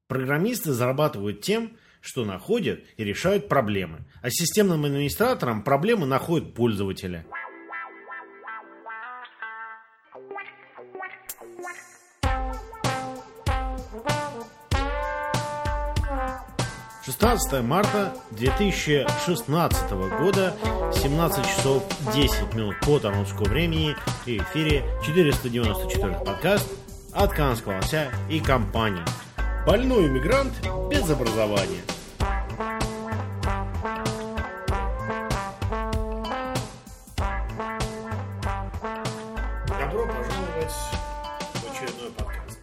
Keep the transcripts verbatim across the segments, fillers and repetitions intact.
Программисты зарабатывают тем, что находят и решают проблемы, а системным администраторам проблемы находят пользователи. шестнадцатое марта две тысячи шестнадцатого года, семнадцать часов десять минут по торонтскому времени, и в эфире четыреста девяносто четвёртый подкаст от канадского лося и компании. Больной иммигрант без образования. Добро пожаловать в очередной подкаст.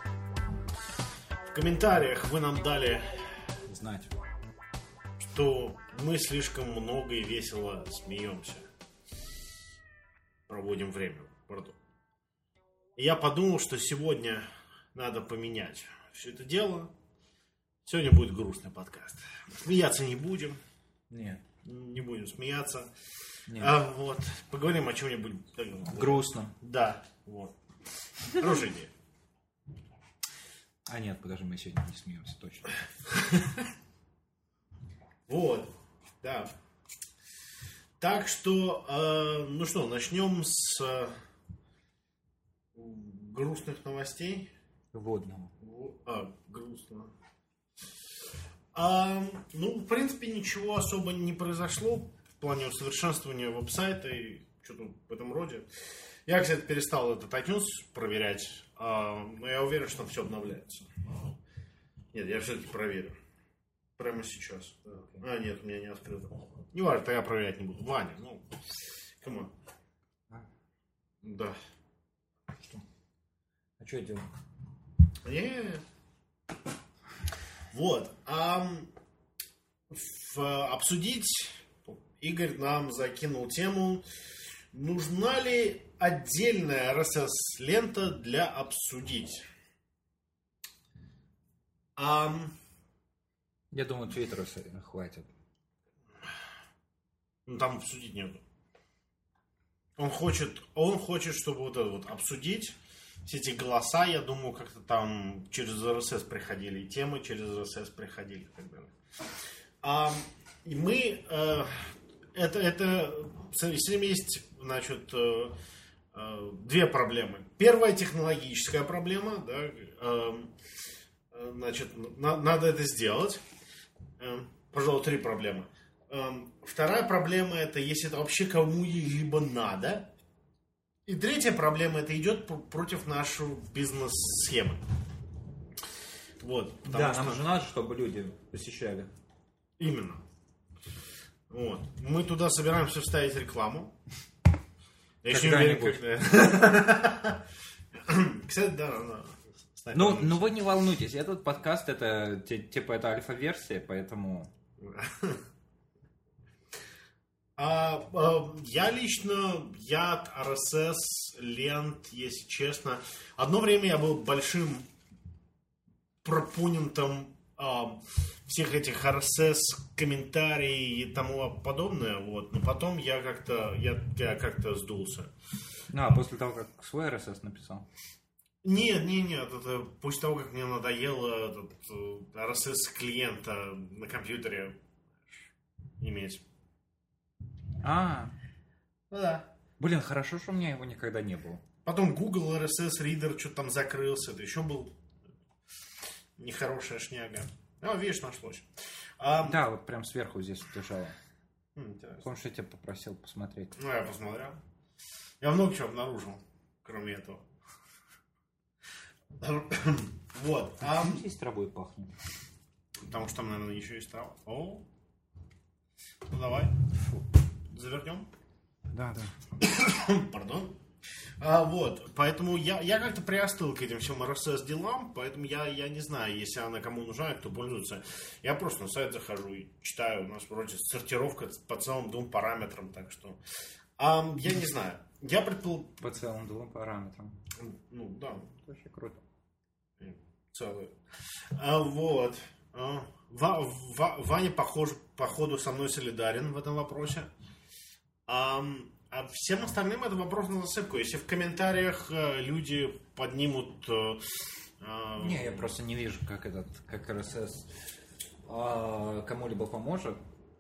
В комментариях вы нам дали знать, что мы слишком много и весело смеемся. Проводим время. Пардон. И я подумал, что сегодня надо поменять все это дело. Сегодня будет грустный подкаст. Смеяться не будем. Нет. Не будем смеяться. Нет. А вот поговорим о чем-нибудь грустном. Да, вот. Хорошая идея. А нет, подожди, мы сегодня не смеемся, точно. Вот, да. Так что, э, ну что, начнем с э, грустных новостей. Водного. А, грустно. А, ну, в принципе, ничего особо не произошло в плане усовершенствования веб-сайта и что-то в этом роде. Я, кстати, перестал этот iTunes проверять, а, но я уверен, что там все обновляется. Нет, я все-таки проверю. Прямо сейчас. А, нет, у меня не открыто. Не важно, я проверять не буду. Ваня, ну, камон. А? Да. Что? А что я делаю? Нет. Вот. А, в, обсудить Игорь нам закинул тему, нужна ли отдельная эр эс эс-лента для обсудить. А, я думаю, Твиттера хватит. Ну, там обсудить нету. Он хочет, он хочет, чтобы вот это вот обсудить. Все эти голоса, я думаю, как-то там через эр эс эс приходили, и темы через эр эс эс приходили и так далее. А, и мы, э, это, это, с ними есть, значит, э, э, две проблемы. Первая технологическая проблема, да, э, э, значит, на, надо это сделать. Э, пожалуй, три проблемы. Э, вторая проблема, это если это вообще кому-либо надо. И третья проблема, это идет против нашей бизнес-схемы. Вот, да, что... нам же надо, чтобы люди посещали. Именно. Вот. Мы туда собираемся вставить рекламу. Я еще не уверен, когда. Кстати, да. Ну, ну вы не волнуйтесь, этот подкаст, это типа это альфа-версия, поэтому... А, а, я лично, я от эр эс эс лент, если честно, одно время я был большим пропонентом а, всех этих эр эс эс комментариев и тому подобное, вот, но потом я как-то, я, я как-то сдулся. А, после того, как свой эр эс эс написал? Нет, нет, нет, это после того, как мне надоело этот эр эс эс клиента на компьютере иметь. А, ну да. Блин, хорошо, что у меня его никогда не было. Потом Google эр эс эс Reader что-то там закрылся. Это еще был нехорошая шняга. А, видишь, нашлось. А... Да, вот прям сверху здесь лежало. Интересно. Помнишь, я тебя попросил посмотреть? Ну, я посмотрел. Я много чего обнаружил, кроме этого. Вот. А... Здесь травой пахнет. Потому что там, наверное, еще есть трава. О. Ну, давай. Фу. Завернем? Да, да. Пардон. А, вот, поэтому я, я как-то приостыл к этим всем эр эс эс делам, поэтому я, я не знаю, если она кому нужна, кто пользуется. Я просто на сайт захожу и читаю, у нас вроде сортировка по целым двум параметрам, так что... А, я не знаю. Я предпол... По целым двум параметрам. Ну, да. Вообще круто. Целые. А, вот. А, Ва, Ва, Ваня, похож, походу, со мной солидарен в этом вопросе. А, а всем остальным это вопрос на засыпку. Если в комментариях люди поднимут А, Не, я просто не вижу, как этот, как эр эс эс а, кому-либо поможет.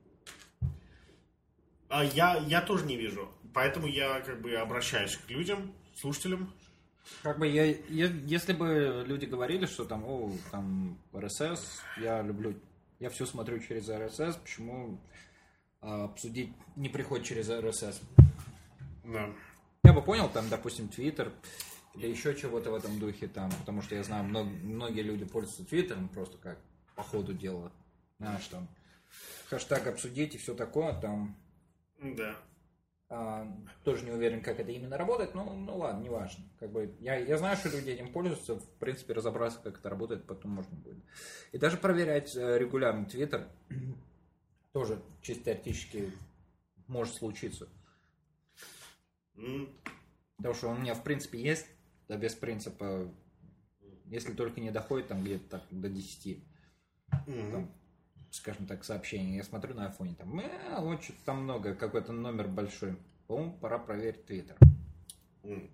А я, я тоже не вижу. Поэтому я как бы обращаюсь к людям, слушателям. Как бы я, я, если бы люди говорили, что там, о, там эр эс эс, я люблю, я все смотрю через эр эс эс, почему а, обсудить не приходит через эр эс эс? Да. Я бы понял, там, допустим, Twitter или еще чего-то в этом духе, там, потому что я знаю, много, многие люди пользуются Твиттером просто как по ходу дела. Знаешь, там, хэштег обсудить и все такое, там... Да. А, тоже не уверен, как это именно работает, но ну ладно, неважно. Как бы, я, я знаю, что люди этим пользуются, в принципе, разобраться, как это работает, потом можно будет. И даже проверять регулярно Твиттер тоже чисто теоретически может случиться. Mm. Потому что у меня, в принципе, есть, да, без принципа, если только не доходит там где-то так до десяти, Mm-hmm. там, скажем так, сообщений. Я смотрю на айфоне, там, э, вот что-то там много, какой-то номер большой. По-моему, пора проверить Твиттер. Mm.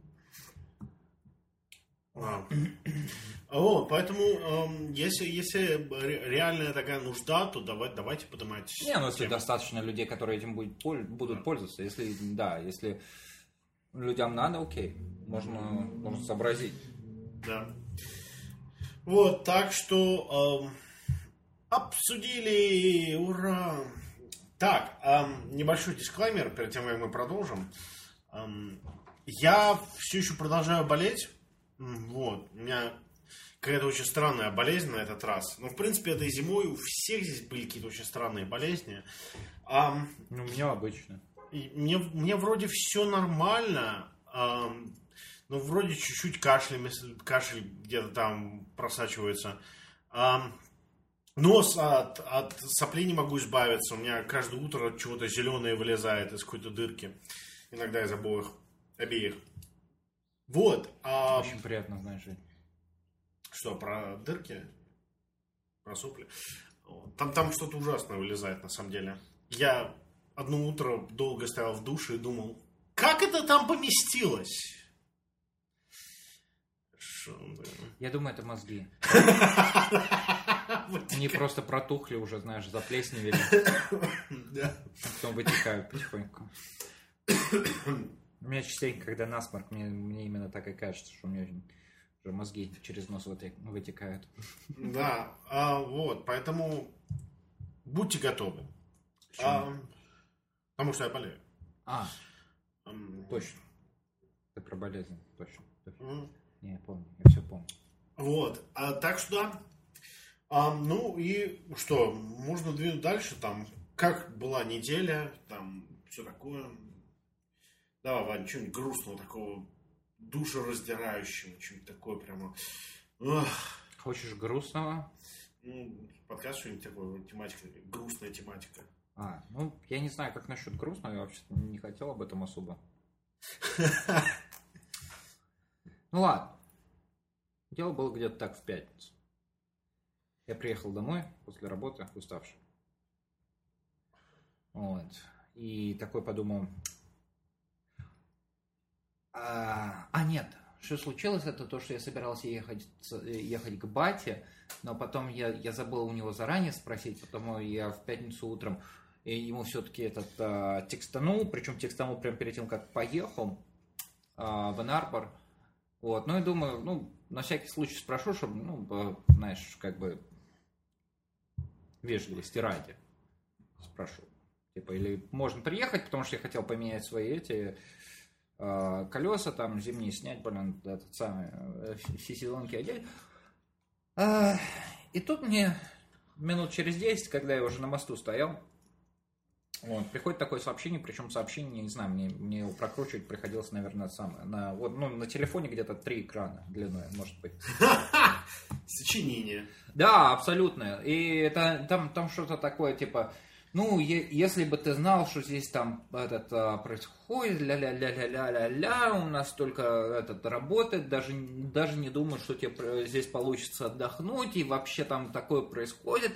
А. Вот, поэтому, эм, если, если реальная такая нужда, то давай, давайте поднимать. Не, ну если достаточно людей, которые этим будет, будут да. пользоваться, если, да, если людям надо, окей, можно, можно сообразить. Да. Вот, так что эм, обсудили, ура! Так, эм, небольшой дисклеймер перед тем, как мы продолжим. Эм, я все еще продолжаю болеть. Вот, у меня какая-то очень странная болезнь на этот раз. Ну, в принципе, этой зимой у всех здесь были какие-то очень странные болезни. А, ну, у меня обычно. И мне, мне вроде все нормально. А, ну, вроде чуть-чуть кашель, кашель где-то там просачивается. А, нос от, от соплей не могу избавиться. У меня каждое утро чего-то зеленое вылезает из какой-то дырки. Иногда из обоих, обеих. Вот. А... Очень приятно знать, Жень. Что, про дырки? Про сопли? Там, там что-то ужасное вылезает, на самом деле. Я одно утро долго стоял в душе и думал, как это там поместилось? Шо, я думаю, это мозги. Они просто протухли уже, знаешь, заплесневели. Потом вытекают потихоньку. У меня частенько, когда насморк, мне, мне именно так и кажется, что у меня уже мозги через нос вытекают. Да, а, вот, поэтому будьте готовы. А, потому что я болею. А, um, точно. Ты про болезнь, точно. точно. Mm. Не, я помню, я все помню. Вот, а, так что да. А, ну и что, можно двинуть дальше, там, как была неделя, там, все такое. Давай, Вань, что-нибудь грустного такого, душераздирающего, что-нибудь такое прямо. Ох. Хочешь грустного? Ну, подкаст что-нибудь такое, тематика, грустная тематика. А, ну, я не знаю, как насчет грустного, я вообще-то не хотел об этом особо. Ну ладно. Дело было где-то так в пятницу. Я приехал домой после работы, уставший. Вот. И такой подумал... А, а нет, что случилось, это то, что я собирался ехать, ехать к бате, но потом я, я забыл у него заранее спросить, потому я в пятницу утром ему все-таки этот а, текстанул, причем текстанул прямо перед тем, как поехал а, в Энн-Арбор. Вот, ну и думаю, ну, на всякий случай спрошу, чтобы, ну, знаешь, как бы вежливости ради спрошу. Типа, или можно приехать, потому что я хотел поменять свои эти... колеса там зимние снять, блин, этот самый, все сезонки одеть. А, и тут мне минут через десять, когда я уже на мосту стоял, вот, приходит такое сообщение, причем сообщение, не знаю, мне, мне его прокручивать приходилось, наверное, самое, на, вот, ну, на телефоне где-то три экрана длиной, может быть. Сочинение. Да, абсолютно. И это, там, там что-то такое, типа, Ну, е- если бы ты знал, что здесь там этот а, происходит, ля-ля-ля-ля-ля-ля-ля, у нас только этот работает, даже, даже не думаю, что тебе здесь получится отдохнуть, и вообще там такое происходит.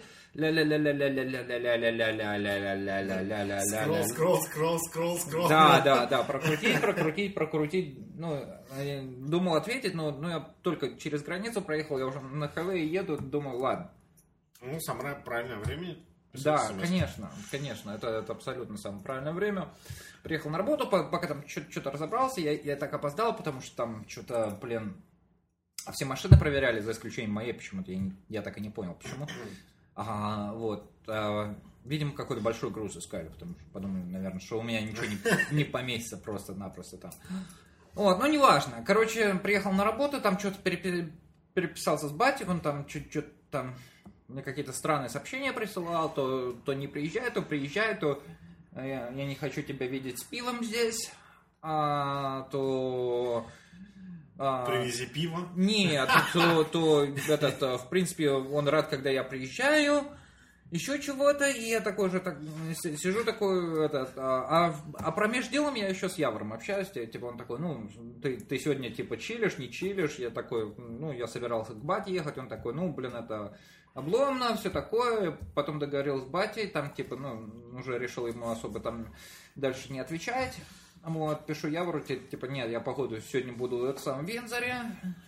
Скролл, скролл, скролл, скролл, скролл. Да, да, да, прокрутить, прокрутить, прокрутить. Ну, я думал ответить, но ну, я только через границу проехал, я уже на хайвее еду, думаю, ладно. Ну, самое правильное время. Да, конечно, конечно, это, это абсолютно самое правильное время. Приехал на работу, пока там что-то разобрался, я, я так опоздал, потому что там что-то, блин, все машины проверяли, за исключением моей почему-то, я, не, я так и не понял, почему. Ага, вот, а, видимо, какой-то большой груз искали, потому что подумали, наверное, что у меня ничего не, не поместится просто-напросто там. Вот, ну, неважно. Короче, приехал на работу, там что-то переписался с батей, он там что-то там... Мне какие-то странные сообщения присылал, то, то не приезжай, то приезжай, то я, я не хочу тебя видеть с пивом здесь, а, то... А, привези пиво. Нет, то, то этот, в принципе, он рад, когда я приезжаю, еще чего-то, и я такой же так, сижу такой, этот, а, а промеж делом я еще с Явором общаюсь, типа он такой, ну, ты, ты сегодня типа чилишь, не чилишь, я такой, ну, я собирался к бате ехать, он такой, ну, блин, это... обломно, все такое, потом договорился с батей, там, типа, ну, уже решил ему особо там дальше не отвечать, вот, пишу Явору, типа, нет, я, походу, сегодня буду в самом Винзоре,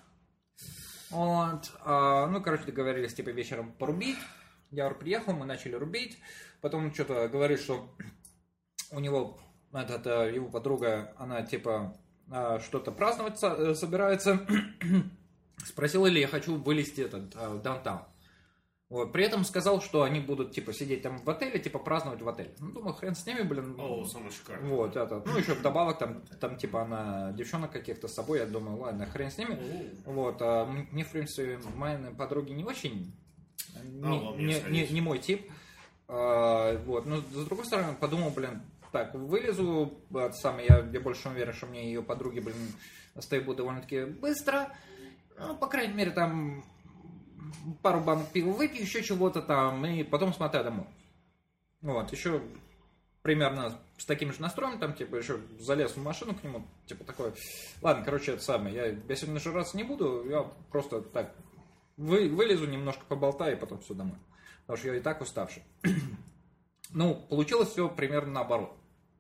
вот, а, ну, короче, договорились, типа, вечером порубить, Явор приехал, мы начали рубить, потом что-то говорит, что у него, этот, его подруга, она, типа, что-то праздновать собирается, спросила ли я хочу вылезти этот, в даунтаун. Вот. При этом сказал, что они будут, типа, сидеть там в отеле, типа, праздновать в отеле. Ну, думаю, хрен с ними, блин. О, самое шикарное. Вот, это. Ну, еще вдобавок, там, там, типа, она девчонок каких-то с собой, я думаю, ладно, хрен с ними. О. Вот, а мне, в принципе, мои подруги не очень, не, а, не, не, не мой тип. А, вот, но, с другой стороны, подумал, блин, так, вылезу, сам, я, я больше уверен, что мне ее подруги, блин, стейбу довольно-таки быстро. Ну, по крайней мере, там... пару банок пива выпью, еще чего-то там, и потом смотрю домой. Вот, еще примерно с таким же настроем, там, типа, еще залез в машину к нему, типа, такой, ладно, короче, это самое, я, я сегодня нажираться не буду, я просто так вы, вылезу, немножко поболтаю, и потом все домой. Потому что я и так уставший. Ну, получилось все примерно наоборот.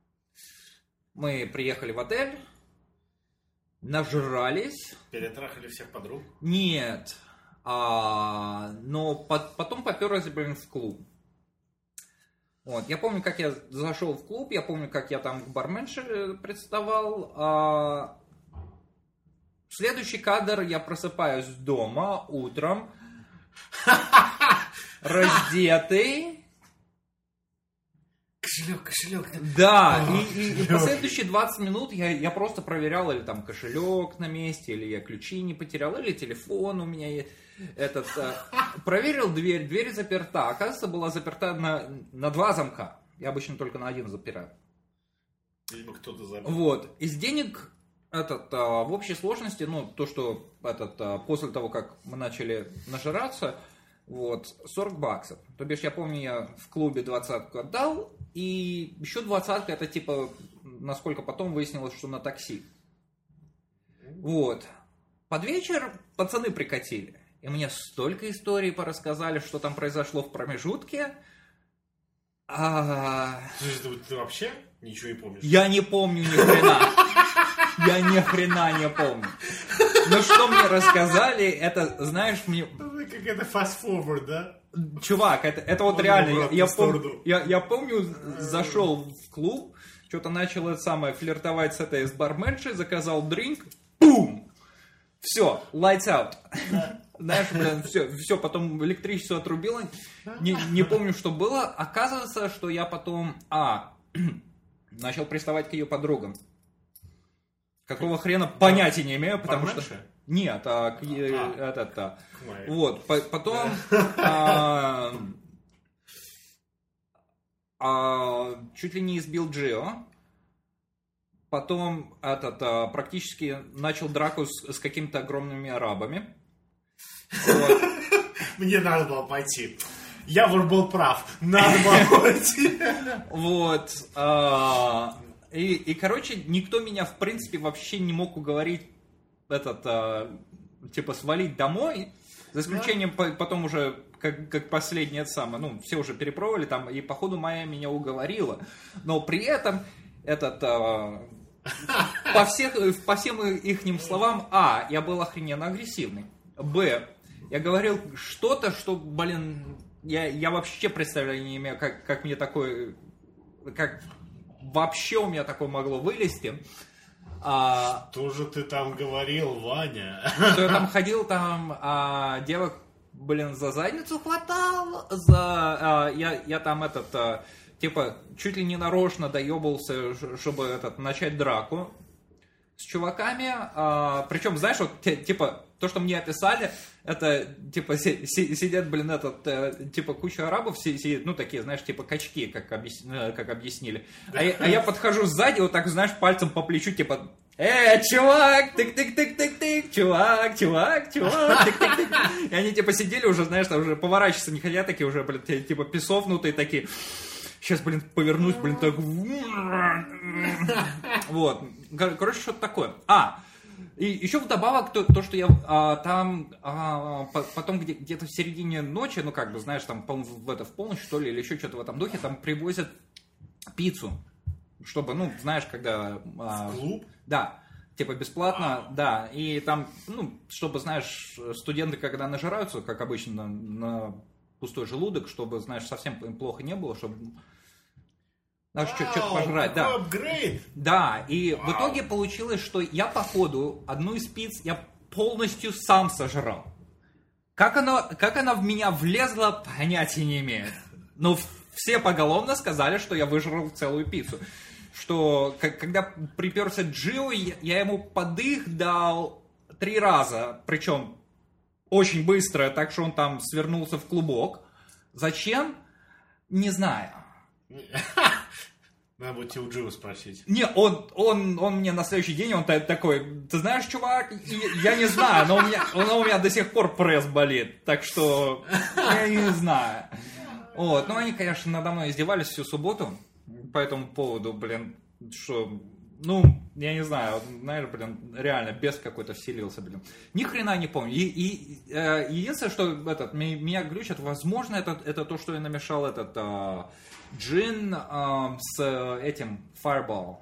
Мы приехали в отель, нажрались. Перетрахали всех подруг? Нет. А, но по- потом поперлись, блин, в клуб. Вот. Я помню, как я зашел в клуб, я помню, как я там к барменше представал. А... Следующий кадр, я просыпаюсь дома утром, раздетый. Кошелек, кошелек. Да, и, и, и последующие двадцать минут я, я просто проверял, или там кошелек на месте, или я ключи не потерял, или телефон у меня есть. Этот, э, проверил дверь, дверь заперта. Оказывается, была заперта на, на два замка. Я обычно только на один запираю. Видимо, кто-то забыл. Вот. Из денег этот, э, в общей сложности, ну, то, что этот, э, после того, как мы начали нажираться, вот, сорок баксов. То бишь, я помню, я в клубе двадцатку отдал, и еще двадцатка, это типа, насколько потом выяснилось, что на такси. Вот. Под вечер пацаны прикатили. И мне столько историй порассказали, что там произошло в промежутке. А... Ты, ты вообще ничего не помнишь? Я не помню ни хрена. Я ни хрена не помню. Но что мне рассказали, это, знаешь, мне... Это какая-то fast-forward, да? Чувак, это, это вот Он реально, я, я, пом... я, я помню, зашел в клуб, что-то начал это самое, флиртовать с этой с барменшей, заказал дринк, бум! Все, lights out. Знаешь, блин, все, все, потом электричество отрубило, не, не помню, что было. Оказывается, что я потом, а, начал приставать к ее подругам. Какого хрена, понятия не имею, потому барменша? что... Нет, а, к, а, этот, а, к вот, по, потом... А, а, чуть ли не избил Джио. Потом этот, а, практически начал драку с, с какими-то огромными арабами. Вот. Мне надо было пойти. Явор был прав. Надо было идти. Вот. а, И, и, короче, никто меня, в принципе, вообще не мог уговорить этот, а, типа, свалить домой. За исключением по- потом уже, как, как последнее это самое, ну, все уже перепробовали там, и походу Майя меня уговорила. Но при этом этот... а, По, всех, по всем ихним словам, а, я был охрененно агрессивный, б, я говорил что-то, что, блин, я, я вообще представления не имею, как, как мне такое, как вообще у меня такое могло вылезти. А, Что же ты там говорил, Ваня? что я там ходил, там а, девок, блин, за задницу хватал, за, а, я, я там этот... А, типа, чуть ли не нарочно доебался, чтобы этот, начать драку с чуваками. А, причем, знаешь, вот, те, типа, то, что мне описали, это, типа, си, си, сидят, блин, этот, э, типа, куча арабов сидит, ну, такие, знаешь, типа, качки, как, объяс, как объяснили. А я, а я подхожу сзади, вот так, знаешь, пальцем по плечу, типа, э, чувак, тык-тык-тык-тык-тык, чувак, чувак, чувак, тык-тык-тык. И они, типа, сидели уже, знаешь, там уже поворачиваться не хотят, такие уже, блин, типа, песовнутые такие. Сейчас, блин, повернусь, блин, так... Вот. Короче, что-то такое. А, и еще вдобавок то, то что я а, там а, потом где- где-то в середине ночи, ну, как бы, знаешь, там, в, это, в полночь, что ли, или еще что-то в этом духе, там привозят пиццу. Чтобы, ну, знаешь, когда... А, В клуб? Да. Типа бесплатно, а. Да. И там, ну, чтобы, знаешь, студенты, когда нажираются, как обычно, на... на пустой желудок, чтобы, знаешь, совсем им плохо не было, чтобы знаешь, wow, что-то пожрать. Да. Upgrade. Да, и wow. в итоге получилось, что я, походу, одну из пиц я полностью сам сожрал. Как она, как она в меня влезла, понятия не имею. Но все поголовно сказали, что я выжрал целую пиццу. Что, как, когда приперся Джио, я, я ему подых дал три раза, причем очень быстро, так что он там свернулся в клубок. Зачем? Не знаю. Надо будет у Джио спросить. Не, он, он, он мне на следующий день, он такой, ты знаешь, чувак, я не знаю, но у меня, но у меня до сих пор пресс болит, так что я не знаю. Вот, ну они, конечно, надо мной издевались всю субботу по этому поводу, блин, что... Ну, я не знаю, знаешь, блин, реально, бес какой-то вселился, блин. Ни хрена не помню. И, и э, единственное, что этот, меня глючит, возможно, это, это то, что я намешал этот э, джин э, с этим Fireball.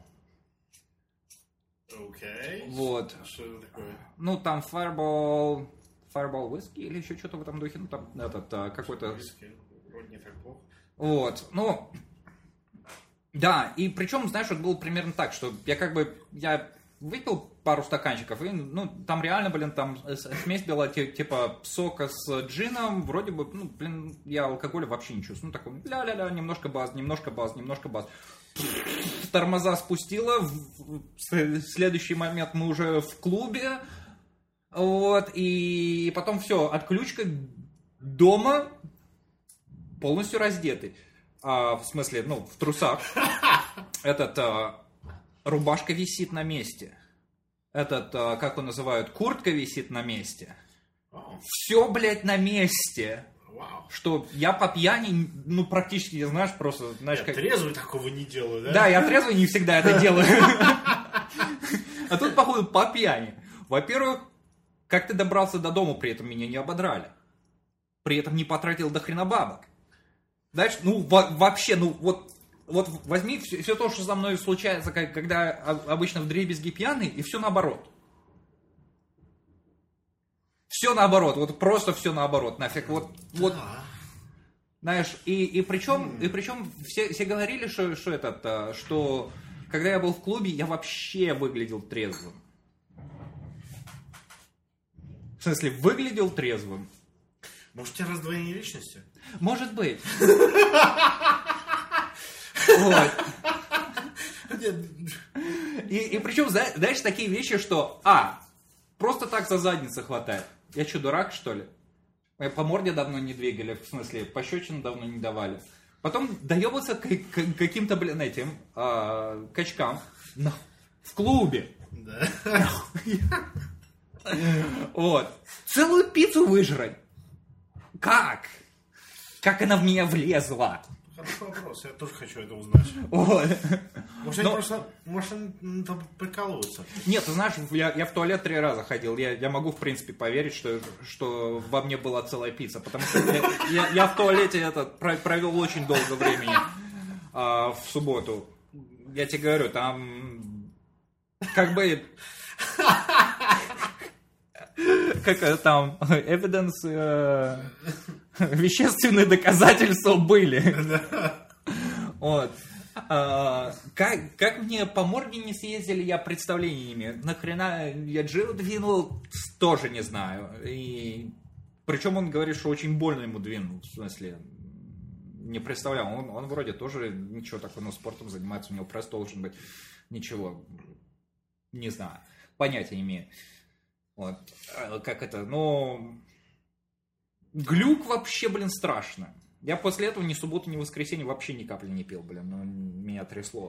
Окей. Okay. Вот. Что это такое? Ну, там Fireball... Fireball whisky или еще что-то в этом духе. Ну, там этот э, какой-то... Whisky. Вроде не так плохо. Вот, ну... Да, и причем, знаешь, вот было примерно так, что я как бы, я выпил пару стаканчиков, и, ну, там реально, блин, там смесь была, типа, сока с джином, вроде бы, ну, блин, я алкоголя вообще не чувствую, ну, такой, ля-ля-ля, немножко баз, немножко баз, немножко баз. Тормоза спустила, в следующий момент мы уже в клубе, вот, и потом все, отключка дома, полностью раздетый. А, в смысле, ну, в трусах. Этот, а, рубашка висит на месте. Этот, а, как его называют, куртка висит на месте. Wow. Все, блядь, на месте. Wow. Что я по пьяни, ну, практически, знаешь, просто... Знаешь, я как... трезвый такого не делаю, да? Да, я трезвый не всегда это делаю. А тут, походу, по пьяни. Во-первых, как ты добрался до дома, при этом меня не ободрали. При этом не потратил до хрена бабок. Знаешь, ну во- вообще, ну вот, вот возьми все, все то, что со мной случается, как, когда обычно вдребезги пьяный, и все наоборот. Все наоборот, вот просто все наоборот, нафиг, вот, вот, знаешь, и, и причем, и причем все, все говорили, что, что этот, что когда я был в клубе, я вообще выглядел трезвым. В смысле, выглядел трезвым. Может, у тебя раздвоение личности? Может быть. Вот. И, и причем, знаешь, такие вещи, что, а, просто так за задницу хватает. Я что, дурак, что ли? По морде давно не двигали, в смысле, пощечину давно не давали. Потом доебался к, к каким-то, блин, этим, а, качкам no. в клубе. Да. Вот. Целую пиццу выжрать. Как? Как она в меня влезла? Хороший вопрос, я тоже хочу это узнать. Вот. Может, они просто, может, они там прикалываются. Нет, ты знаешь, я, я в туалет три раза ходил. Я, я могу, в принципе, поверить, что, что во мне была целая пицца. Потому что я, я, я в туалете это провел очень долго времени а, в субботу. Я тебе говорю, там как бы... Как это там? Evidence... Э, вещественные доказательства были. Вот. А, как, как мне по морге не съездили, я представления не имею. Нахрена я Джио двинул, тоже не знаю. И причем он говорит, что очень больно ему двинул. В смысле, не представлял. Он, он вроде тоже ничего такого, но спортом занимается, у него пресс должен быть. Ничего. Не знаю. Понятия не имею. Вот. Как это, ну... Глюк вообще, блин, страшно. Я после этого ни субботу, ни воскресенье вообще ни капли не пил, блин. Ну, меня трясло.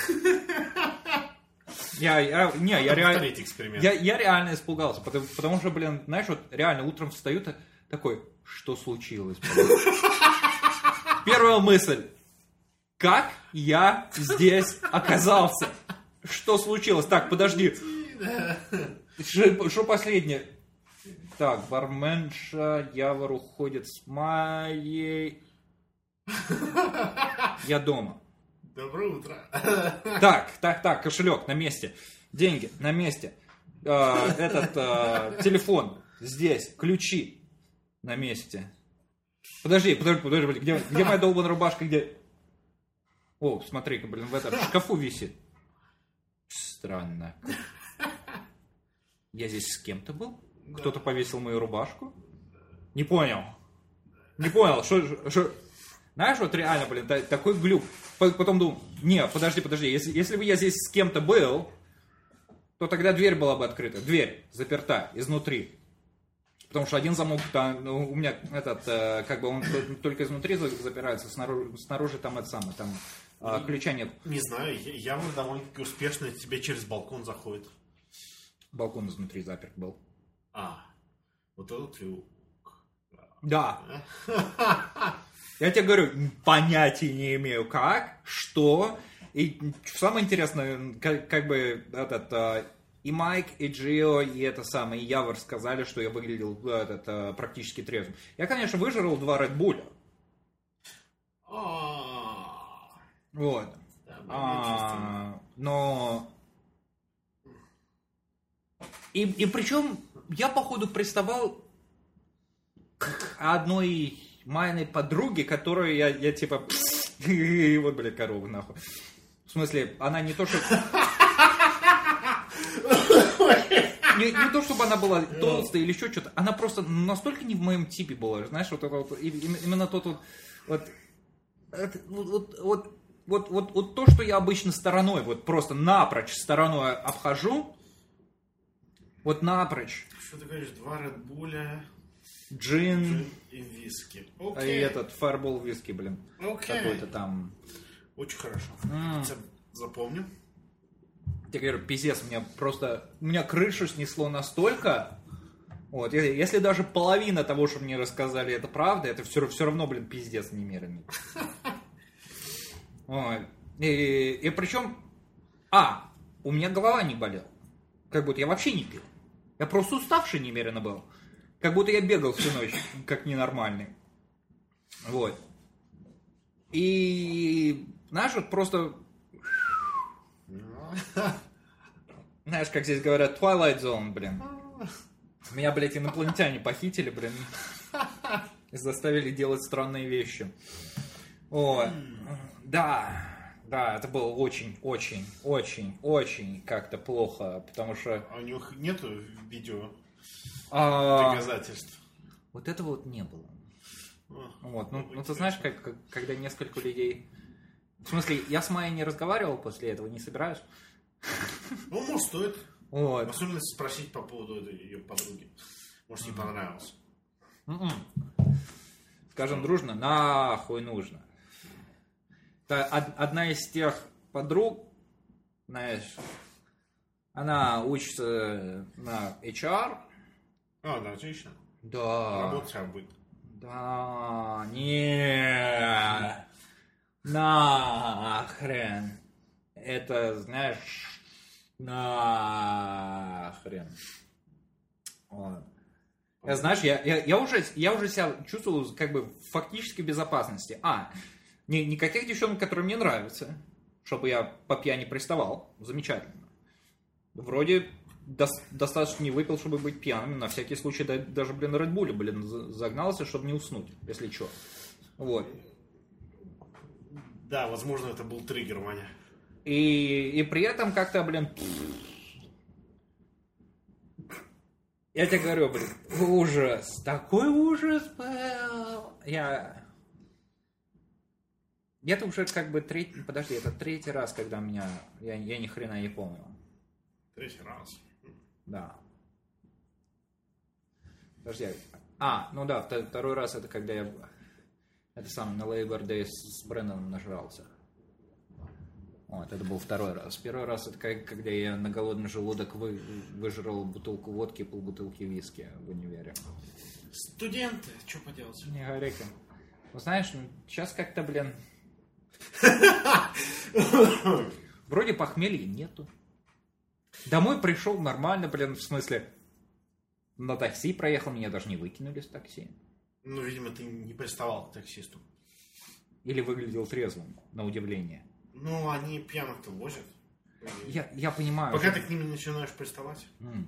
Я, я, не, я, реаль... я, я реально испугался. Потому, потому что, блин, знаешь, вот реально утром встаю такой, что случилось? Первая мысль. Как я здесь оказался? Что случилось? Так, подожди. Что последнее? Так, барменша, Явор уходит с моей... Я дома. Доброе утро. Так, так, так, кошелек на месте. Деньги на месте. Э, этот э, телефон здесь. Ключи на месте. Подожди, подожди, подожди, блин, где, где моя долбаная рубашка, где... О, смотри-ка, блин, в этом шкафу висит. Странно. Я здесь с кем-то был? Кто-то повесил мою рубашку? Не понял. Не понял, что... что... Знаешь, вот реально, блин, такой глюк. Потом думал, не, подожди, подожди, если, если бы я здесь с кем-то был, то тогда дверь была бы открыта. Дверь заперта изнутри. Потому что один замок, там, ну, у меня этот, как бы он только изнутри запирается, снаружи, снаружи там это самое, там не, ключа нет. Не знаю, явно довольно-таки успешно тебе через балкон заходит. Балкон изнутри заперт был. А, вот этот люк. Да. Я тебе говорю, понятия не имею как, что. И самое интересное, как, как бы этот и Майк, и Джио, и это самое, и Явор сказали, что я выглядел этот, практически трезвым. Я, конечно, выжрал два Red Bull. Вот. А, но... И, и причем я, походу, приставал к одной моей подруге, которую я, я типа... Вот, блядь, корова, нахуй. В смысле, она не то, что... Не, не то, чтобы она была толстая или еще что-то, она просто настолько не в моем типе была, знаешь, вот это вот, именно тот вот, вот, вот, вот, вот, вот, вот то, что я обычно стороной, вот просто напрочь стороной обхожу, вот напрочь. Что ты говоришь, два Red Bull, джин, джин и виски. Okay. И этот Fireball виски, блин, okay. какой-то там. Очень хорошо. Mm. Запомню. Я говорю, пиздец, меня просто, у меня крышу снесло настолько, вот, если даже половина того, что мне рассказали, это правда, это все, все равно, блин, пиздец немеренный. Вот. И, и причем, а, у меня голова не болела, как будто я вообще не пил, я просто уставший немерено был, как будто я бегал всю ночь, как ненормальный, вот. И, знаешь, вот просто... Знаешь, как здесь говорят, Twilight Zone, блин. Меня, блядь, инопланетяне похитили, блин. И заставили делать странные вещи. О, да, да, это было очень, очень, очень, очень как-то плохо, потому что... А у них нету видео а... доказательств? Вот этого вот не было. О, вот, ну, ну ты знаешь, как, как, когда несколько людей... В смысле, я с Майей не разговаривал после этого, не собираюсь. Ну, может, стоит. Вот. В особенности спросить по поводу этой ее подруги. Может, ей понравилось. Mm-mm. Скажем дружно, нахуй нужно. Это одна из тех подруг, знаешь, она учится на эйч ар. А, да, отлично. Да. Работать будет. Да, не, это, знаешь, нахрен. Вот. Я, знаешь, я, я, я, уже, я уже себя чувствовал как бы фактически в безопасности. А, ни, никаких девчонок, которые мне нравятся, чтобы я по пьяни приставал. Замечательно. Вроде до, достаточно не выпил, чтобы быть пьяным. На всякий случай да, даже, блин, Red Bull, блин, загнался, чтобы не уснуть, если что. Вот. Да, возможно, это был триггер, Ваня. И, и при этом как-то, блин... Я тебе говорю, блин, ужас. Такой ужас был. Я... Это уже как бы третий... Подожди, это третий раз, когда меня... Я, я ни хрена не помню. Третий раз. Да. Подожди. А, ну да, второй раз это когда я... Это сам на Labor Day с Брэндоном нажрался. Вот, это был второй раз. Первый раз это как, когда я на голодный желудок вы, выжрал бутылку водки и полбутылки виски в универе. Студенты, что поделать? Не говори. Ну знаешь, сейчас как-то, блин... Вроде похмелья нету. Домой пришел нормально, блин, в смысле... На такси проехал, меня даже не выкинули с такси. Ну, видимо, ты не приставал к таксисту. Или выглядел трезвым, на удивление. Ну, они пьяных-то возят. Я, я понимаю. Пока что... ты к ним начинаешь приставать. Mm.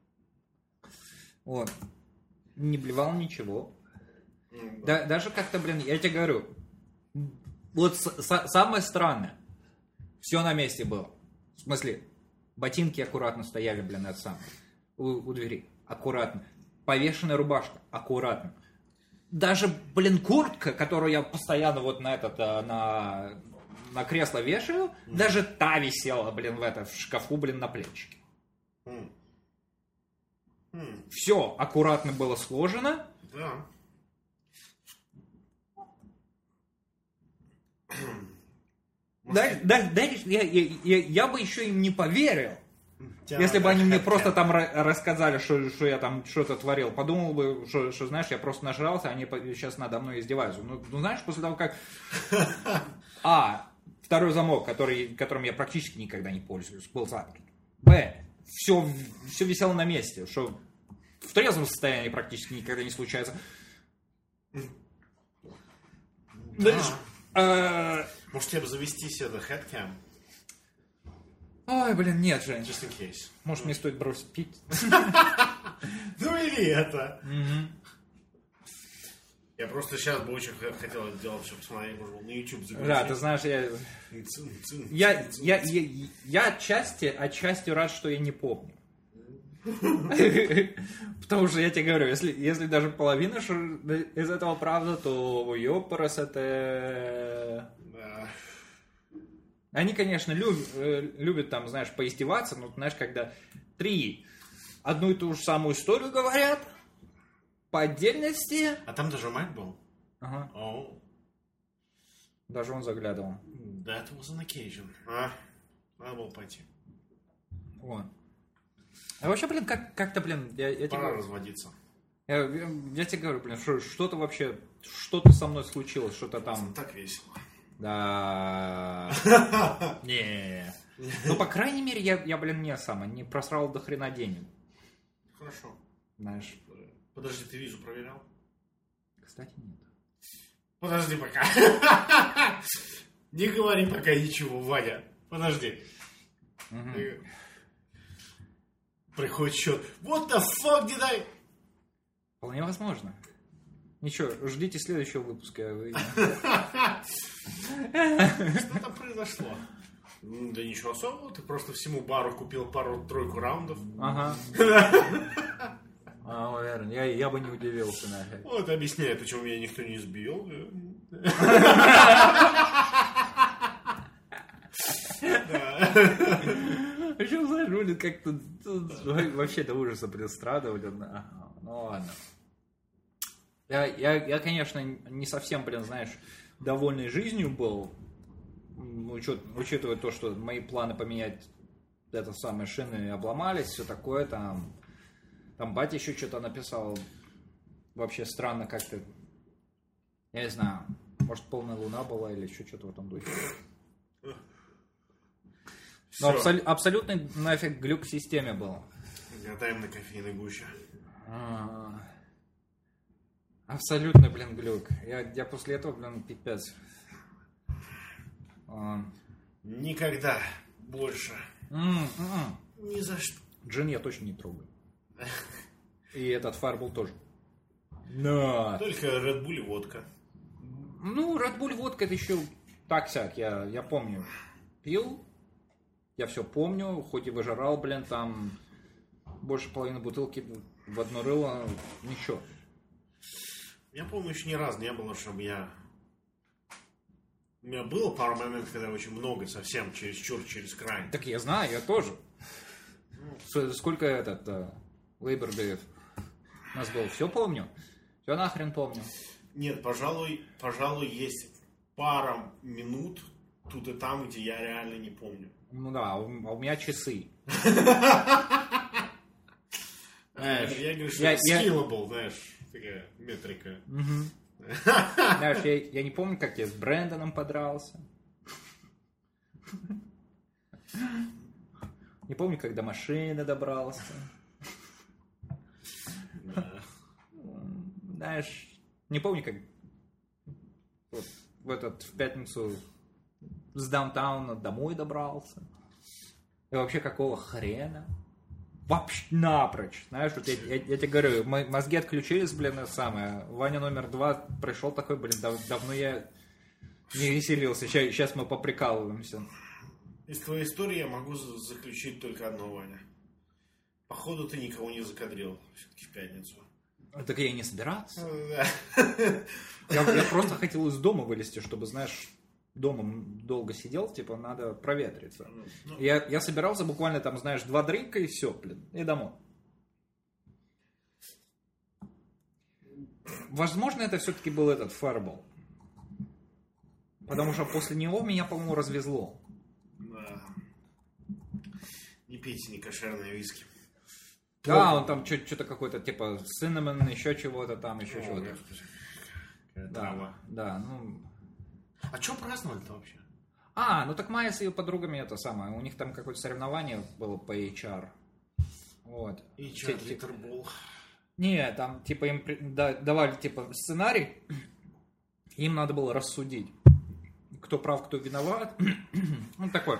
Вот. Не блевал ничего. Mm, да. Да, даже как-то, блин, я тебе говорю, вот с- с- самое странное, все на месте было. В смысле, ботинки аккуратно стояли, блин, это самое. У, у двери. Аккуратно. Повешенная рубашка. Аккуратно. Даже, блин, куртка, которую я постоянно вот на этот, на... на кресло вешаю, mm. даже та висела, блин, в, это, в шкафу, блин, на плечике. Mm. Mm. Все аккуратно было сложено. Да. Да, да, да, я, я, я, я бы еще им не поверил, Тебя если бы они мне хотят. просто там рассказали, что, что я там что-то творил. Подумал бы, что, что, знаешь, я просто нажрался, они сейчас надо мной издеваются. Ну, ну знаешь, после того, как... А... Второй замок, который, которым я практически никогда не пользуюсь, был заперт. Б. Все, все висело на месте, что в трезвом состоянии практически никогда не случается. Да. А... Может, тебе бы завести себе headcam? Ой, блин, нет, Жень. Just in case. Может, мне стоит бросить пить? Ну или это. Угу. Я просто сейчас бы очень хотел это делать, чтобы смотреть, может, на YouTube загрузить. Да, ты знаешь, я... Я, я, я, я отчасти, отчасти рад, что я не помню. Потому что я тебе говорю, если, если даже половина из этого правда, то ёпарас это... Да. Они, конечно, любят, любят там, знаешь, поиздеваться, но, знаешь, когда три одну и ту же самую историю говорят, по отдельности... А там даже Майк был? Ага. Oh. Даже он заглядывал. That was an occasion. А, надо было пойти. Вот. А вообще, блин, как- как-то, блин, я, я Пора тебе... разводиться. Я, я, я тебе говорю, блин, что, что-то вообще, что-то со мной случилось, что-то там... Так весело. Да. Не. Ну, по крайней мере, я, я, блин, не сам, не просрал до хрена денег. Хорошо. Знаешь. Подожди, ты визу проверял? Кстати, нет. Подожди пока. Не говори пока ничего, Ваня. Подожди. Приходит счет. What the fuck did I... Вполне возможно. Ничего, ждите следующего выпуска. Что там произошло? Да ничего особого. Ты просто всему бару купил пару-тройку раундов. Ага. А, уверен, я, я бы не удивился, нафиг. Вот, объясняет, почему меня никто не сбил. Причем, знаешь, будет как-то... Вообще до ужаса пристрадывали. Ну ладно. Я, я, я, конечно, не совсем, блин, знаешь, довольный жизнью был, учет, учитывая то, что мои планы поменять это самые шины обломались, все такое, там, там батя еще что-то написал, вообще странно как-то, я не знаю, может полная луна была или еще что-то в этом духе. Но абсол- абсолютный нафиг глюк в системе был. Гадаем на кофейной гуще. А-а-а. Абсолютный, блин, глюк. Я, я после этого, блин, пипец. А. Никогда больше. М-м-м. Ни за что. Джин я точно не трогаю. И этот Fireball тоже. Но. Только Red Bull и водка. Ну, Red Bull водка это еще так-сяк, я, я помню. Пил, я все помню, хоть и выжирал, блин, там больше половины бутылки в одно рыло, ничего. Я помню, еще ни разу не было, чтобы я... У меня было пару моментов, когда очень много, совсем чересчур, через край. Так я знаю, я тоже. Ну, сколько этот uh, Labor Day у нас было, все помню. Все нахрен помню. Нет, пожалуй, пожалуй, есть пара минут тут и там, где я реально не помню. Ну да, а у, а у меня часы. Я говорю, что я, это skillable, знаешь, такая метрика. Знаешь, я, я не помню, как я с Брэндоном подрался. Не помню, как до машины добрался. Знаешь, не помню, как вот в этот в пятницу с даунтауна домой добрался. И вообще какого хрена? Вообще напрочь. Знаешь, вот я, я, я тебе говорю, мозги отключились, блин, это самое. Ваня номер два пришел такой, блин, дав, давно я не веселился. Сейчас, сейчас мы поприкалываемся. Из твоей истории я могу заключить только одно, Ваня. Походу ты никого не закадрил все-таки в пятницу. Так я и не собирался. Да. Я, я просто хотел из дома вылезти, чтобы, знаешь, дома долго сидел, типа, надо проветриться. Ну, я, я собирался буквально там, знаешь, два дринка и все, блин, и домой. Возможно, это все-таки был этот Fireball. Потому что после него меня, по-моему, развезло. Да. Не пейте некошерные виски. Да, он там что-то какой-то, типа, cinnamon, еще чего-то там, еще О, чего-то. Да, да, да, ну... А что праздновали-то вообще? А, ну так Майя с ее подругами это самое. У них там какое-то соревнование было по эйч ар. Вот. эйч ар Литербол. Не, там типа им да, давали типа сценарий. Им надо было рассудить, кто прав, кто виноват. Ну такой.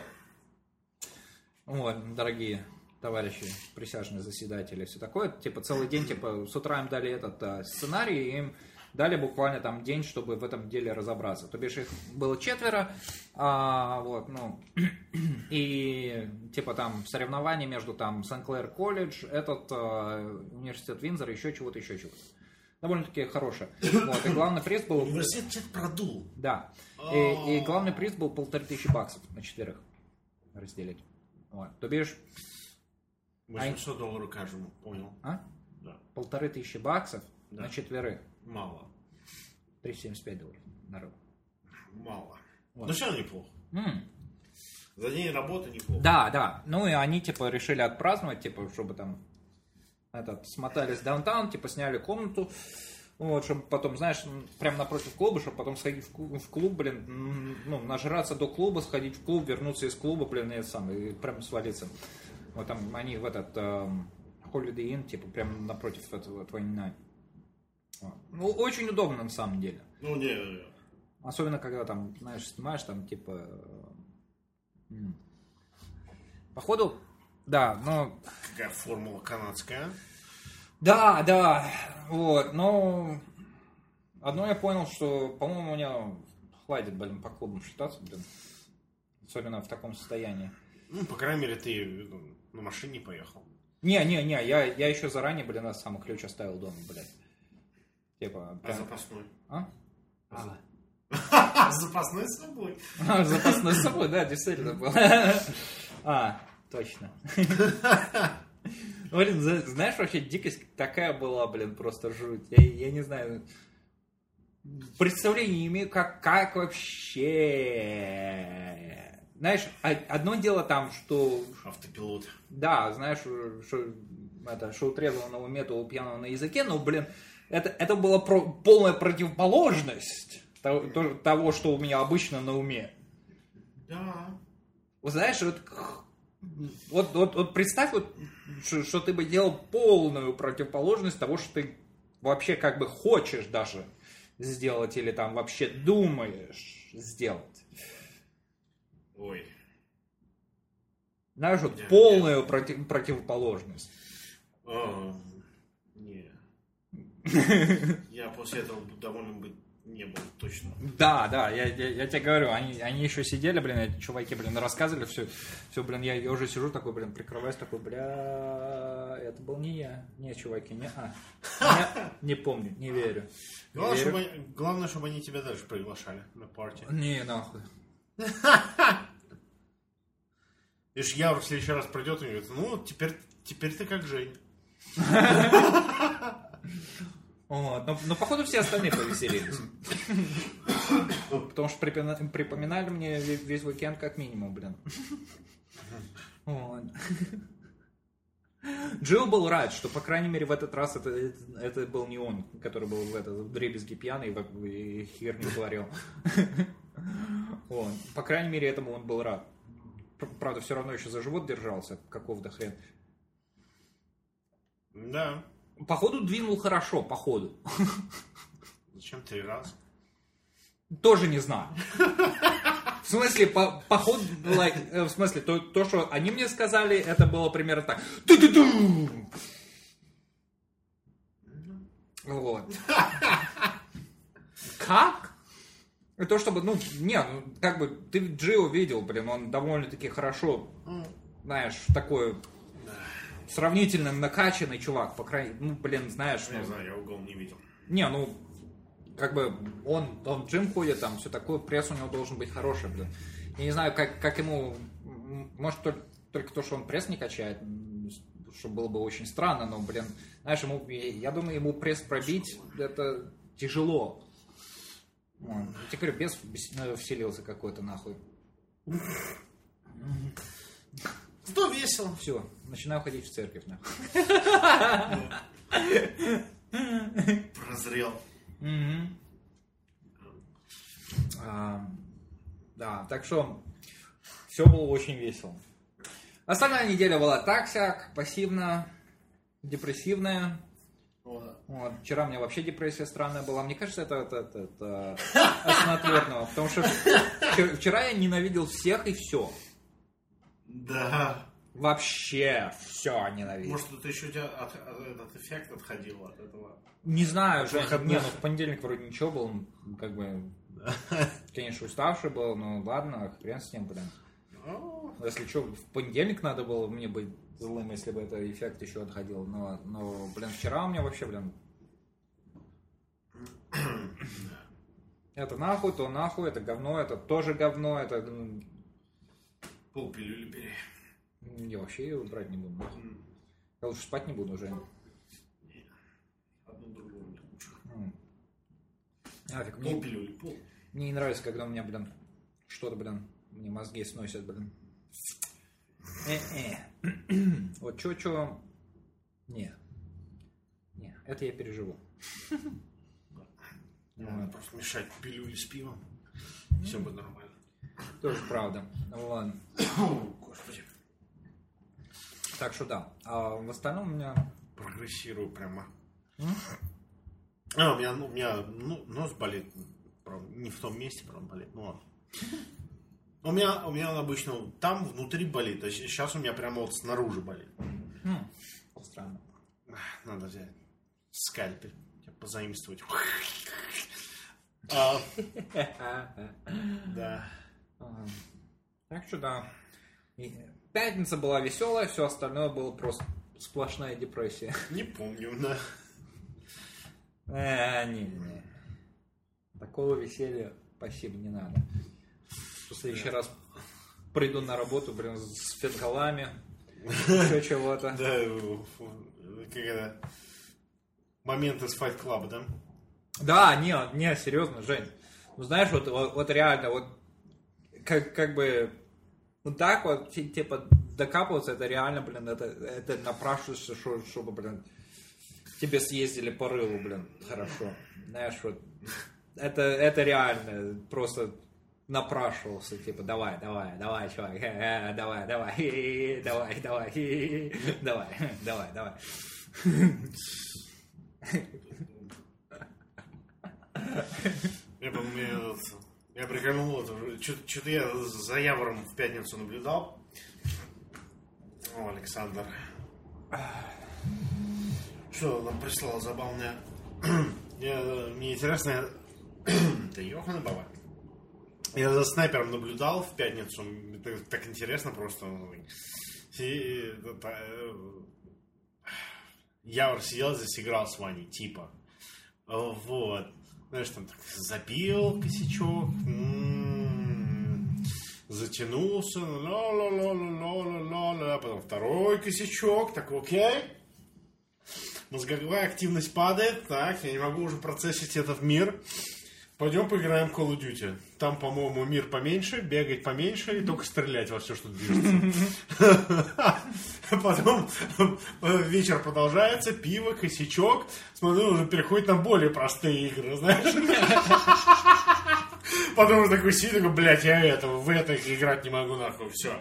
Вот, дорогие товарищи, присяжные заседатели, все такое. Типа целый день, типа с утра им дали этот а, сценарий, и им дали буквально там день, чтобы в этом деле разобраться. То бишь их было четверо, а, вот, ну, и типа там соревнования между там Сен-Клэр колледж, этот а, университет Виндзор, еще чего-то, еще чего-то. Довольно-таки хорошее. Вот, и главный приз был... Университет что-то продул. Да. И, и главный приз был полторы тысячи баксов на четверых разделить. Вот. То бишь... восемьсот долларов каждому, понял. А? Да. Полторы тысячи баксов Да. на четверых. Мало. триста семьдесят пять долларов. Народ. Мало. Вот. Но все равно неплохо. М. За день работы неплохо. Да, да. Ну и они типа решили отпраздновать, типа, чтобы там этот, смотались в даунтаун, типа сняли комнату, вот, чтобы потом, знаешь, прямо напротив клуба, чтобы потом сходить в клуб, в клуб, блин, ну, нажраться до клуба, сходить в клуб, вернуться из клуба, блин, и сам, и прям свалиться. Вот там они в этот эм, Holiday Inn, типа, прямо напротив этого двадцать девять. Вот. Ну, очень удобно на самом деле. Ну, не, не. Особенно, когда там, знаешь, снимаешь, там, типа... М. Походу, да, но... Какая формула канадская. Да, да, вот, но... Одно я понял, что, по-моему, у меня хватит, блин, по клубам шататься, блин. Особенно в таком состоянии. Ну, по крайней мере, ты на машине поехал. Не-не-не, я, я еще заранее, блин, на самый ключ оставил дома, блядь. Типа... А запасной? А? А. Запасной с собой. А, запасной с собой, да, действительно был. А, точно. Блин, знаешь, вообще дикость такая была, блин, просто жуть. Я, я не знаю. Представления не имею, как, как вообще... Знаешь, одно дело там, что... Автопилот. Да, знаешь, что это, что у трезвого на уме, то у пьяного на языке, но, блин, это, это была про, полная противоположность того, того, что у меня обычно на уме. Да. знаешь, вот, вот, вот, вот представь, вот, что, что ты бы делал полную противоположность того, что ты вообще как бы хочешь даже сделать или там вообще думаешь сделать. Ой. Знаешь, вот Не, полную не. Против, противоположность. О, не. Я после этого доволен быть не был, точно. Да, да, я, я, я тебе говорю, они, они еще сидели, блин, эти чуваки, блин, рассказывали все, все, блин, я, я уже сижу такой, блин, прикрываюсь, такой, бля, это был не я, не, чуваки, не, а, не, не помню, не верю. Не главное, верю. чтобы, главное, чтобы они тебя дальше приглашали на партию. Не, нахуй. Видишь, Явр в следующий раз придет и говорит, ну, теперь, теперь ты как Жень. Вот. Но, но походу все остальные повеселились. Потому что припоминали, припоминали мне весь уикенд как минимум, блин. Вот. Джилл был рад, что, по крайней мере, в этот раз это, это, это был не он, который был в, это, в дребезги пьяный и херню творил. Вот. По крайней мере, этому он был рад. Правда, все равно еще за живот держался, каков-то хрен. Да. Походу двинул хорошо, походу. Зачем три раза? Тоже не знаю. В смысле, по, походу, like, в смысле, то, то, что они мне сказали, это было примерно так. Ту-ту-ту! Вот. Как? И то, чтобы, ну, не, ну, как бы, ты Джио видел, блин, он довольно-таки хорошо, знаешь, такой сравнительно накачанный чувак, по крайней мере, ну, блин, знаешь. Я ну, не знаю, я угол не видел. Не, ну, как бы, он, он в джим ходит, там, все такое, пресс у него должен быть хороший, блин. Я не знаю, как, как ему, может, только, только то, что он пресс не качает, что было бы очень странно, но, блин, знаешь, ему, я думаю, ему пресс пробить, это тяжело. Вот. Я тебе говорю, бес вселился какой-то, нахуй. Что весело. Все, начинаю ходить в церковь, нахуй. Прозрел. А, да, так что все было очень весело. Остальная неделя была так-сяк, пассивно, депрессивная. Вот. Вот. Вчера у меня вообще депрессия странная была. Мне кажется, это, это, это, это от снотворного. Потому что вчера я ненавидел всех и все. Да. Вообще все ненавидел. Может, это еще у тебя от, от, этот эффект отходил от этого? Не знаю, Жень. Выходных. Не, ну в понедельник вроде ничего был. Как бы, конечно, уставший был, но ладно, хрен с ним, блин. Если что, в понедельник надо было мне быть злым, если бы этот эффект еще отходил. Но, но, блин, вчера у меня вообще, блин... Это нахуй, то нахуй, это говно, это тоже говно, это... Пол пилюли бери. Я вообще ее брать не буду. Я лучше спать не буду, Жень. Одну другую не лучше. Нафиг, Пол мне, пилюли, пол. мне не нравится, когда у меня, блин, что-то, блин, мне мозги сносят, блин. Э-э. Вот чё-чё... Не. Не, это я переживу. Надо просто мешать пилюли с пивом. Все будет нормально. Тоже правда. Ладно. Господи. Так что да. А в остальном у меня... Прогрессирую прямо. А, у меня, ну, у меня ну, нос болит. Правда, не в том месте, правда, болит. Ну ладно. У меня, у меня он обычно там внутри болит, а сейчас у меня прямо вот снаружи болит. Хм, странно. Надо взять скальпель, позаимствовать. А, да. Так что да. Пятница была веселая, все остальное было просто сплошная депрессия. Не помню, да. Э, не, не. Такого веселья спасибо, не надо. В следующий раз приду на работу, блин, с фетголами, еще чего-то. Да, как это... Момент из Fight Club, да? Да, не, не, серьезно, Жень. Ну, знаешь, вот, вот, вот реально, вот, как, как бы, вот так вот, типа, докапываться, это реально, блин, это, это напрашивается, что, чтобы, блин, тебе съездили по рылу, блин, хорошо. Знаешь, вот, это, это реально, просто... напрашивался, типа, давай, давай, давай, чувак, э, давай, давай, э, давай, давай, э, давай, давай, давай. Я помню, я прикольнул, что-то я за Явором в пятницу наблюдал. О, Александр. Что нам прислал забавное? Я, мне интересно, это Йохана Баба. Я за снайпером наблюдал в пятницу. Это так интересно просто. И, это, Явор сидел здесь, играл с Ваней, типа. Вот. Знаешь, там так забил косячок. М-м-м, затянулся. Ла-ла-ла-ла-ла-ла-ла. Потом второй косячок. Так, окей. Мозговая активность падает. Так, я не могу уже процессить этот мир. Пойдем поиграем в Call of Duty. Там, по-моему, мир поменьше, бегать поменьше и только стрелять во все, что движется. Потом вечер продолжается, пиво, косячок. Смотрю, уже переходит на более простые игры, знаешь. Потом уже такой сидит, такой, блядь, я этого, в это играть не могу, нахуй, все.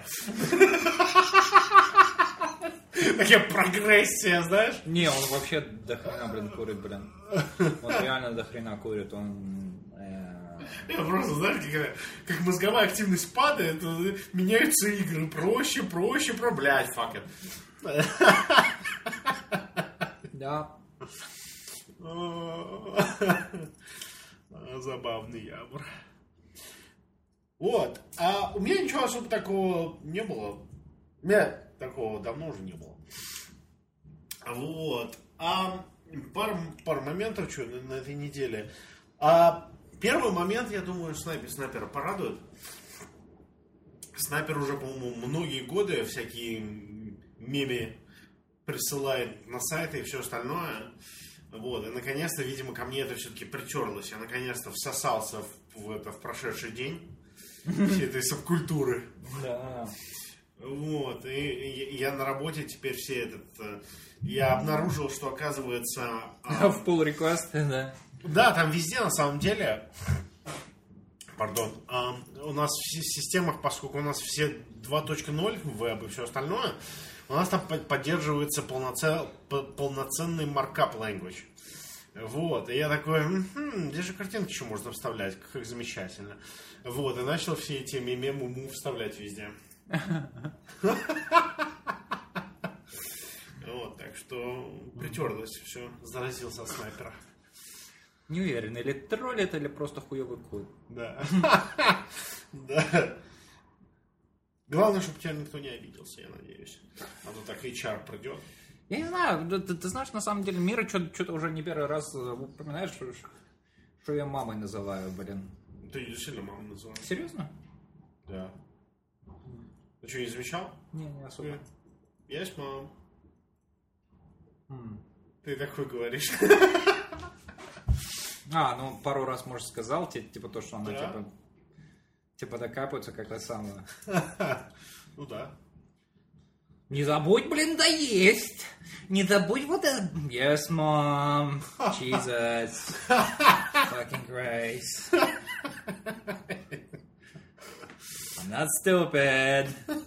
Такая прогрессия, знаешь? Не, он вообще до хрена, блин, курит, блин. Он реально до хрена курит, он... Э... Я просто, знаешь, как, как мозговая активность падает, меняются игры, проще, проще, про, блядь, fuck it. Да. Забавный Явор. Вот. А у меня ничего особо такого не было. Нет, такого давно уже не было. Вот. А пару, пару моментов что, на, на этой неделе. А первый момент, я думаю, снайпер, снайпера порадует. Снайпер уже, по-моему, многие годы всякие мемы присылает на сайты и все остальное. Вот. И наконец-то, видимо, ко мне это все-таки притерлось. Я наконец-то всосался в, в, это, в прошедший день всей этой субкультуры. Да. Вот. И, и я на работе теперь все этот... Я обнаружил, что, оказывается... В pull request, да. Да, там везде, на самом деле... Пардон. У нас в системах, поскольку у нас все два точка ноль, веб и все остальное, у нас там поддерживается полноцен... полноценный markup language. Вот. И я такой, м-м, здесь же картинки еще можно вставлять, как замечательно. Вот. И начал все эти мемы вставлять везде. Вот, так что притерлось все, заразился от снайпера. Не уверен, или троллит, или просто хуёвый куй. Да. Да. Главное, чтобы тебя никто не обиделся, я надеюсь. А то так эйч ар придет. Я не знаю, ты, ты, ты знаешь, на самом деле, Мира что-то уже не первый раз упоминаешь, что, что я мамой называю, блин. Ты действительно маму называешь. Серьезно? Да. Ты что, не замечал? Не, не особо. Есть, мам. М. Ты такой говоришь. А, ну пару раз, может, сказал, типа то, что она да. типа, типа докапывается как-то самое. Ну да. Не забудь, блин, да есть. Не забудь вот это. Yes, mom. Jesus. Fucking Grace. I'm not stupid.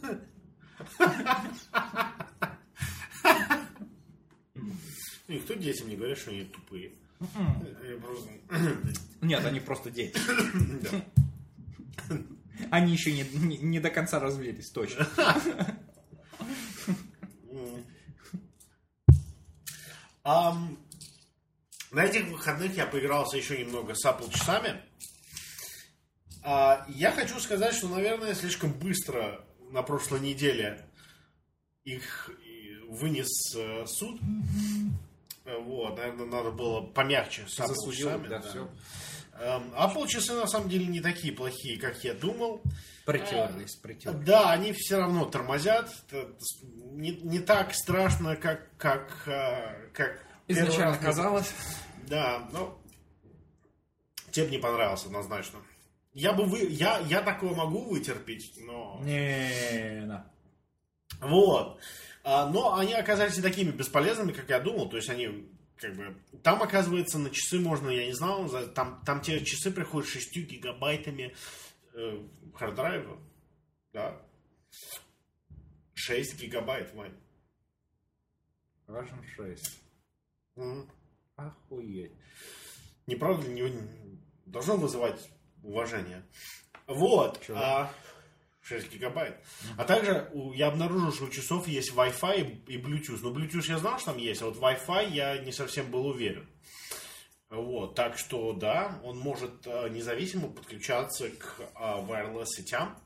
Никто детям не говорит, что они тупые. Просто... Нет, они просто дети. Они еще не, не, не до конца развились, точно. Um, на этих выходных я поигрался еще немного с Apple часами. Uh, я хочу сказать, что, наверное, слишком быстро на прошлой неделе их вынес uh, суд. Вот, наверное, надо было помягче с Apple Засудил, часами. Да, да. все. Um, Apple часы на самом деле не такие плохие, как я думал. Притерлись, притерлись. Да, они все равно тормозят. Не, не так страшно, как, как, как изначально казалось. Да, но тебе бы не понравилось однозначно. Я бы вы, я, я такое могу вытерпеть, но... Не, да. Вот. Но они оказались не такими бесполезными, как я думал. То есть они как бы... Там, оказывается, на часы можно, я не знал, там, там те часы приходят с шестью гигабайтами э, харддрайва, да, шесть гигабайт, Вань. Важен шесть. Mm. Охуеть. Неправда, не, не должно вызывать уважение. Вот. А, шесть гигабайт. Mm-hmm. А также у, я обнаружил, что у часов есть Wi-Fi и Bluetooth. Но Bluetooth я знал, что там есть, а вот Wi-Fi я не совсем был уверен. Вот. Так что, да, он может а, независимо подключаться к а, wireless сетям.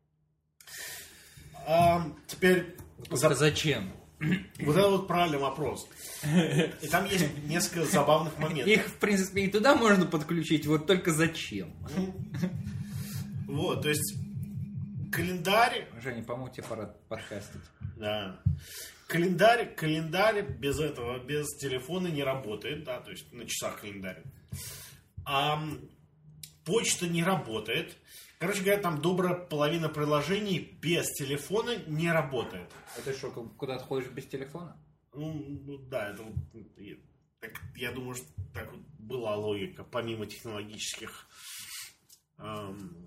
А, теперь... За... Зачем? Вот это вот правильный вопрос. И там есть несколько забавных моментов. Их, в принципе, и туда можно подключить, вот только зачем? Вот, то есть календарь... Женя, по-моему, тебе пора подкастить. Да. Календарь, календарь без этого, без телефона не работает, да, то есть на часах календарь. А почта не работает. Короче говоря, там добрая половина приложений без телефона не работает. Это что, куда ты ходишь без телефона? Ну, да, это вот, так, я думаю, что так вот была логика, помимо технологических эм,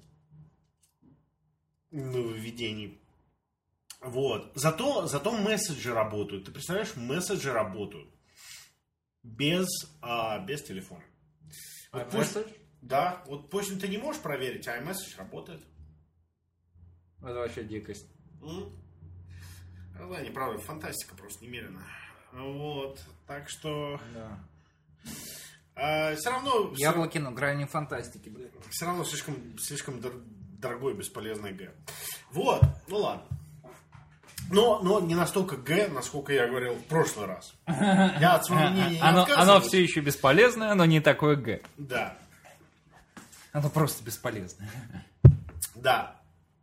нововведений. Вот. Зато, зато месседжи работают. Ты представляешь, месседжи работают без, а, без телефона. Вот пусть, да, вот почту ты не можешь проверить, а iMessage работает. Это вообще дикость. Mm. Да, неправда, фантастика просто немерено. Вот, так что... Да. А, все равно... Яблоки на грани фантастики, блин. Все равно слишком, слишком дорогой, бесполезный Г. Вот, ну ладно. Но, но не настолько Г, насколько я говорил в прошлый раз. Я от своего мнения не оно, оно все еще бесполезное, но не такое Г. Да. Оно просто бесполезное. Да.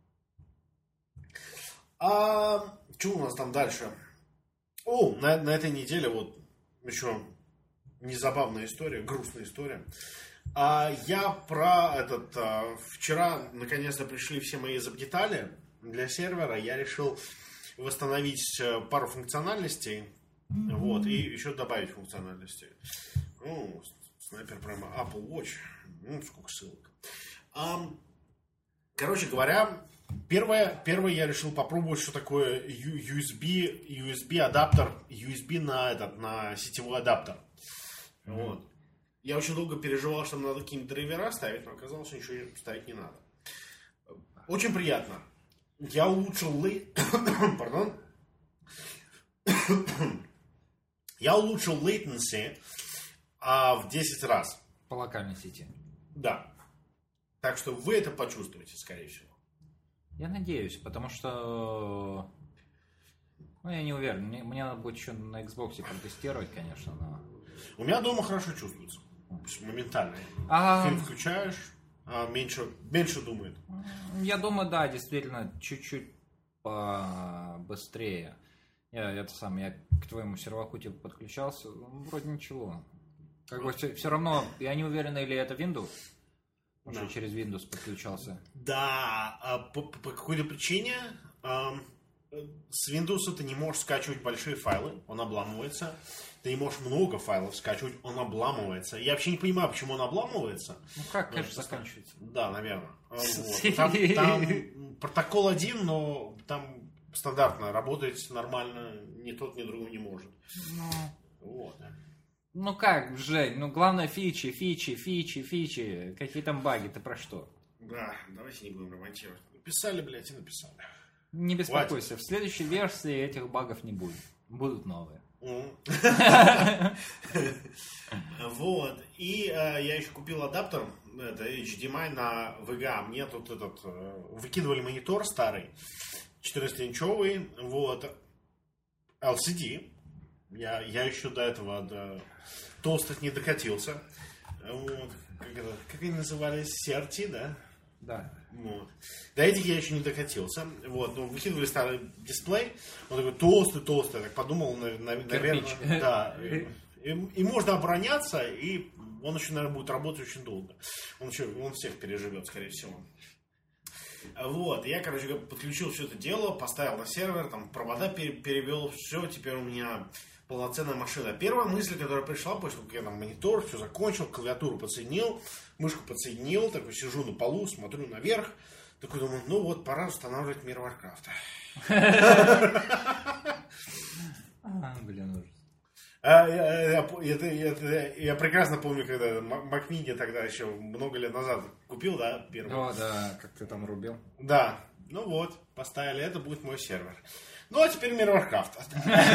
А что у нас там дальше? О, на, на этой неделе вот еще незабавная история, грустная история. А я про этот... А, вчера наконец-то пришли все мои запдетали для сервера. Я решил восстановить пару функциональностей. Mm-hmm. Вот, и еще добавить функциональности. Ну, снайпер прямо Apple Watch. Ну, сколько ссылок. А, короче говоря, первое, первое я решил попробовать, что такое ю эс би, ю эс би адаптер, ю эс би на, этот, на сетевой адаптер. Mm-hmm. Вот. Я очень долго переживал, что надо какие-нибудь драйвера ставить, но оказалось, что ничего ставить не надо. Очень приятно. Я улучшил лей... Пардон. Я улучшил latency а, в десять раз. По локальной сети. Да. Так что вы это почувствуете, скорее всего. Я надеюсь, потому что... Ну, я не уверен. Мне, мне надо будет еще на Xbox протестировать, конечно, но... У меня дома хорошо чувствуется. Моментально. А... Фильм включаешь, а меньше, меньше думает. Я думаю, да, действительно, чуть-чуть побыстрее. Я, это сам, я к твоему серваку типа подключался, ну, вроде ничего. Как бы все, все равно, я не уверен, или это Windows, потому да. что через Windows подключался. Да, по, по какой-то причине э, с Windows ты не можешь скачивать большие файлы, он обламывается. Ты не можешь много файлов скачивать, он обламывается. Я вообще не понимаю, почему он обламывается. Ну как, конечно, заканчивается. Да, наверное. Вот. Там, там протокол один, но там стандартно работает нормально, ни тот, ни другой не может. Ну, вот. Ну как, Жень, ну главное фичи, фичи, фичи, фичи. Какие там баги, ты про что? Да, давайте не будем ремонтировать. Написали, блядь, и написали. Не беспокойся, в следующей версии этих багов не будет. Будут новые. Вот. И э, я еще купил адаптер, это эйч ди эм ай на ви джи эй. Мне тут этот э, выкидывали монитор старый, четырнадцатиинчовый, вот, эл си ди. Я, я еще до этого до толстых не докатился. Вот. Как, это, как они назывались? си ар ти, да? Да. Вот. До этих я еще не докатился. Вот, но выкидывали старый дисплей. Он такой толстый-толстый. Я так подумал, на, на, наверное, да. И, и, и можно обороняться, и он еще, наверное, будет работать очень долго. Он, еще, он всех переживет, скорее всего. Вот, я, короче, подключил все это дело, поставил на сервер, там провода перевел, все, теперь у меня полноценная машина. Первая мысль, которая пришла, после того, как я там монитор, все закончил, клавиатуру подсоединил, мышку подсоединил, такой сижу на полу, смотрю наверх, такой думаю, ну вот, пора устанавливать мир Варкрафта. Блин, ужас. А, я, я, это, это, я прекрасно помню, когда Mac Mini тогда еще много лет назад купил, да, первый. О, да, как ты там рубил. Да, ну вот, поставили, это будет мой сервер. Ну, а теперь мир Warcraft.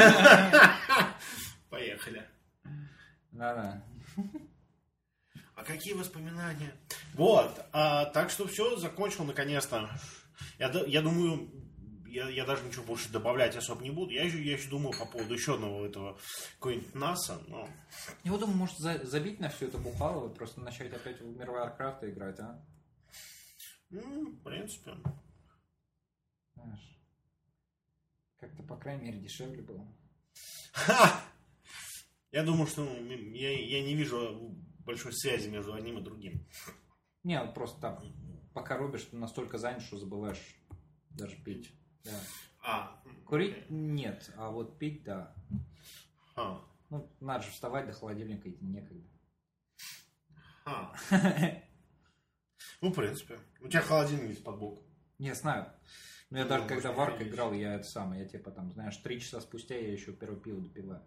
Поехали. Да-да. А какие воспоминания? Вот, а, так что все, закончил наконец-то. Я, я думаю... Я, я даже ничего больше добавлять особо не буду. Я еще, я еще думаю по поводу еще одного этого какой-нибудь НАСА, но... Я вот думаю, может за, забить на всю эту бухалу и просто начать опять в мир Варкрафта играть, а? Ну, в принципе. Знаешь, как-то, по крайней мере, дешевле было. Ха! Я думаю, что я, я не вижу большой связи между одним и другим. Не, вот просто так, пока рубишь, ты настолько занят, что забываешь даже пить. Да. А, Курить нет, а вот пить, да. А. Ну, надо же вставать до холодильника, идти некогда. А. Ну, в принципе. У тебя холодильник есть под боком. Не знаю. Но я Ну, даже когда в арк видишь. играл, я это самое, я типа там, знаешь, три часа спустя я еще первое пиво допиваю.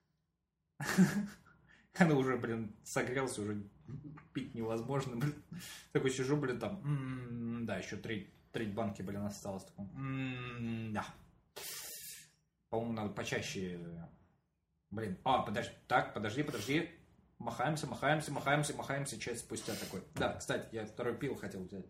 Оно уже, блин, согрелся, уже пить невозможно. Блин. Такой сижу, блин, там, м-м, да, еще три. Треть банки, блин, осталось. Такой, м-м, да. По-моему, надо почаще... Блин, а, подожди, так, подожди, подожди. Махаемся, махаемся, махаемся, махаемся. Час спустя такой. Да, кстати, я второе пиво хотел взять.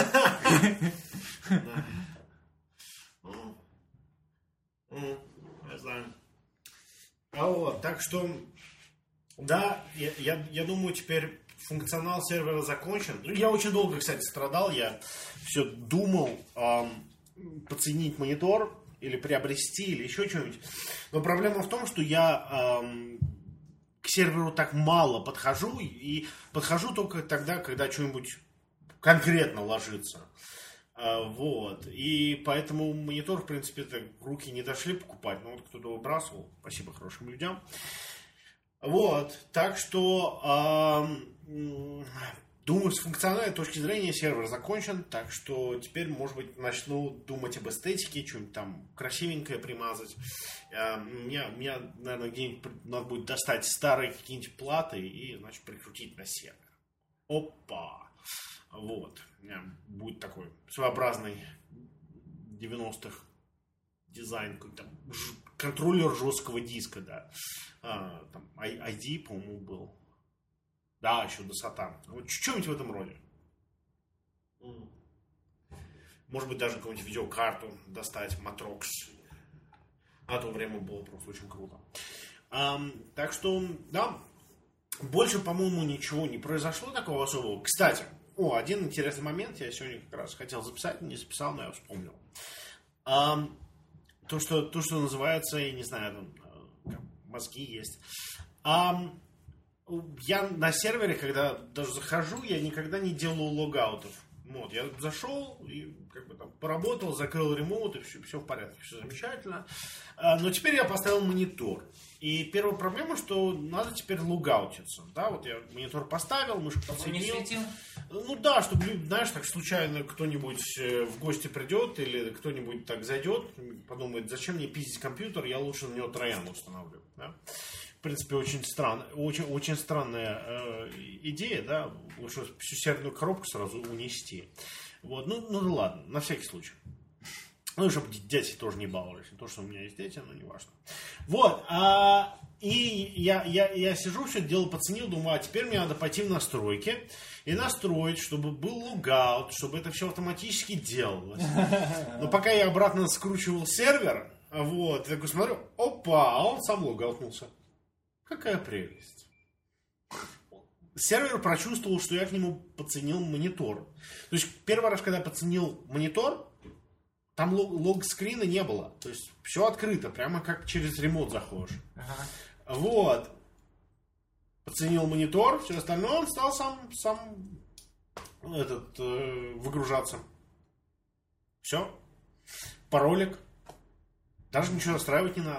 Я знаю. А вот, так что, да, я, я, я думаю, теперь функционал сервера закончен. Я очень долго, кстати, страдал. Я все думал эм, подсоединить монитор или приобрести, или еще что-нибудь. Но проблема в том, что я эм, к серверу так мало подхожу. И подхожу только тогда, когда что-нибудь конкретно ложится. А, вот. И поэтому монитор, в принципе, так руки не дошли покупать. Но вот кто-то выбрасывал. Спасибо хорошим людям. Вот. Так что... Эм, думаю, с функциональной точки зрения сервер закончен, так что теперь, может быть, начну думать об эстетике, что-нибудь там красивенькое примазать. Мне, мне наверное, где-нибудь надо будет достать старые какие-нибудь платы и, значит, прикрутить на сервер. Опа! Вот. У меня будет такой своеобразный девяностых дизайн, какой-то ж... контроллер жесткого диска, да. А, там ай ди, по-моему, был. Да, еще Досата. Вот что-нибудь в этом роде. Может быть, даже какую-нибудь видеокарту достать, Matrox. А то время было просто очень круто. А, так что, да, больше, по-моему, ничего не произошло такого особого. Кстати, о, один интересный момент я сегодня как раз хотел записать, не записал, но я вспомнил. А, то, что, то, что называется, я не знаю, там, мозги есть. А, я на сервере, когда даже захожу, я никогда не делаю логаутов. Вот, я зашел и как бы там поработал, закрыл ремоут, и все, все в порядке, все замечательно. А, но теперь я поставил монитор. И первая проблема, что надо теперь логаутиться. Да, вот я монитор поставил, мышку подсоединил. Ну да, чтобы, знаешь, так случайно кто-нибудь в гости придет или кто-нибудь так зайдет, подумает, зачем мне пиздить компьютер, я лучше на него Троян установлю. Да? В принципе, очень, странно, очень, очень странная э, идея, да, лучше всю серверную коробку сразу унести. Вот, ну, ну ладно, на всякий случай. Ну, и чтобы дети тоже не баловались. Не то, что у меня есть дети, но не важно. Вот, а, и я, я, я сижу, все это дело подценил, думаю, а теперь мне надо пойти в настройки и настроить, чтобы был логаут, чтобы это все автоматически делалось. Но пока я обратно скручивал сервер, вот, я такой смотрю, опа, а он сам логаутнулся. Какая прелесть. Сервер прочувствовал, что я к нему подценил монитор. То есть, первый раз, когда я подценил монитор, там лог-скрина не было. То есть, все открыто, прямо как через ремонт заходишь. Ага. Вот. Подценил монитор, все остальное, он стал сам, сам этот, э, выгружаться. Все. Паролик. Даже ничего настраивать не надо.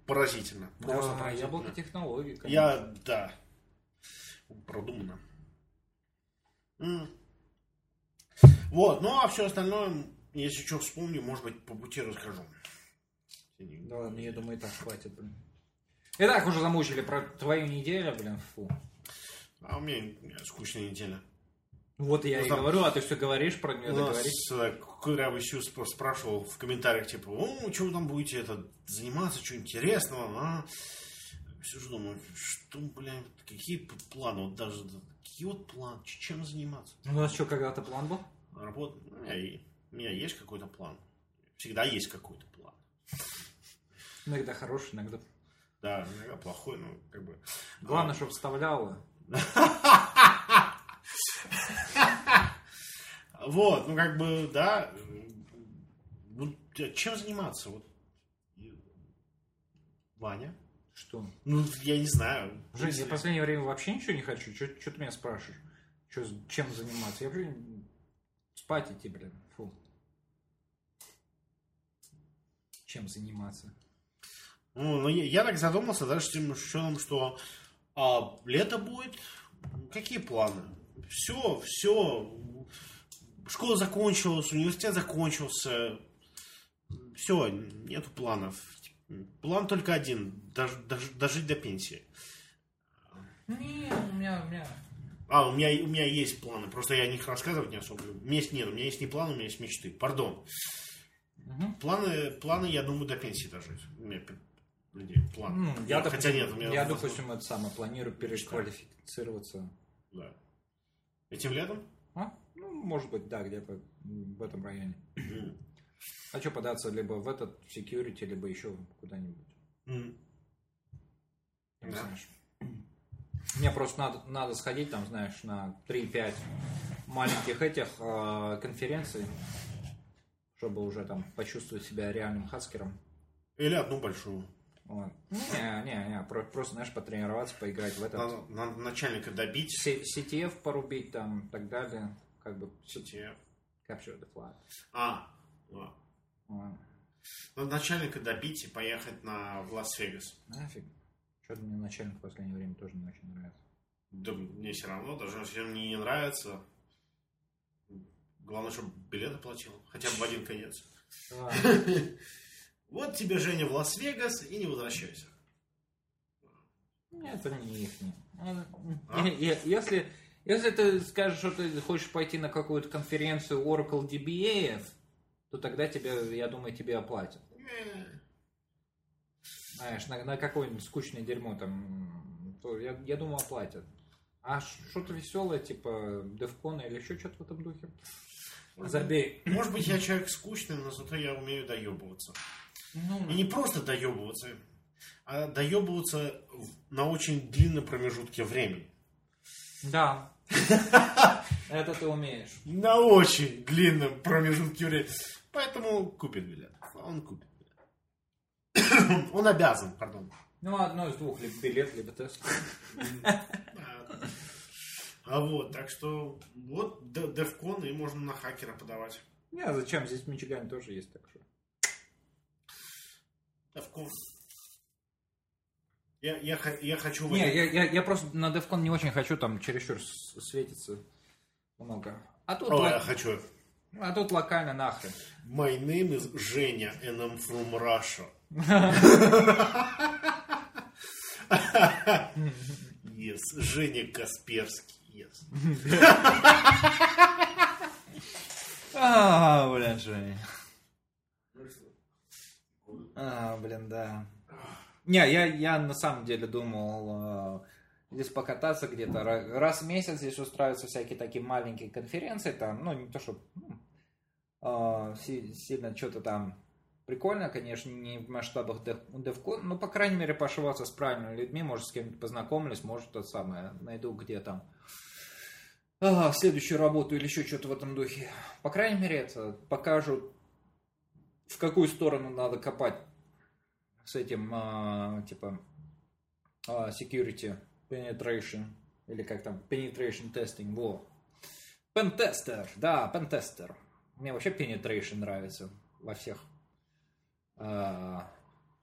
поразительно. Просто Да, поразительно. яблоко технологий, конечно. Я, да, продумано. М. Вот, ну а все остальное, если что вспомню, может быть, по пути расскажу. Да ладно, я думаю, и так хватит, блин. И так уже замучили про твою неделю, блин, фу. А у меня, у меня скучная неделя. Вот я Ну, и там- говорю, а ты все говоришь про нее, У договоришь. нас э, Кудрявый Сюз спрашивал в комментариях, типа, о, что вы там будете это, заниматься, что интересного, а? Все же думаю, что, блин, какие п- планы, вот даже, какие вот планы, ч- чем заниматься? У нас что, когда-то план был? Работа, у меня, и- у меня есть какой-то план. Всегда есть какой-то план. Иногда хороший, иногда... Да, иногда плохой, ну, как бы... Главное, чтобы вставляло. Вот, ну, как бы, да, ну, чем заниматься, вот, Ваня? Что? Ну, я не знаю. Жень, Если- я в последнее время вообще ничего не хочу. Что ты меня спрашиваешь? Чё, чем заниматься? Я, блин, спать идти, блин. Фу. Чем заниматься? Ну, ну, я, я так задумался, даже с тем учетом, что а, лето будет. Какие планы? Все, все. Школа закончилась, университет закончился. Все, нету планов. План только один. Дож, дож, дожить до пенсии. Не, у меня, у меня... А, у меня, у меня есть планы. Просто я о них рассказывать не особо люблю. У меня есть, нет, у меня есть не планы, у меня есть мечты. Пардон. Угу. Планы, планы, я думаю, до пенсии дожить. У меня пи- людей, план. Ну, я, Хотя допустим, нет, у меня... я, допустим, это самое, планирую переквалифицироваться. Да. Этим летом? А? Ну, может быть, да, где-то в этом районе. М. Хочу податься либо в этот security, либо еще куда-нибудь. М. Там, Да. знаешь. Мне просто надо, надо сходить, там, знаешь, на три-пять маленьких этих э, конференций, чтобы уже там почувствовать себя реальным хаскером. Или одну большую. Вот. Не, не, не, про- просто, знаешь, потренироваться, поиграть в этот. Надо, надо начальника добить. Си- си ти эф порубить там и так далее. Как бы Сети. capture the flag. А, а. Вот. Надо начальника добить и поехать на в Лас-Вегас. Нафиг. Что-то мне начальник в последнее время тоже не очень нравится. Да мне все равно, даже если мне не нравится. Главное, чтобы билет оплатил. Хотя бы в один конец. Вот тебе, Женя, в Лас-Вегас и не возвращайся. Это не их. А? Если, если ты скажешь, что ты хочешь пойти на какую-то конференцию Oracle ди би эй, то тогда тебе, я думаю, тебе оплатят. Э, Знаешь, на, на какое-нибудь скучное дерьмо там, то я, я думаю, оплатят. А что-то веселое, типа Девкона или еще что-то в этом духе, забей. Может быть, я человек скучный, но зато я умею доебываться. Ну, И не просто доебываться, а доебываться в- на очень длинном промежутке времени. да. Это ты умеешь. На очень длинном промежутке времени. Поэтому купит билет. Он купит билет. Он обязан, пардон. Ну, одно из двух, либо билет, либо тест. А вот, так что вот Девкон, и можно на хакера подавать. Не, а зачем? Здесь в Мичигане тоже есть, так что. Девкон. Я, я, х- я хочу... в Не, это- я, я, я просто на Девкон не очень хочу, там чересчур с- светится много. А тут, О, ло- я хочу. а тут локально нахрен. My name is Женя, and I'm from Russia. Yes, Женя Касперский. Yes. А, блин, Женя. А, блин, да. Не, я, я на самом деле думал э, здесь покататься где-то. Ра- Раз в месяц здесь устраиваются всякие такие маленькие конференции. Там, ну, не то, что ну, э, си- сильно что-то там прикольно, конечно, не в масштабах Девкон, но, по крайней мере, пошиваться с правильными людьми, может, с кем-нибудь познакомлюсь, может, то самое, найду где там а, следующую работу или еще что-то в этом духе. По крайней мере, это покажут, в какую сторону надо копать с этим, а, типа, а, security, penetration, или как там, penetration testing, во. Пентестер, да, пентестер. Мне вообще penetration нравится во всех а,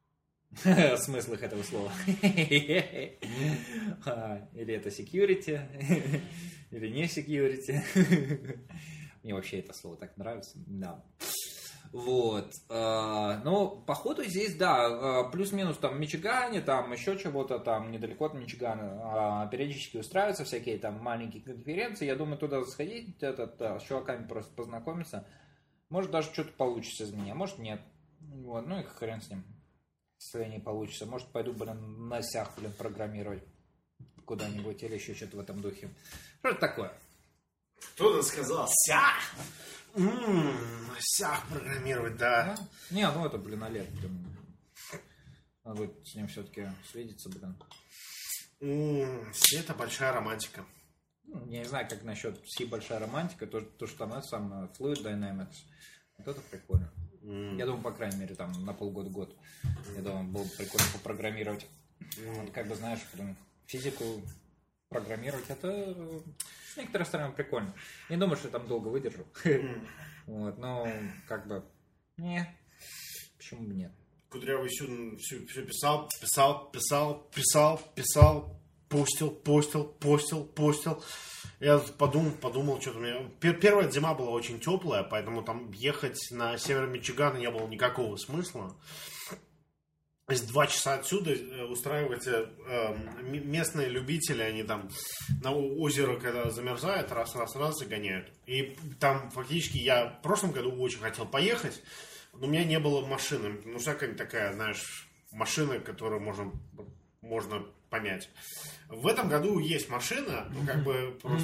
Смысл их этого слова. Или это security, или не security. Мне вообще это слово так нравится. Да. Вот. Ну, походу здесь, да, плюс-минус там в Мичигане, там еще чего-то там недалеко от Мичигана периодически устраиваются всякие там маленькие конференции. Я думаю, туда сходить, этот, с чуваками просто познакомиться. Может, даже что-то получится из меня, может, нет. Вот, ну и хрен с ним. Если не получится. Может, пойду, блин, на сях, блин, программировать куда-нибудь или еще что-то в этом духе. Что это такое? Кто-то сказал сях. Ммм, сях программировать, да. А? Не, ну это, блин, Олег, блин. Надо будет с ним все-таки свидеться, блин. Ммм, это большая романтика. Ну, я не знаю, как насчет си большая романтика, то, то что там, это самое, Fluid Dynamics. Вот это прикольно. Mm. Я думаю, по крайней мере, там на полгода-год. Mm. Я думаю, было бы прикольно попрограммировать. Mm. Вот, как бы, знаешь, блин, физику программировать, это с некоторой стороны прикольно. Не думаю, что я там долго выдержу. Mm. Вот, но как бы, не, почему бы нет. Кудрявый все, все, все писал, писал, писал, писал, писал, постил, постил, постил, постил. Я подумал, подумал, что-то у меня... Первая зима была очень теплая, поэтому там ехать на север Мичигана не было никакого смысла. То есть два часа отсюда устраивать э, местные любители, они там на озеро, когда замерзает, раз-раз-раз загоняют. И там фактически я в прошлом году очень хотел поехать, но у меня не было машины. Нужна какая-нибудь такая, знаешь, машина, которую можно, можно понять. В этом году есть машина, ну как бы просто...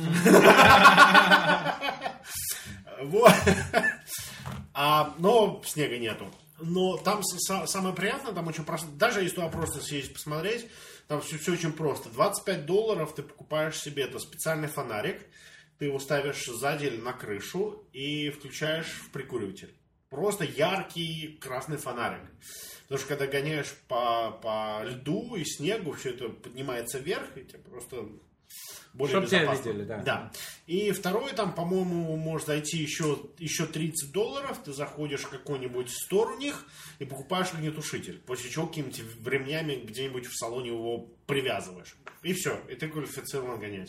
Вот. Но снега нету. Но там самое приятное, там очень просто. Даже если туда просто съездить посмотреть, там все, все очень просто. двадцать пять долларов ты покупаешь себе это специальный фонарик, ты его ставишь сзади или на крышу и включаешь в прикуриватель. Просто яркий красный фонарик. Потому что когда гоняешь по, по льду и снегу, все это поднимается вверх, и тебе просто более Чтоб безопасно. Тебя видели, да. Да. И второй, там, по-моему, может зайти еще, еще тридцать долларов, ты заходишь в какой-нибудь стор у них и покупаешь огнетушитель. После чего какими-то ремнями где-нибудь в салоне его привязываешь. И все, и ты квалифицирован гонять.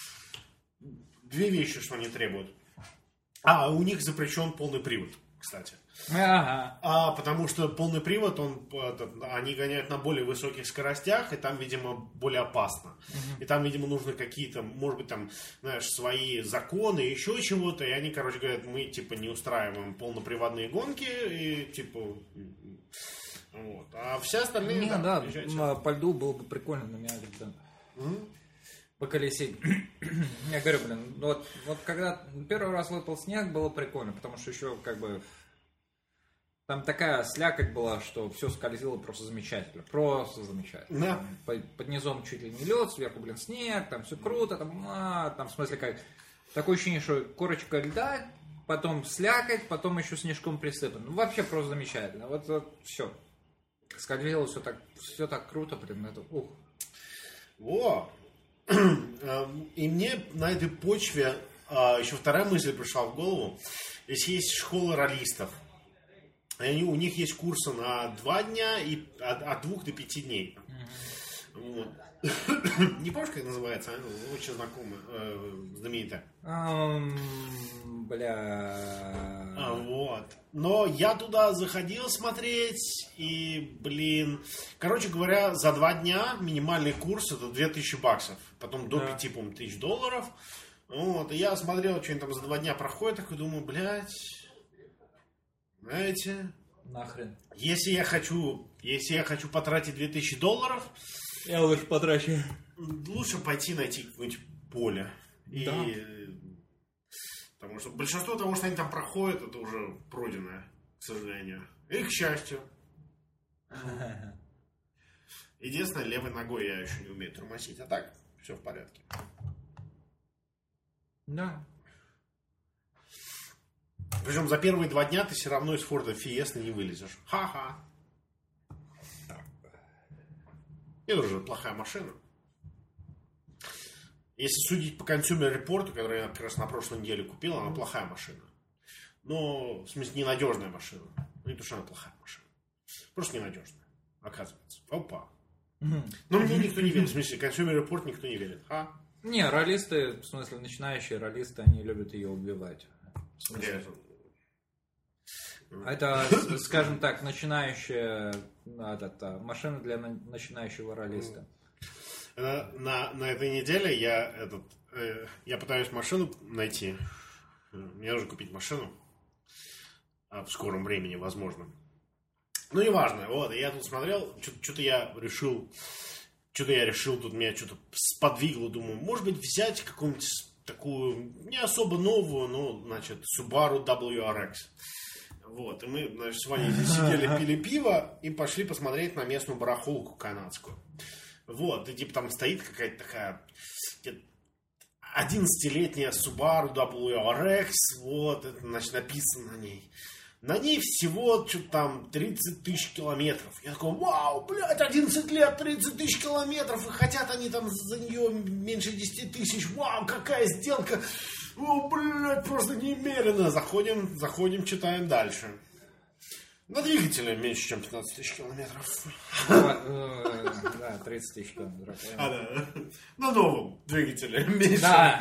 Две вещи, что они требуют. А, у них запрещен полный привод, кстати. Ага. А, потому что полный привод, он, этот, они гоняют на более высоких скоростях, и там, видимо, более опасно. Uh-huh. И там, видимо, нужны какие-то, может быть, там, знаешь, свои законы, еще чего-то. И они, короче, говорят, мы, типа, не устраиваем полноприводные гонки, и, типа, вот. А все остальные, не, да, да, по льду было бы прикольно на меня как-то uh-huh. поколесить. Я говорю, блин, вот, вот когда первый раз выпал снег, было прикольно, потому что еще, как бы, там такая слякоть была, что все скользило просто замечательно. Просто замечательно. Да. Под, под низом чуть ли не лед, сверху, блин, снег, там все круто, там, а, там в смысле как... Такое ощущение, что корочка льда, потом слякоть, потом еще снежком присыпано. Ну, вообще просто замечательно. Вот, вот все. Скользило все так, все так круто, блин, это... Ух. Во! И мне на этой почве еще вторая мысль пришла в голову. Здесь есть школа раллистов. Они, у них есть курсы на два дня и от, от двух до пяти дней. Mm-hmm. Вот. Не помнишь, как называется? Очень знакомая, э, знаменитая. Um, бля. А, вот. Но я туда заходил смотреть, и, блин, короче говоря, за два дня минимальный курс это две тысячи баксов. Потом до пяти, по-моему, тысяч долларов. Вот. И я смотрел, что они там за два дня проходят, такой думаю, блядь. Знаете, нахрен. Если я хочу, если я хочу потратить две тысячи долларов, я лучше потрачу. Лучше пойти найти какое-нибудь поле. И, да. Потому что большинство того, что они там проходят, это уже пройденное, к сожалению. И к счастью. Единственное, левой ногой я еще не умею тормозить. А так, все в порядке. Да. Причем за первые два дня ты все равно из Форда Фиесты не вылезешь. Ха-ха. Это уже плохая машина. Если судить по Consumer Report, который я как раз на прошлой неделе купил, она плохая машина. Но, в смысле, ненадежная машина. Не то, что она плохая машина. Просто ненадежная. оказывается. Опа. Но мне никто не верит. В смысле, Consumer Report никто не верит. А? Не, ролисты, в смысле, начинающие ролисты, они любят ее убивать. Это, скажем так, начинающая этот, машина для начинающего ролиста. На, на, на этой неделе я, этот, э, я пытаюсь машину найти. Мне нужно купить машину. А в скором времени, возможно. Ну, неважно. Вот, я тут смотрел, что-то я решил, что-то я решил, тут меня что-то сподвигло, думаю, может быть, взять какую-нибудь такую, не особо новую, но, значит, Subaru дабл ю ар экс. Вот, и мы, значит, с Ваней здесь сидели, пили пиво и пошли посмотреть на местную барахолку канадскую. Вот, и типа там стоит какая-то такая одиннадцатилетняя Subaru дабл ю ар экс, вот, это, значит, написано на ней. На ней всего что-то там тридцать тысяч километров. Я такой, вау, блядь, одиннадцать лет, тридцать тысяч километров, и хотят они там за нее меньше десять тысяч, вау, какая сделка, о, блядь, просто немерено. Заходим, заходим, читаем дальше. На двигателе меньше, чем пятнадцать тысяч километров. Да, тридцать тысяч километров. А, да. На новом двигателе меньше. Да.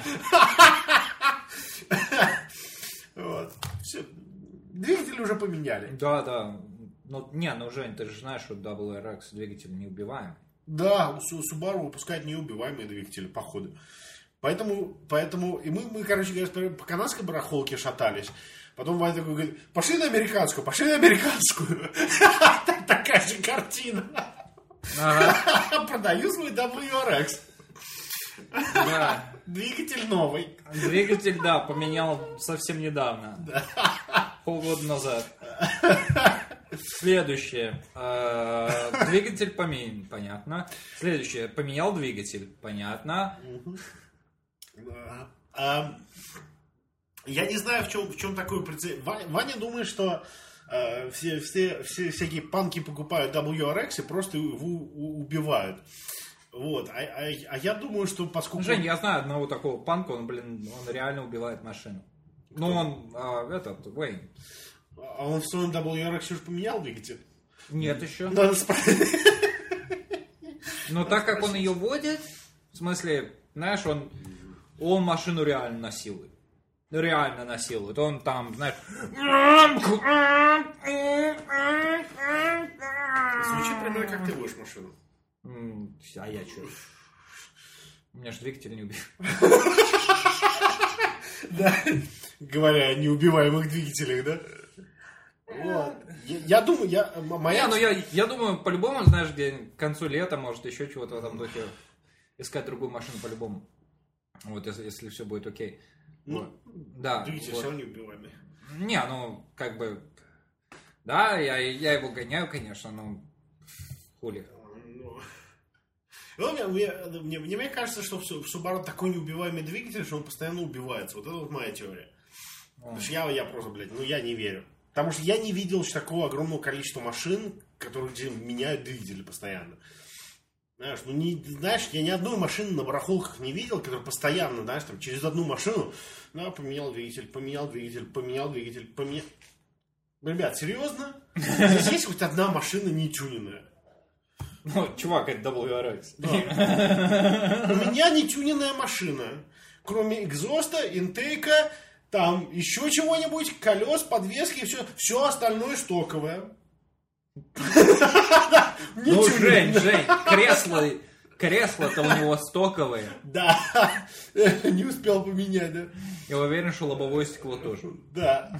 Вот. Все. Двигатель уже поменяли. Да, да. Ну, не, ну, Жень, ты же знаешь, что дабл ю ар экс двигатель неубиваемый. Да, у Subaru выпускает неубиваемые двигатели, походу. Поэтому, поэтому, и мы, мы, короче говоря, по канадской барахолке шатались. Потом Ваня такой говорит, пошли на американскую, пошли на американскую. Такая же картина. Продаю свой дабл ю ар экс. Да. Двигатель новый. Двигатель, да, поменял совсем недавно. Да. Полгода назад. Следующее. Двигатель поменял, понятно. Следующее. Поменял двигатель, понятно. Я не знаю, в чем, в чем такой прецедент. Ваня, Ваня думает, что э, все, все, все всякие панки покупают дабл ю ар экс и просто его убивают. Вот. А, а, а я думаю, что поскольку... Жень, я знаю одного такого панка, он, блин, он реально убивает машину. Ну, он, а, этот, Уэйн. А он в своем дабл ю ар экс уже поменял двигатель? Нет еще. Надо спросить. Но так как он ее водит, в смысле, знаешь, он, он машину реально насилует. Реально насилует. Он там, знаешь... Звучит примерно, как ты водишь машину. А я что? У меня же двигатель не убил. Да, говоря о неубиваемых двигателях, да? Вот. Я, я думаю, я... Моя... Не, ну я, я думаю, по-любому, знаешь, где к концу лета, может, еще чего-то в этом духе искать другую машину по-любому. Вот, если, если все будет окей. Ну, вот. Да. Двигатель вот. все равно неубиваемый. Не, ну, как бы... Да, я, я его гоняю, конечно, но... Хули. Ну, мне, мне, мне, мне кажется, что в Subaru такой неубиваемый двигатель, что он постоянно убивается. Вот это вот моя теория. Потому что я, я просто, блядь, ну я не верю. Потому что я не видел такого огромного количества машин, которые где меняют двигатели постоянно. Знаешь, ну не, знаешь, я ни одной машины на барахолках не видел, которая постоянно, знаешь, там через одну машину, да, поменял двигатель, поменял двигатель, поменял двигатель, поменял. Ребят, серьезно? Здесь есть хоть одна машина не тюненная? Ну, чувак, это дабл ю ар экс. Да. У меня не тюненная машина. Кроме экзоста, интейка, там еще чего-нибудь, колес, подвески и все. Все остальное стоковое. Ну, Жень, Жень, кресло, кресло-то у него стоковое. Да, не успел поменять, да. Я уверен, что лобовое стекло тоже. Да.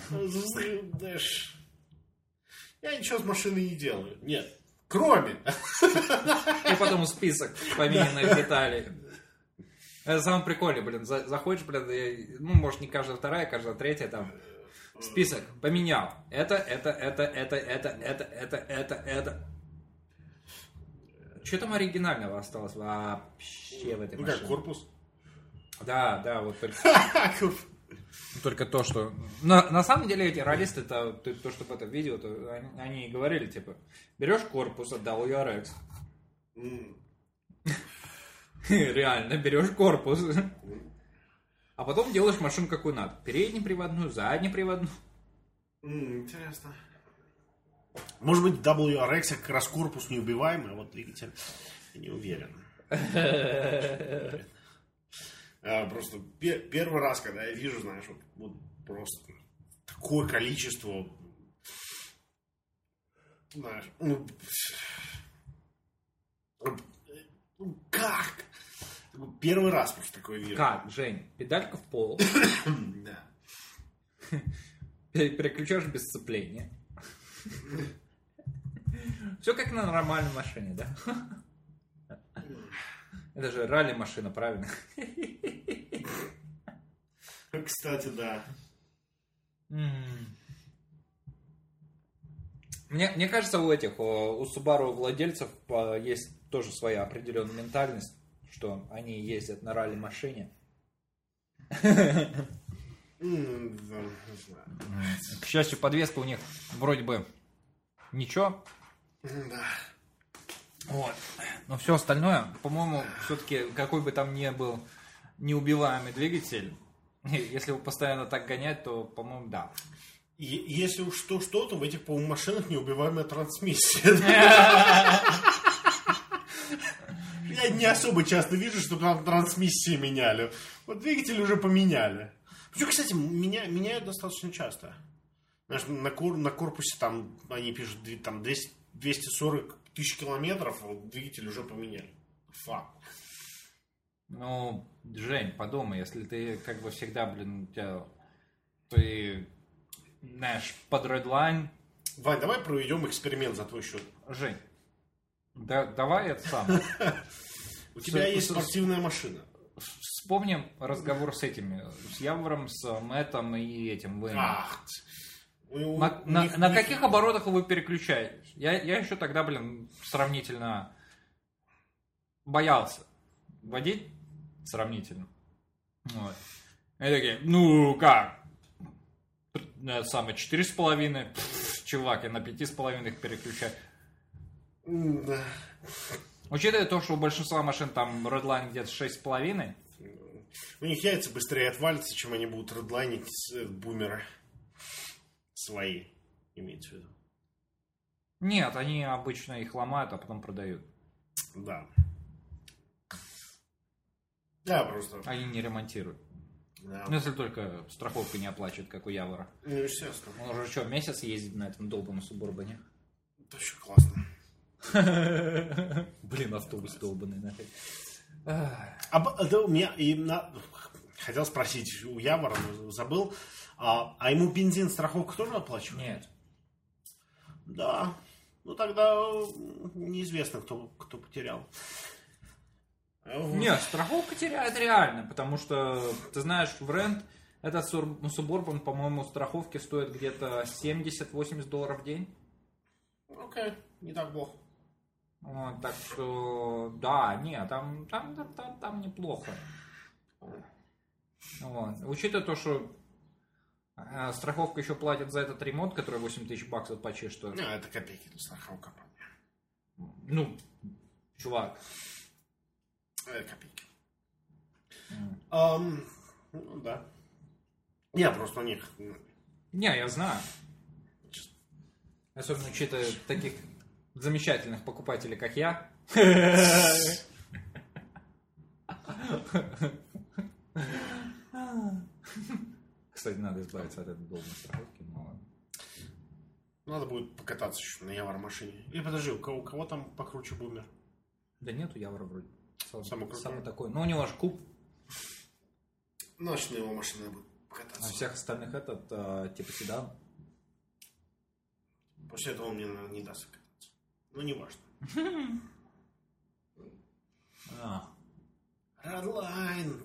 Я ничего с машиной не делаю. Нет. Кроме. И потом список помененных деталей. Это самое прикольное, блин. Заходишь, блин, и, ну, может, не каждая вторая, каждая третья там. Список поменял. Это, это, это, это, это, это, это, это, это. Что там оригинального осталось вообще в этой ну, машине? Ну как, корпус? Да, да, вот только... Только то, что... На, на самом деле эти ролисты, то, то, что в этом видео, то они, они говорили, типа, берешь корпус от дабл ю ар экс. Mm. Реально, берешь корпус. Mm. А потом делаешь машину какую надо. Переднеприводную, заднеприводную. Mm, интересно. Может быть, дабл ю ар экс как раз корпус неубиваемый, а вот двигатель я не уверен. Просто первый раз, когда я вижу, знаешь, вот, вот просто такое количество, знаешь, ну, ну как? Первый раз просто такое вижу. Как, Жень? Педалька в пол. Да. Переключаешь без сцепления. Все как на нормальной машине, да? Это же ралли-машина, правильно? Кстати, да. Мне, мне кажется, у этих, у Subaru владельцев есть тоже своя определенная ментальность, что они ездят на ралли-машине. К счастью, подвеска у них вроде бы ничего. Да. Вот. Но все остальное, по-моему, все-таки какой бы там ни был неубиваемый двигатель, если его постоянно так гонять, то, по-моему, да. Если уж что-что, то в этих, по-моему, машинах неубиваемая трансмиссия. Я не особо часто вижу, что там трансмиссии меняли. Вот двигатель уже поменяли. Причем, кстати, меня, меняют достаточно часто. Знаешь, на, кор, на корпусе там они пишут там двести, двести сорок тысяч километров, а вот двигатель уже поменяли. Факт. Ну, Жень, подумай, если ты как бы всегда, блин, у тебя, ты, знаешь, под Redline. Вань, давай проведем эксперимент за твой счет. Жень, да, давай это сам. У тебя есть спортивная машина. Вспомним разговор с этими, с Явором, с Мэттом и этим Вэном. Ах, у, на, у на, них, на них... каких оборотах вы переключаетесь? Я, я еще тогда, блин, сравнительно боялся водить сравнительно. Вот. И такие, ну как? Это самое, четыре с половиной. Чувак, я на пяти с половиной их переключаю. Да. Учитывая то, что у большинства машин там Redline где-то шесть с половиной. У них яйца быстрее отвалятся, чем они будут редлайнить бумеры. Свои, имеется в виду. Нет, они обычно их ломают, а потом продают. Да. Да, просто. Они не ремонтируют. Да. Ну, если только страховка не оплачивает, как у Явора. Ну, естественно. Он уже что, месяц ездит на этом долбанном Субурбане? Это очень классно. Блин, автобус долбанный нафиг. А, да, у меня и на... хотел спросить у Явора, забыл. А, а ему бензин страховка тоже оплачивает? Нет. Да. Ну тогда неизвестно, кто, кто потерял. Нет, страховка теряет реально, потому что, ты знаешь, в рент этот Субурбан, по-моему, страховки стоит где-то семьдесят-восемьдесят долларов в день. Окей, не так плохо. Вот, так что, да, нет, там, там, там, там, там неплохо. Вот. Учитывая то, что э, страховка еще платит за этот ремонт, который восемь тысяч баксов почти стоит. Ну, это копейки, это страховка. Ну, чувак. Это копейки. Mm. Um, ну, да. Я просто у них... Не, я знаю. Особенно учитывая таких замечательных покупателей, как я. Кстати, надо избавиться от этой долбанной страховки, но... Надо будет покататься еще на Явор машине. Или подожди, у кого, у кого там покруче бумер? Да нету Явора вроде. Самый крутой? Самый такой. Ну, у него аж куб. Значит, на его машине будет покататься. А всех остальных этот, а, типа седан. После этого он мне, наверное, не даст кататься. Ну, не важно. Redline.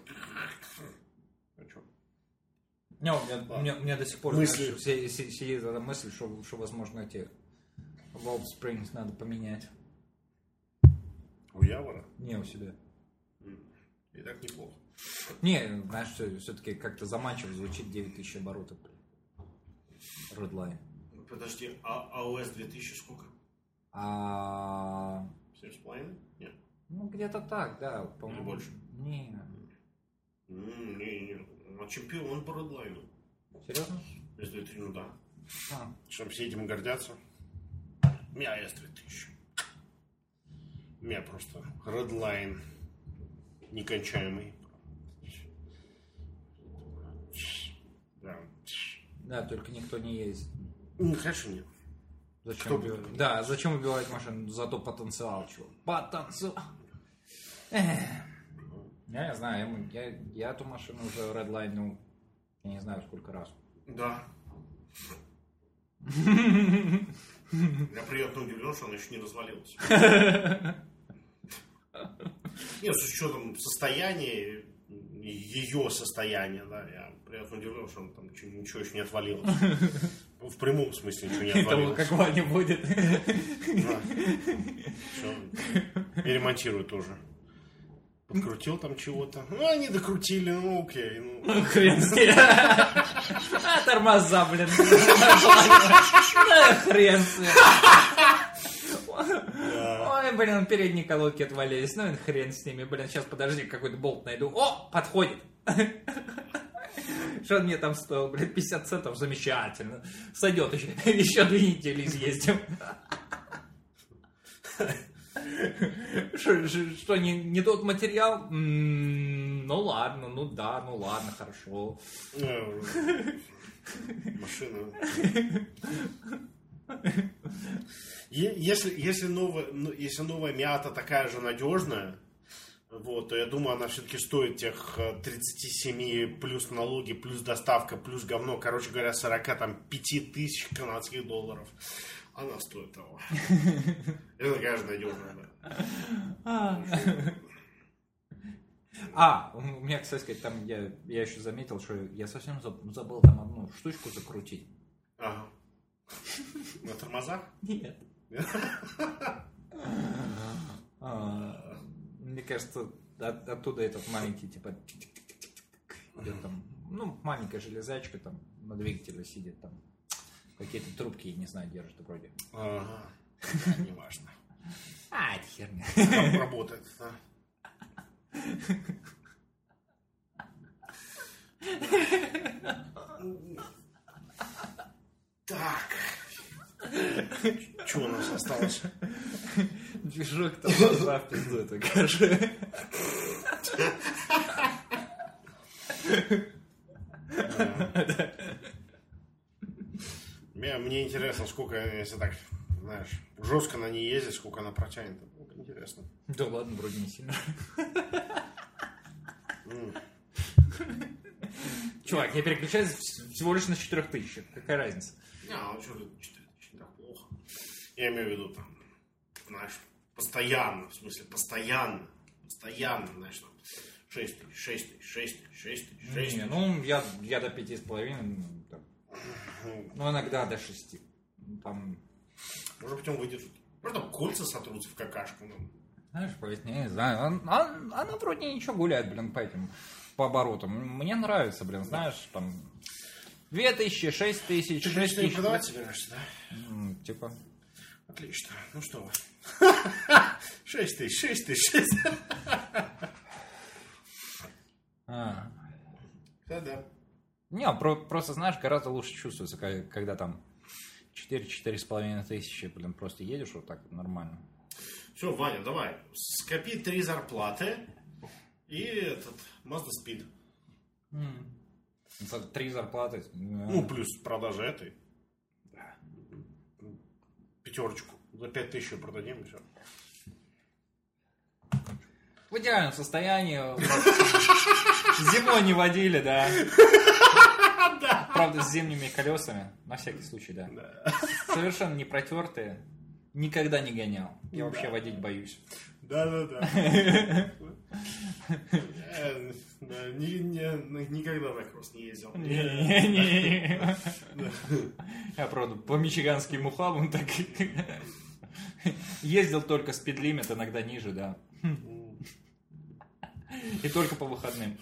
А что? Не, у меня, у меня, у меня до сих пор мысли. Знаешь, сидит эта мысль, что, что возможно эти Valve Springs надо поменять. У Явора? Не, у себя. И так неплохо. Не, знаешь, все, все-таки как-то заманчиво звучит девять тысяч оборотов. Redline. Подожди, а АОС две тысячи сколько? А... семь с половиной? Нет. Ну, где-то так, да. По-моему. Или больше? Не. Не, не. А чемпион по редлайну. Серьезно? Если это, ну да. А. Что все этим гордятся. У меня эс три тысячи. У меня просто Redline некончаемый. Да. Да, только никто не ездит. Ну, конечно, нет. Зачем Кто убивать? будет? Да, зачем убивать машину? Зато потенциал, чего? Потенциал. Эх. Я не знаю, я, я, я эту машину уже Redline, ну, я не знаю сколько раз. Да. Я приятно удивлен, что она еще не развалилась. Нет, с учетом состояния, ее состояния, да, я приятно удивлен, что там ничего еще не отвалилось. В прямом смысле ничего не отвалилось. Этого как не будет. Да. Все. Перемонтируют тоже. Подкрутил там чего-то. Ну, они докрутили, ну окей. Ну. Хрен с ним. А, тормоза, блин. Хрен с ним. Ой, блин, передние колодки отвалились. Ну, хрен с ними. Блин, сейчас подожди, какой-то болт найду. О, подходит. Что он мне там стоил, блин, пятьдесят центов, замечательно. Сойдет еще, еще две недели изъездим. Что, что не, не тот материал? М-м, ну ладно, ну да, ну ладно, хорошо. Машина. Если, если, новая, если новая Миата такая же надежная, вот, то я думаю, она все-таки стоит тех тридцать семь плюс налоги, плюс доставка, плюс говно, короче говоря, сорок пять тысяч канадских долларов. Она стоит того. Это такая же надежная, да. А, у меня, кстати сказать, там я, я еще заметил, что я совсем забыл там одну штучку закрутить. Ага. На тормозах? Нет. Мне кажется, от, оттуда этот маленький, типа, идет там, ну, маленькая железячка там на двигателе сидит, там какие-то трубки, не знаю, держит вроде. Ага, не важно. А, это херня. Там работает, да? Так. Что у нас осталось? Движок там в пизду это, короче. Мне, мне интересно, сколько, если так, знаешь, жестко на ней ездить, сколько она протянет. Интересно. Да ладно, вроде не сильно. Mm. Чувак, я переключаюсь всего лишь на четырех тысячах. Какая разница? Не, ну что, четыре тысячи не так плохо. Я имею в виду, там, знаешь, постоянно, в смысле, постоянно, постоянно, знаешь, там, шесть тысяч, шесть тысяч, шесть тысяч, шесть тысяч, шесть тысяч. Ну, я, я до пяти с половиной, ну, иногда до шести. Там... Может быть, он выдержит. Может, там кольца сотрутся в какашку. Ну. Знаешь, поясни, не знаю. Он, он, она вроде ничего гуляет, блин, по этим, по оборотам. Мне нравится, блин, знаешь, там... Две тысячи, шесть тысяч, Ты, шесть тысяч. Ты продавать собираешься, да? М, типа... Отлично. Ну что вы. Шесть тысяч, шесть тысяч, шесть тысяч. А. Да-да. Не, про, просто, знаешь, гораздо лучше чувствуется, когда, когда там четыре-четыре с половиной тысячи, блин, просто едешь вот так нормально. Все, Ваня, давай, скопи три зарплаты и этот, Mazda Speed. Mm. За три зарплаты. Ну, плюс продажа этой. Да. Пятерочку. За пять тысяч продадим, и все. В идеальном состоянии. Зимой не водили, да. Да. Правда, с зимними колесами, на всякий случай, да. Да. Совершенно не протертые. Никогда не гонял. Я да. вообще водить боюсь. Да-да-да. Никогда так просто не ездил. Я, правда, по мичиганским ухабам так ездил только спидлимит, иногда ниже, да. И только по выходным.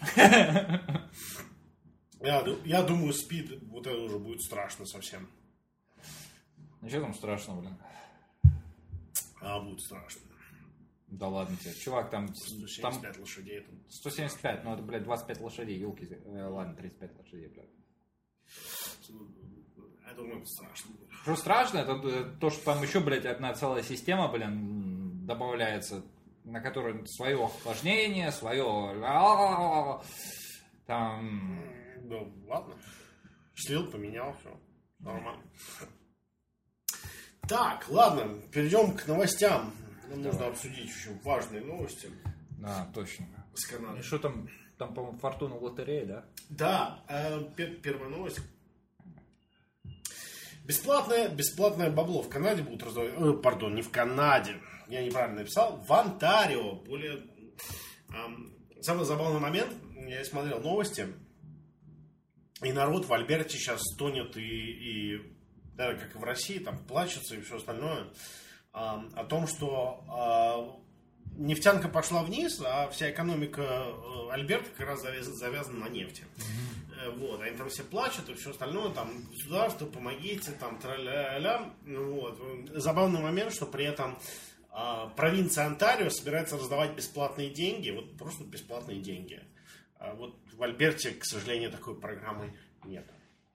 Я, я думаю, спид, вот это уже будет страшно совсем. Ну что там страшно, блин? А, будет страшно. Да ладно тебе. Чувак, там... сто семьдесят пять там... лошадей. Там. сто семьдесят пять, ну это, блядь, двадцать пять лошадей, елки. Э, ладно, тридцать пять лошадей, блядь. думаю, это страшно будет. Что страшно, это то, что там еще, блядь, одна целая система, блин, добавляется, на которой свое охлаждение, свое... Там... Ну, ладно. Слил, поменял, все. Нормально. Так, ладно, перейдем к новостям. Нам Давай. нужно обсудить очень важные новости. Да, точно. С Канады. И что там, там, по-моему, фортуна лотереи, да? Да, э, пер- первая новость. Бесплатное, бесплатное бабло в Канаде будут раздавать... Э, пардон, не в Канаде. Я неправильно написал. В Онтарио. Более... Эм, самый забавный момент. Я смотрел новости. И народ в Альберте сейчас стонет и... и да, как и в России, там плачется и все остальное. Э, о том, что... Э, нефтянка пошла вниз, а вся экономика Альберта как раз завязана на нефти. Mm-hmm. Вот, они там все плачут и все остальное, там, государство, помогите, там, тра-ля-ля. Вот. Забавный момент, что при этом а, провинция Онтарио собирается раздавать бесплатные деньги, вот просто бесплатные деньги. А вот в Альберте, к сожалению, такой программы нет.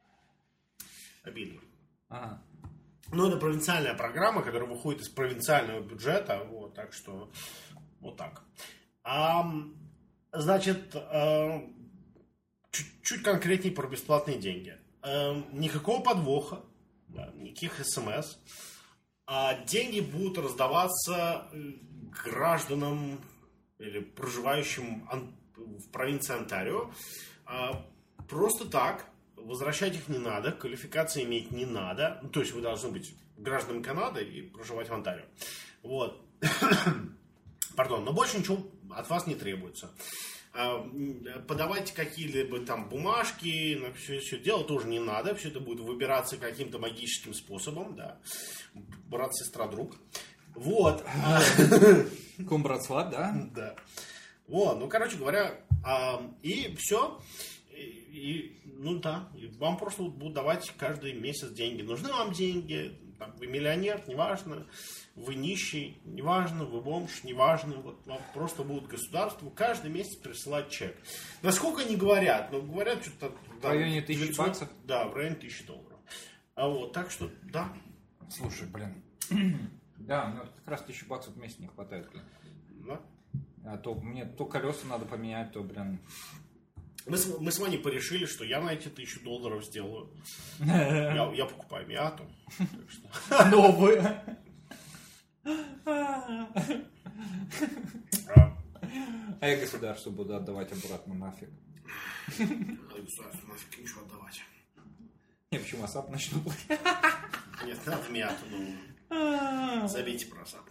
Обидно. Ага. Но это провинциальная программа, которая выходит из провинциального бюджета, вот, так что вот так. А, значит, а, чуть, чуть конкретнее про бесплатные деньги. А, никакого подвоха, да, никаких смс. А деньги будут раздаваться гражданам или проживающим в провинции Онтарио а, просто так. Возвращать их не надо, квалификации иметь не надо. Ну, то есть вы должны быть гражданами Канады и проживать в Онтарио. Вот. Пардон, но больше ничего от вас не требуется. Подавайте какие-либо там бумажки, на все, все дело тоже не надо. Все это будет выбираться каким-то магическим способом. Да. Брат, сестра, друг. Вот. Кум, брат, сват, да? Да. Вот, ну, короче говоря, и все. И, ну да, и вам просто будут давать каждый месяц деньги. Нужны вам деньги, там, вы миллионер, неважно, вы нищий, неважно, вы бомж, неважно, вот вам просто будут государству каждый месяц присылать чек. Насколько не говорят, но говорят что-то... В районе тысячи баксов? Да, в районе тысячи долларов. А вот, так что, да. Слушай, блин. Да, мне вот как раз тысячи баксов в месяц не хватает. Блин. Да. А то мне то колеса надо поменять, то, блин... Мы с, мы с вами порешили, что я на эти тысячу долларов сделаю. Я, я покупаю Миату. Новые. А я государству буду отдавать обратно нафиг. Государству нафиг ничего отдавать. Я почему АСАП начну платить? Нет, надо Миату новую. Забейте про АСАП.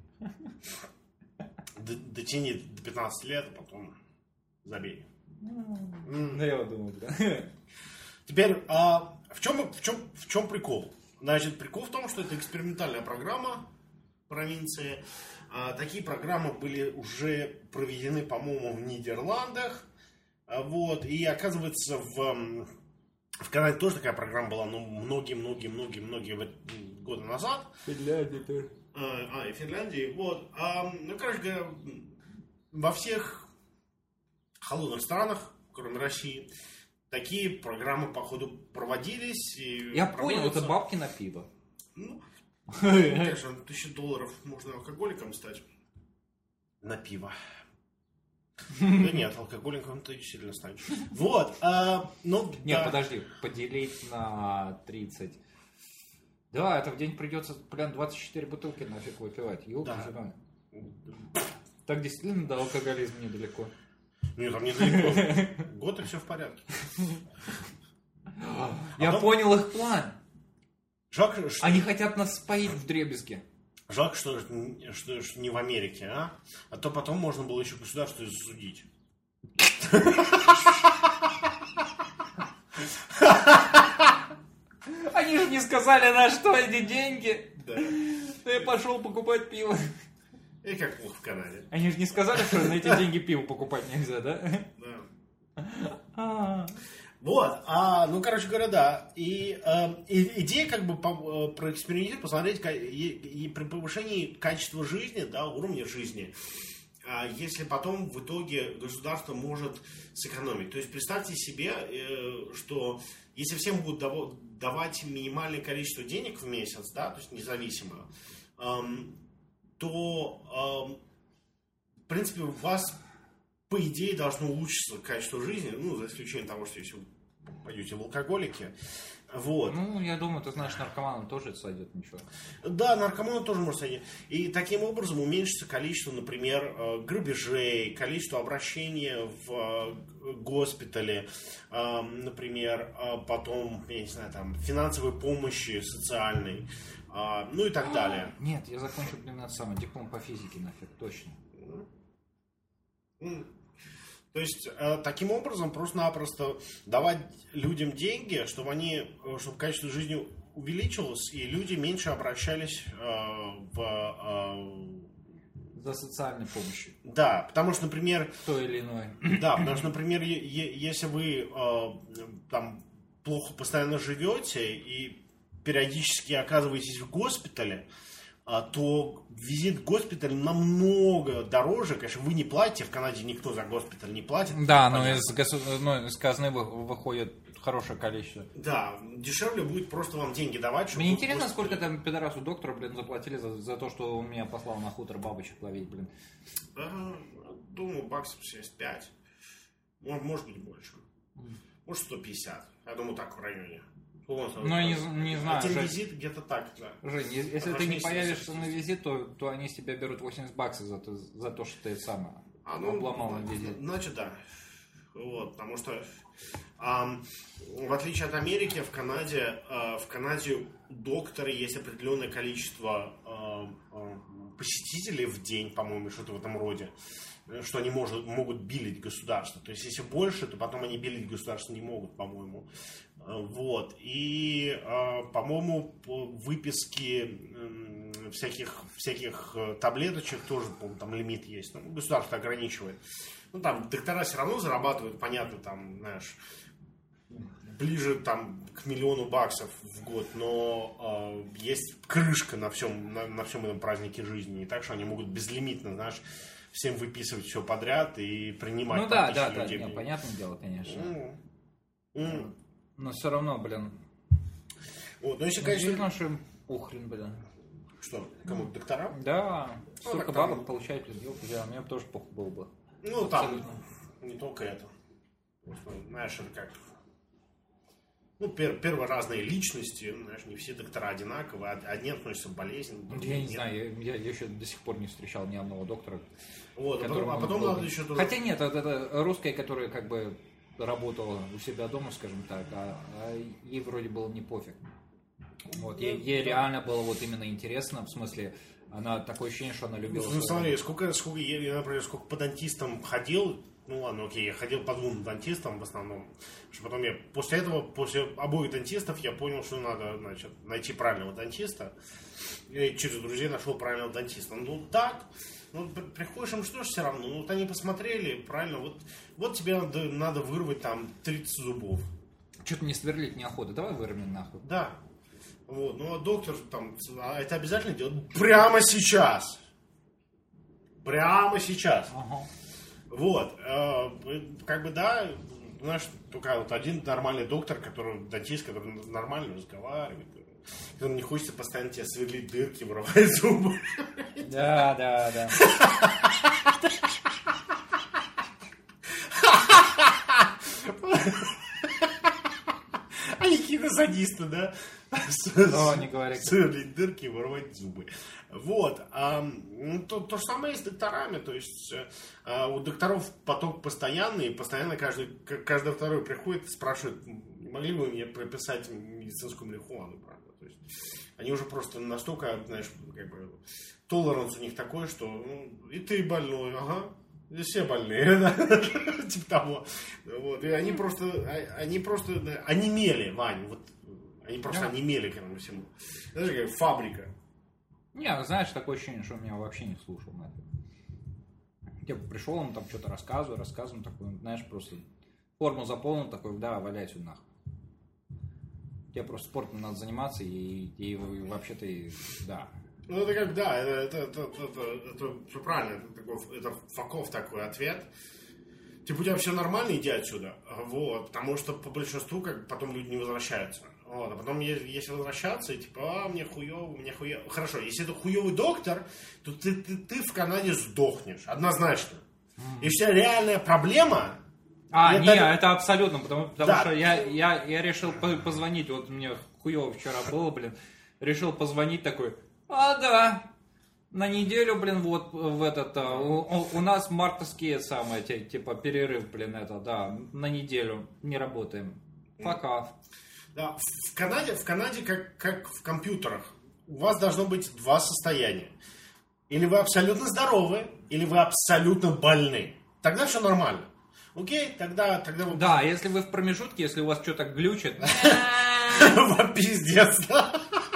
Дотяни до пятнадцати лет, а потом забей. Ну, я вот думаю, да. Теперь, а, в, чем, в, чем, в чем прикол? Значит, прикол в том, что это экспериментальная программа провинции. А, такие программы были уже проведены, по-моему, в Нидерландах. А, вот, и оказывается, в, в Канаде тоже такая программа была, ну, многие-многие-многие-многие года назад. Финляндия тоже. А, и Финляндии. Вот. А, ну, короче говоря, во всех холодных странах, кроме России, такие программы, походу, проводились. И я понял, это бабки на пиво. Ну, конечно, тысяча долларов можно алкоголиком стать. На пиво. Да нет, алкоголиком ты сильно станешь. Вот. А, ну, нет, да. подожди, поделить на тридцать. Да, это в день придется, прям двадцать четыре бутылки нафиг выпивать. Ёлки Да. зеленые. Так действительно до алкоголизма недалеко. Нет, там недалеко. Год и все в порядке. Я потом... понял их план. Жалко, что... Они хотят нас споить вдребезги. Жалко, что, что, что не в Америке, а? А то потом можно было еще государство засудить. Они же не сказали, на что эти деньги. Да. Я пошел покупать пиво. И как плохо в Канаде. Они же не сказали, что на эти деньги пиво покупать нельзя, да? Да. Вот, а, ну, короче говоря, да. И, э, и идея как бы по, проэкспериментировать, посмотреть и, и при повышении качества жизни, да, уровня жизни, если потом в итоге государство может сэкономить. То есть представьте себе, что если всем будут давать минимальное количество денег в месяц, да, то есть независимо, то, в принципе, у вас, по идее, должно улучшиться качество жизни, ну, за исключением того, что если вы пойдете в алкоголики. Вот. Ну, я думаю, ты знаешь, наркоманам тоже это сойдет, ничего. Да, наркоману тоже может сойти. И таким образом уменьшится количество, например, грабежей, количество обращений в госпитале, например, потом, я не знаю, там, финансовой помощи социальной, ну и так далее. Нет, я закончу, блин, это самое, диплом по физике, нафиг, точно. То есть, э, таким образом, просто-напросто давать людям деньги, чтобы они, чтобы качество жизни увеличилось, и люди меньше обращались э, в... Э, за социальной помощью. Да, потому что, например... То или иное. Да, потому что, например, е- е- если вы э, там плохо постоянно живете и периодически оказываетесь в госпитале, то визит в госпиталь намного дороже. Конечно, вы не платите, в Канаде никто за госпиталь не платит. Да, но из, госу... но из казны выходит хорошее количество. Да, дешевле будет просто вам деньги давать. Мне интересно, госпиталь... сколько там пидорасу доктора, блин, заплатили за, за то, что он меня послал на хутор бабочек ловить, блин. А, думаю, баксов шестьдесят пять. Может, может быть больше. Может, сто пятьдесят. Я думаю, так в районе. Ну, я не, не знаю. Один визит где-то так, да. Жень, если ты не появишься на визит, то, то они с тебя берут восемьдесят баксов за то, за то что ты самое а, ну, обломал на визит. Значит, да. Вот, потому что а, в отличие от Америки, в Канаде, а, в Канаде у доктора есть определенное количество а, а, посетителей в день, по-моему, что-то в этом роде, что они может, могут билить государство. То есть, если больше, то потом они билить государство не могут, по-моему. Вот. И, по-моему, выписки всяких, всяких таблеточек тоже, по-моему, там лимит есть. Ну, государство ограничивает. Ну, там доктора все равно зарабатывают, понятно, там, знаешь, ближе там к миллиону баксов в год, но э, есть крышка на всем, на, на всем этом празднике жизни. И так что они могут безлимитно, знаешь, всем выписывать все подряд и принимать. Ну да, да, да, нет, понятное дело, конечно. Mm. Mm. Но все равно, блин. Вот, но если, конечно... Видно, что им похрен, блин. Что, кому-то докторам? Да, ну, столько бабок получают, я, мне тоже похуй было бы. Ну, абсолютно. Там не только это. Просто, знаешь, это как... Ну, пер, первые разные личности, знаешь, не все доктора одинаковые, одни относятся к болезни. Я не нет. знаю, я, я еще до сих пор не встречал ни одного доктора. Вот, а потом, а потом надо еще... Тоже... Хотя нет, это, это русская, которая как бы работала у себя дома, скажем так, а, а ей вроде было не пофиг. Вот, ей, ей реально было вот именно интересно, в смысле, она такое ощущение, что она любила... Ну, смотри, сколько, сколько я, например, сколько по дантистам ходил, ну ладно, окей, я ходил по двум дантистам в основном, что потом я, после этого, после обоих дантистов я понял, что надо, значит, найти правильного дантиста, и через друзей нашел правильного дантиста. Ну, так, ну, приходишь им, что ж все равно, ну, вот они посмотрели, правильно, вот, вот тебе надо, надо вырвать там тридцать зубов. Что-то не сверлить неохота, давай вырвем нахуй. Да. Вот, ну а доктор там, а это обязательно делать прямо сейчас. Прямо сейчас. Ага. Вот, э, как бы да, знаешь, только вот один нормальный доктор, который, дантист, который нормально разговаривает, которому не хочется постоянно тебе сверлить дырки, вырывать зубы. Да, да, да. Они какие-то садисты, да? О, не говори. Сверлить дырки и вырвать зубы. Вот. А, ну, то, то же самое и с докторами. То есть а, у докторов поток постоянный, и постоянно каждый, каждый второй приходит и спрашивает, могли бы вы мне прописать медицинскую марихуану, правда? То есть они уже просто настолько, знаешь, как бы толеранс у них такой, что ну, и ты больной, ага. И все больные, да? Типа того. Вот. И они просто, они просто онемели, Вань, вот. Они просто да. онемели к этому всему. Знаешь, как фабрика. Не, знаешь, такое ощущение, что он меня вообще не слушал на это. Типа пришел, он там что-то рассказывает, рассказывает, такой, знаешь, просто форму заполнил, такой, да, валяй сюда нахуй. Тебе просто спортом надо заниматься, и, и, и вообще-то, и, да. Ну, это как, да, это, это, это, это, это все правильно, это, такой, это факов такой ответ. Типа, у тебя все нормально, иди отсюда. Вот, потому что по большинству как потом люди не возвращаются. Вот, а потом, если возвращаться, и типа, а, мне хуёво, мне хуёво. Хорошо, если это хуёвый доктор, то ты, ты, ты в Канаде сдохнешь, однозначно. Mm. Если у тебя реальная проблема... А, это... не, это абсолютно, потому, потому да. что я, я, я решил позвонить, вот мне хуёво вчера было, блин, решил позвонить такой, а, да, на неделю, блин, вот в этот, у, у нас мартовские самые, типа, перерыв, блин, это, да, на неделю не работаем, пока. Да, в Канаде, в Канаде как, как в компьютерах, у вас должно быть два состояния. Или вы абсолютно здоровы, или вы абсолютно больны. Тогда все нормально. Окей, тогда... тогда вы... Да, если вы в промежутке, если у вас что-то глючит... Пиздец, да?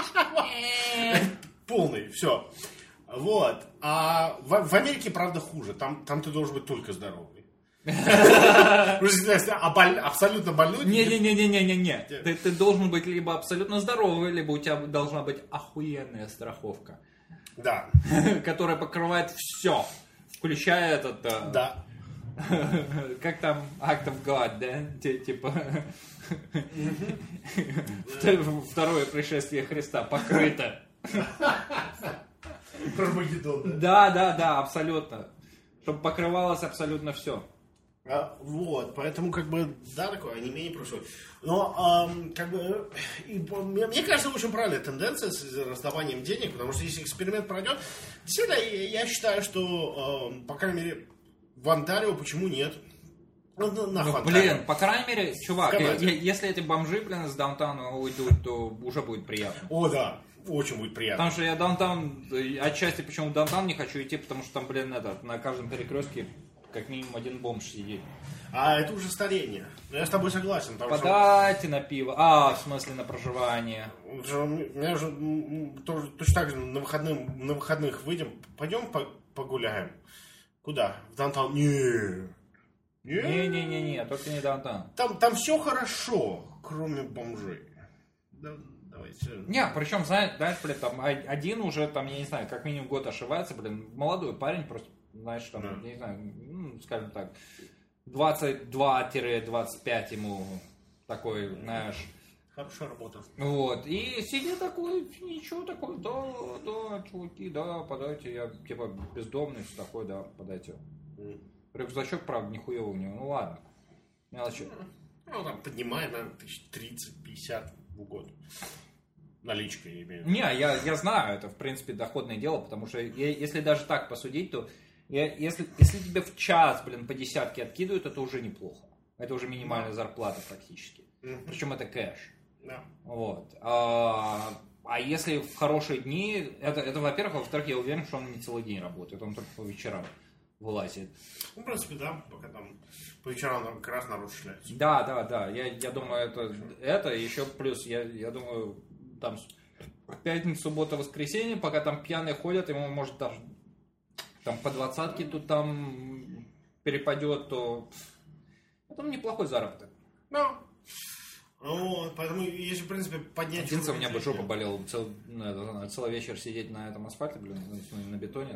Полный, все. Вот. А в Америке, правда, хуже. Там ты должен быть только здоровый. Абсолютно больной. Не-не-не-не-не-не. Ты, ты должен быть либо абсолютно здоровый, либо у тебя должна быть охуенная страховка. Да. Которая покрывает все, включая этот... Да. Как там Act of God, да? Типа... Второе пришествие Христа покрыто. Да, да, да, абсолютно. Чтобы покрывалось абсолютно все. А, вот, поэтому, как бы, да, такое онемение происходит. Но, эм, как бы, и, мне, мне кажется, очень правильная тенденция с раздаванием денег, потому что если эксперимент пройдет, действительно, я, я считаю, что, эм, по крайней мере, в Онтарио почему нет? Ну, на ну, блин, по крайней мере, чувак, я, если эти бомжи, блин, из даунтауна уйдут, то уже будет приятно. О, да. Очень будет приятно. Потому что я даунтаун, отчасти почему в даунтаун не хочу идти, потому что там, блин, этот, на каждом перекрестке как минимум один бомж сидит. А это уже старение. Я с тобой согласен. Подайте что... на пиво. А, в смысле на проживание. Меня же тоже, точно так же на, выходным, на выходных выйдем. Пойдем погуляем. Куда? В даунтаун? Не. Не-не-не-не, только не даунтаун. Там, там все хорошо, кроме бомжей. Да, давайте. Не, причем, знаешь, знаешь, блин, там один уже, там, я не знаю, как минимум год ошивается, блин, молодой парень просто, знаешь, там, да. не знаю, ну, скажем так, двадцать два - двадцать пять ему такой, знаешь... Хорошая работа. Вот, и сидит такой, ничего такой, да, да, чуваки, да, подайте, я, типа, бездомный, все такое, да, подайте. Mm. Рюкзачок, правда, нихуево у него, ну ладно, мелочи. Ну, там, поднимает, наверное, тысяч тридцать-пятьдесят в год. Наличка, я имею в виду. Не, я, я знаю, это, в принципе, доходное дело, потому что, я, если даже так посудить, то я, если, если тебе в час, блин, по десятке откидывают, это уже неплохо. Это уже минимальная зарплата практически. Mm-hmm. Причем это кэш. Yeah. Вот. А, а если в хорошие дни, это, это во-первых, во-вторых, я уверен, что он не целый день работает, он только по вечерам вылазит. Ну, в принципе, да, пока там по вечерам как раз народ шляется. Да, да, да, я, я думаю, это, это еще плюс, я, я думаю, там пятница, суббота, воскресенье, пока там пьяные ходят, ему может даже там по двадцатке тут там перепадет, то это неплохой заработок. Ну, вот, поэтому, если, в принципе, поднять... Единственное, у меня бы жопа болела цел, ну, целый вечер сидеть на этом асфальте, блин, на бетоне.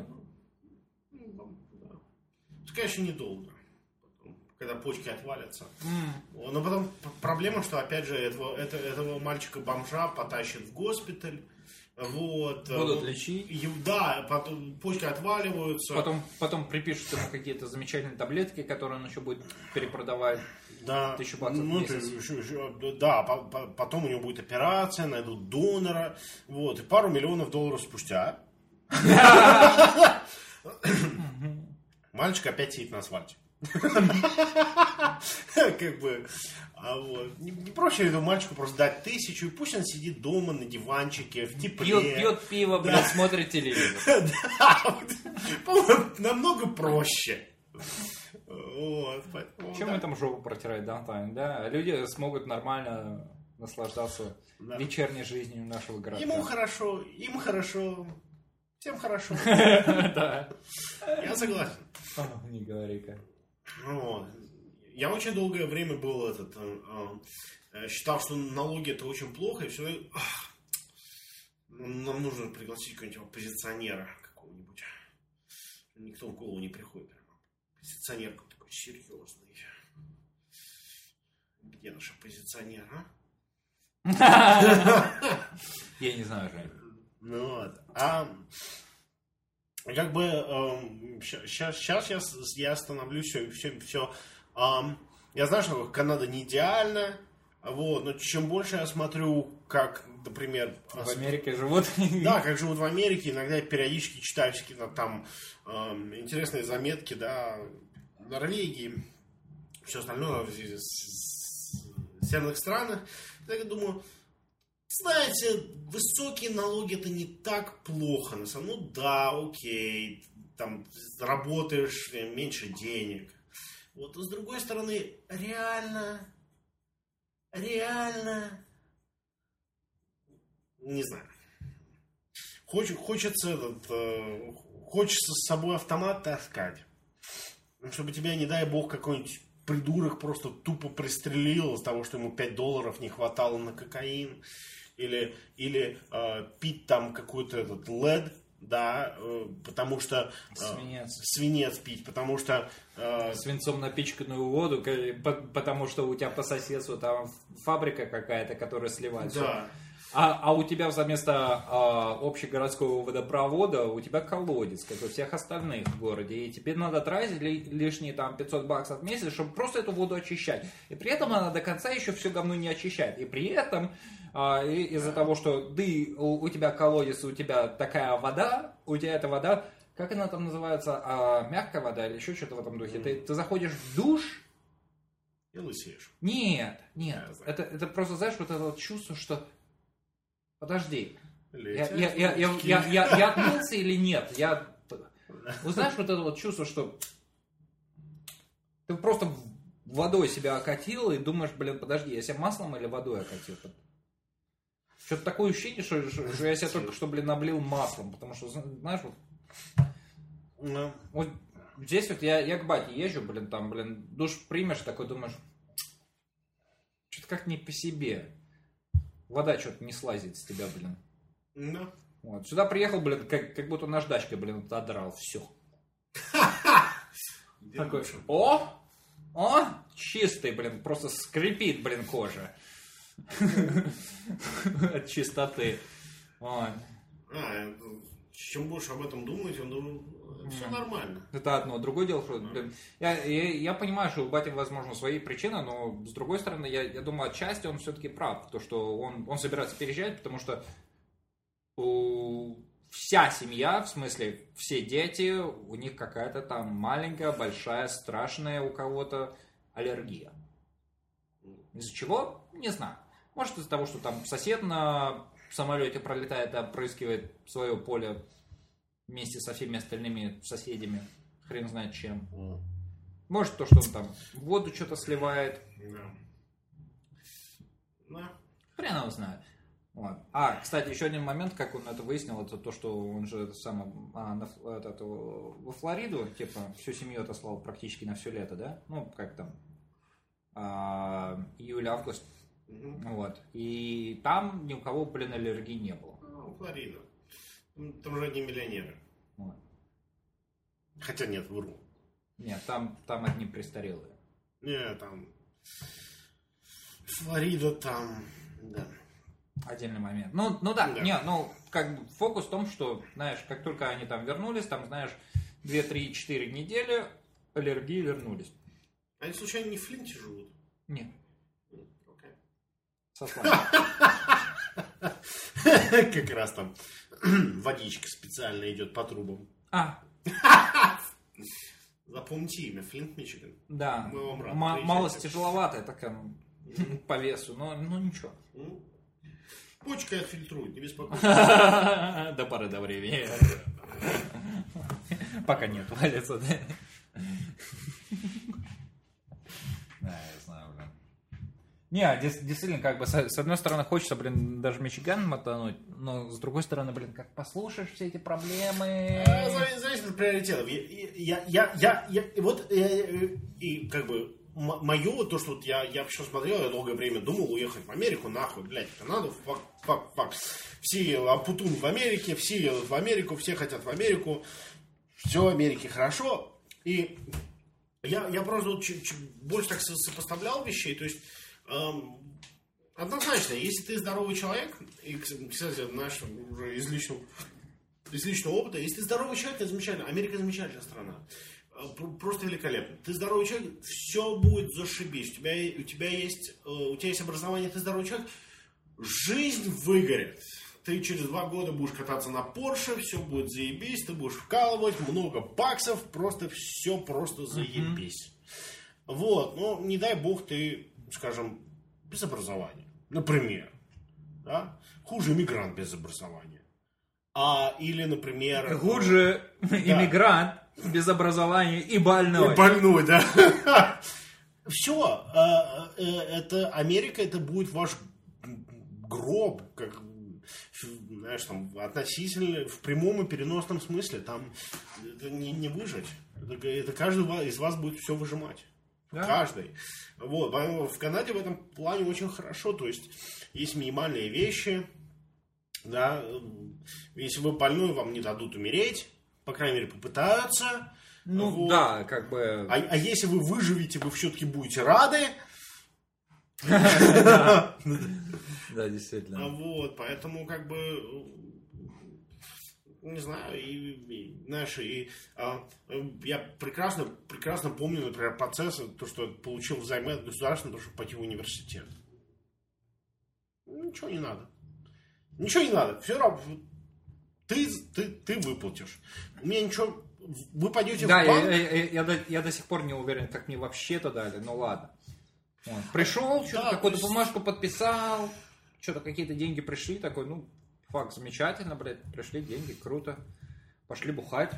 Конечно, недолго, когда почки отвалятся. Mm. Но потом проблема, что, опять же, этого, это, этого мальчика-бомжа потащат в госпиталь. Вот. Будут лечить. И, да, потом почки отваливаются. Потом, потом припишут ему какие-то замечательные таблетки, которые он еще будет перепродавать. Да, тысячу баксов ну, в месяц. Да, потом у него будет операция, найдут донора. Вот, и пару миллионов долларов спустя мальчик опять сидит на асфальте. Как бы, а вот. Не, не проще этому мальчику просто дать тысячу, и пусть он сидит дома на диванчике, в тепле. Пьет, пьет пиво, блин, смотрит телевизор. Да, по-моему, намного проще. Вот, поэтому, чем да. мы там жопу протирать, даунтаун, да? Люди смогут нормально наслаждаться да. вечерней жизнью нашего городка. Ему хорошо, им хорошо, всем хорошо. Да. Я согласен. Не говори-ка. Вот. Я очень долгое время был этот, считал, что налоги это очень плохо, и все. Нам нужно пригласить какого-нибудь оппозиционера какого-нибудь. Никто в голову не приходит. Оппозиционер такой серьезный. Где наш оппозиционер, а? Я не знаю, Жень. Ну вот. А как бы сейчас, сейчас я, я остановлюсь все, все, все. Я знаю, что Канада не идеальна. Вот, но чем больше я смотрю, как, например... В Америке живут. Да, как живут в Америке. Иногда я периодически читаю всякие там э, интересные заметки, да, Норвегии, все остальное в северных странах. Я думаю, знаете, высокие налоги это не так плохо. На самом деле, ну да, окей, там работаешь, меньше денег. Вот, но с другой стороны, реально... Реально, не знаю. Хоч, хочется этот, э, хочется с собой автомат таскать, чтобы тебя, не дай бог, какой-нибудь придурок просто тупо пристрелил из-за того, что ему пять долларов не хватало на кокаин, или, или э, пить там какой-то этот лед. Да, э, потому что э, свинец. свинец пить, потому что э, свинцом напичканную воду, потому что у тебя по соседству там фабрика какая-то, которая сливает. Да. А, а у тебя вместо а, общегородского водопровода у тебя колодец, как у всех остальных в городе. И тебе надо тратить ли, лишние там пятьсот баксов в месяц, чтобы просто эту воду очищать. И при этом она до конца еще все говно не очищает. И при этом а, и, из-за того, что ты, у, у тебя колодец, у тебя такая вода, у тебя эта вода, как она там называется, а, мягкая вода или еще что-то в этом духе. Mm. Ты, ты заходишь в душ. И лысеешь. Нет, нет. Это, это просто, знаешь, вот это вот чувство, что... Подожди, я, я, я, я, я, я, я отмылся или нет? Я... Вы знаешь вот это вот чувство, что ты просто водой себя окатил и думаешь, блин, подожди, я себя маслом или водой окатил? Что-то такое ощущение, что, что я себя только что, блин, облил маслом, потому что, знаешь, вот, no. вот здесь вот я, я к бате езжу, блин, там, блин, душ примешь, такой думаешь, что-то как не по себе. Вода что-то не слазит с тебя, блин. No. Вот. Сюда приехал, блин, как, как будто наждачкой, блин, отодрал. Все. Такой, о, о, чистый, блин, просто скрипит, блин, кожа. От чистоты. Чем больше об этом думать, он думает, все нормально. Это одно. Другое дело, что, блин, я, я, я понимаю, что у Бати, возможно, свои причины, но с другой стороны, я, я думаю, отчасти он все-таки прав, то, что он, он собирается переезжать, потому что у, вся семья, в смысле, все дети, у них какая-то там маленькая, большая, страшная у кого-то аллергия. Из-за чего? Не знаю. Может, из-за того, что там сосед на самолете пролетает и опрыскивает свое поле вместе со всеми остальными соседями. Хрен знает чем. Mm. Может, то, что он там воду что-то сливает. Yeah. Yeah. Хрен его знает. Вот. А, кстати, еще один момент, как он это выяснил, это то, что он же это самое, а, на, это, это, во Флориду, типа, всю семью отослал практически на все лето, да? Ну, как там, а, июль-август. Mm-hmm. Вот. И там ни у кого, блин, аллергии не было. Ну, Флорида. Там же одни миллионеры. Вот. Хотя нет, вру. Нет, там, там одни престарелые. Нет, там... Флорида там... Да. Отдельный момент. Ну, ну да, да. не, ну, как бы фокус в том, что, знаешь, как только они там вернулись, там, знаешь, две-три-четыре недели, аллергии вернулись. Они, случайно, не в Флинте живут? Нет. Окей. Сослание. Как раз там водичка специально идет по трубам. А. Запомните имя. Флинт, Мичиган. Да. Мы вам рады. М- малость тяжеловатая такая по весу, но ну ничего. Почка отфильтрует, не беспокойся. До поры до времени. Пока нет, валится. Да, я знаю, блин. Не, действительно, как бы, с одной стороны, хочется, блин, даже Мичиган мотануть, но с другой стороны, блин, как послушаешь все эти проблемы... Зависит от приоритетов. Я, я, я, я, я, вот, я, и, как бы, мое, то, что вот я, я вообще смотрел, я долгое время думал уехать в Америку, нахуй, блядь, Канаду, фак, фак, фак. Все ампутун в Америке, все едут в Америку, все хотят в Америку, все в Америке хорошо. И я, я просто вот чуть, чуть больше так сопоставлял вещей, то есть эм, однозначно, если ты здоровый человек, и, кстати, знаешь, уже из личного, из личного опыта, если ты здоровый человек, это замечательно, Америка замечательная страна. Просто великолепно. Ты здоровый человек, все будет зашибись. У тебя, у тебя есть, у тебя есть образование, ты здоровый человек, жизнь выгорит. Ты через два года будешь кататься на Порше, все будет заебись, ты будешь вкалывать, много баксов, просто все просто заебись. Mm-hmm. Вот, но не дай бог ты, скажем, без образования. Например, да? Хуже иммигрант без образования. А, или, например... Хуже да. иммигрант без образования и больной. И больной, да. Все. Это Америка, это будет ваш гроб, как, знаешь, там, относительно, в прямом и переносном смысле. Там это не, не выжить. Это, это каждый из вас будет все выжимать. Да? Каждый. Вот. В Канаде в этом плане очень хорошо. То есть, есть минимальные вещи. Да. Если вы больной, вам не дадут умереть. По крайней мере, попытаются. Ну, вот. Да, как бы... А, а если вы выживете, вы все-таки будете рады. Да, действительно. Вот, поэтому, как бы, не знаю, и, знаешь, и я прекрасно, прекрасно помню, например, процесс, то, что получил взаймы от государства, то, чтобы пойти в университет. Ничего не надо. Ничего не надо. Все равно. Ты, ты, ты выплатишь. У меня ничего... Вы пойдете да, в банк... я, я, я, до, я до сих пор не уверен, как мне вообще-то дали. Ну ладно. Вот. Пришел, что-то да, какую-то есть... бумажку подписал. Что-то какие-то деньги пришли. Такой, ну, факт, замечательно, блядь. Пришли деньги, круто. Пошли бухать.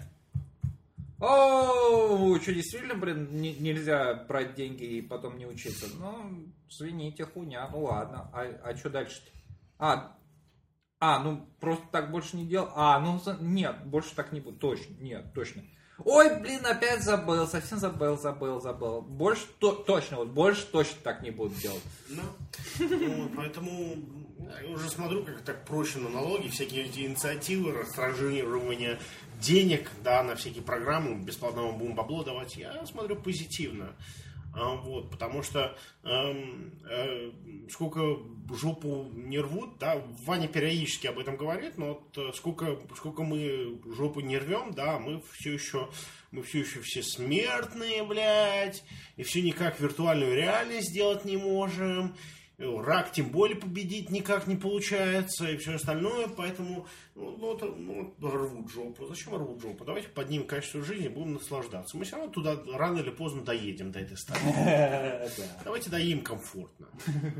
О, что, действительно, блин, не, нельзя брать деньги и потом не учиться? Ну, извините, хуйня. Ну ладно. А, а что дальше-то? А... А, ну, просто так больше не делал. А, ну, нет, больше так не буду. Точно, нет, точно. Ой, блин, опять забыл, совсем забыл, забыл, забыл. Больше, то, точно, вот больше точно так не буду делать. Ну, ну поэтому я уже смотрю, как так проще на налоги, всякие эти инициативы, растранжирование денег, да, на всякие программы, бесплатно вам будем бабло давать. Я смотрю позитивно. Вот, потому что эм, э, сколько жопу не рвут, да, Ваня периодически об этом говорит, но вот сколько, сколько мы жопу не рвем, да, мы все еще, мы все еще все смертные, блядь, и все никак виртуальную реальность сделать не можем, рак тем более победить никак не получается, и все остальное, поэтому ну, ну, ну, рвут жопу. Зачем рвут жопу? Давайте поднимем качество жизни, будем наслаждаться. Мы все равно туда рано или поздно доедем до этой стадии. Давайте доедем комфортно.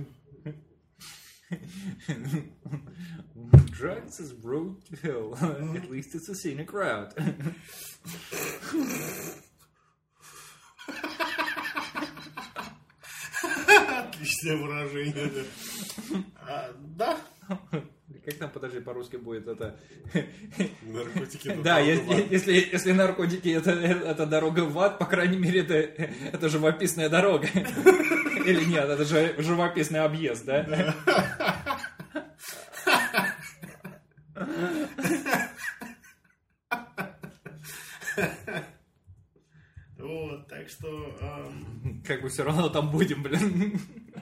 Drugs is road to hell. At least it's a scenic route. Отличное выражение. Да. А, да. Как там, подожди, по-русски будет это? Наркотики. Да, если, если, если наркотики это, это дорога в ад, по крайней мере, это, это живописная дорога. Или нет, это же живописный объезд, да? Вот, так что... Эм... Как бы все равно там будем, блин.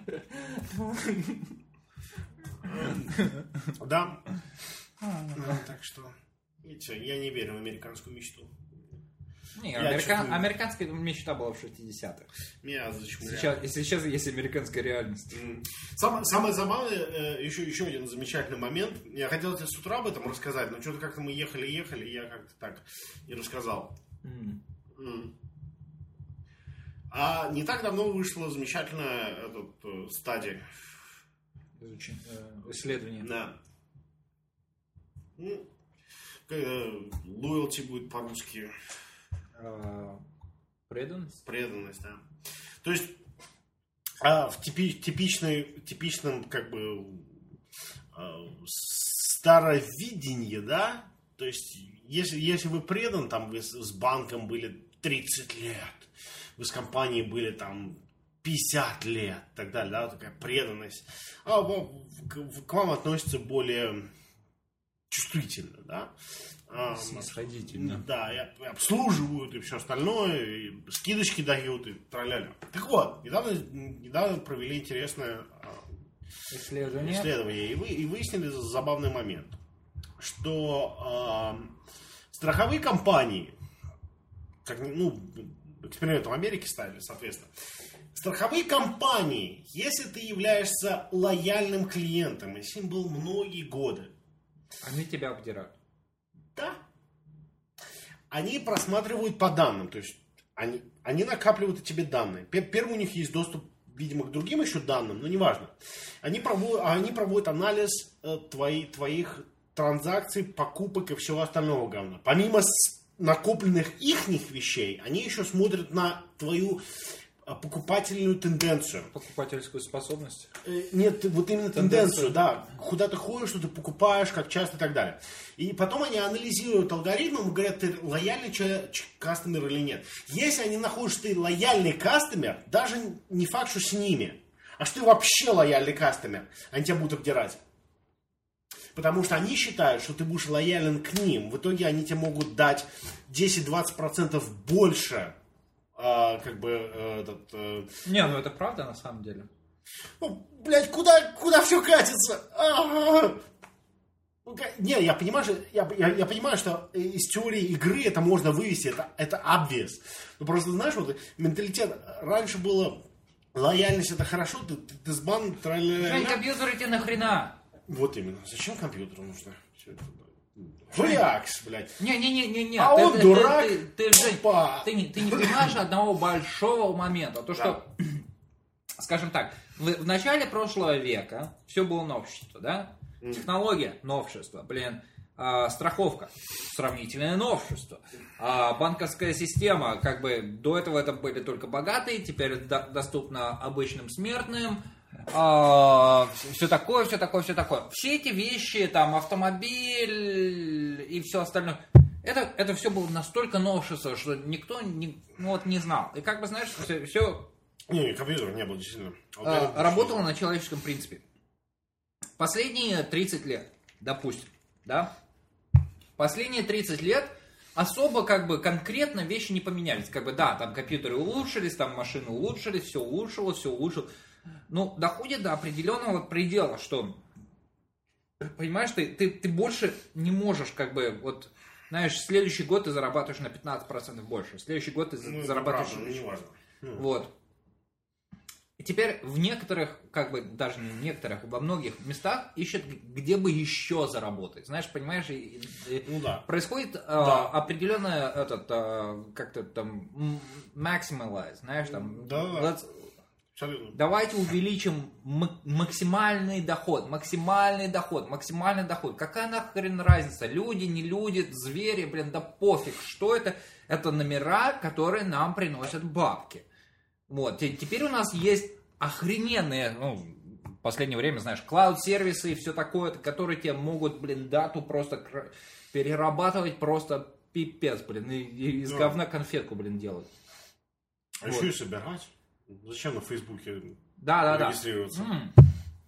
Да. Так что... Видите, я не верю в американскую мечту. Не, америка... чувствую... американская мечта была в шестидесятых. Меня зачем? Сейчас, если сейчас есть американская реальность. Mm. Сам, самое забавное, еще, еще один замечательный момент. Я хотел тебе с утра об этом рассказать, но что-то как-то мы ехали-ехали, я как-то так и рассказал. Mm. Mm. А не так давно вышла замечательная этот, стадия. Изучение, исследование. Да. Ну, loyalty будет по-русски. Uh, преданность? Преданность, да. То есть а, в типи, типичной, типичном как бы а, старовидении, да, то есть если, если вы предан, там вы с, с банком были тридцать лет, вы с компанией были там пятьдесят лет, и так далее, да, такая преданность. А к, к вам относятся более чувствительно, да. Снисходительно. Да, и обслуживают, и все остальное, и скидочки дают, и траля-ля. Так вот, недавно, недавно провели интересное исследование, исследование и, вы, и выяснили забавный момент, что э, страховые компании, как, ну, эксперимент в Америке ставили, соответственно, страховые компании, если ты являешься лояльным клиентом, и с ним был многие годы, они тебя обдирают. Да. Они просматривают по данным, то есть они, они накапливают о тебе данные. Первый у них есть доступ, видимо, к другим еще данным, но неважно. Они проводят, они проводят анализ э, твои, твоих транзакций, покупок и всего остального говна. Помимо накопленных ихних вещей, они еще смотрят на твою покупательную тенденцию. Покупательскую способность? Нет, вот именно тенденцию, тенденцию, да. Куда ты ходишь, что ты покупаешь, как часто и так далее. И потом они анализируют алгоритмом и говорят, ты лояльный кастомер или нет. Если они находят, что ты лояльный кастомер, даже не факт, что с ними, а что ты вообще лояльный кастомер, они тебя будут обдирать. Потому что они считают, что ты будешь лоялен к ним. В итоге они тебе могут дать десять-двадцать процентов больше. А, как бы этот... А... Не, ну это правда на самом деле. Ну, блядь, куда, куда все катится? А-а-а! Не, я понимаю, что, я, я, я понимаю, что из теории игры это можно вывести, это, это obvious. Но просто, знаешь, вот менталитет, раньше было лояльность это хорошо, ты, ты, ты сбан... Жень, компьютеры тебе нахрена? Вот именно, зачем компьютеру нужно все это? Флякс, блядь. Не-не-не-не-не. А ты, он ты, дурак. Ты, ты, ты, Жень, ты, не, ты не понимаешь одного большого момента. То, что, да. Скажем так, в, в начале прошлого века все было новшество, да? Mm. Технология, новшество, блин, э, страховка, сравнительное новшество. Э, банковская система, как бы, до этого это были только богатые, теперь до, доступно обычным смертным. А, все такое, все такое, все такое. Все эти вещи, там, автомобиль и все остальное, это, это все было настолько новшество, что никто не, ну, вот, не знал. И как бы, знаешь, все... все не, компьютера не было, действительно. А, работало на человеческом принципе. Последние тридцать лет, допустим, да? Последние тридцать лет особо, как бы, конкретно вещи не поменялись. Как бы, да, там компьютеры улучшились, там машины улучшились, все улучшилось, все улучшилось. Ну, доходит до определенного предела, что, понимаешь, ты, ты, ты больше не можешь, как бы, вот, знаешь, в следующий год ты зарабатываешь на пятнадцать процентов больше, в следующий год ты ну, зарабатываешь... Правда, не важно. Вот. И теперь в некоторых, как бы, даже не в некоторых, во многих местах ищут, где бы еще заработать. Знаешь, понимаешь, и, и ну, да. происходит да. а, определенное, этот, а, как-то там, maximalize, знаешь, там... Да, да. Абсолютно. Давайте увеличим м- максимальный доход, максимальный доход, максимальный доход. Какая нахрен разница? Люди, не люди, звери, блин, да пофиг. Что это? Это номера, которые нам приносят бабки. Вот. И теперь у нас есть охрененные, ну, в последнее время, знаешь, клауд-сервисы и все такое, которые тебе могут, блин, дату просто кр- перерабатывать просто пипец, блин, и, и из ну. говна конфетку, блин, делать. А вот. Еще и собирать. Зачем на Фейсбуке да, да, регистрироваться? Да. Mm.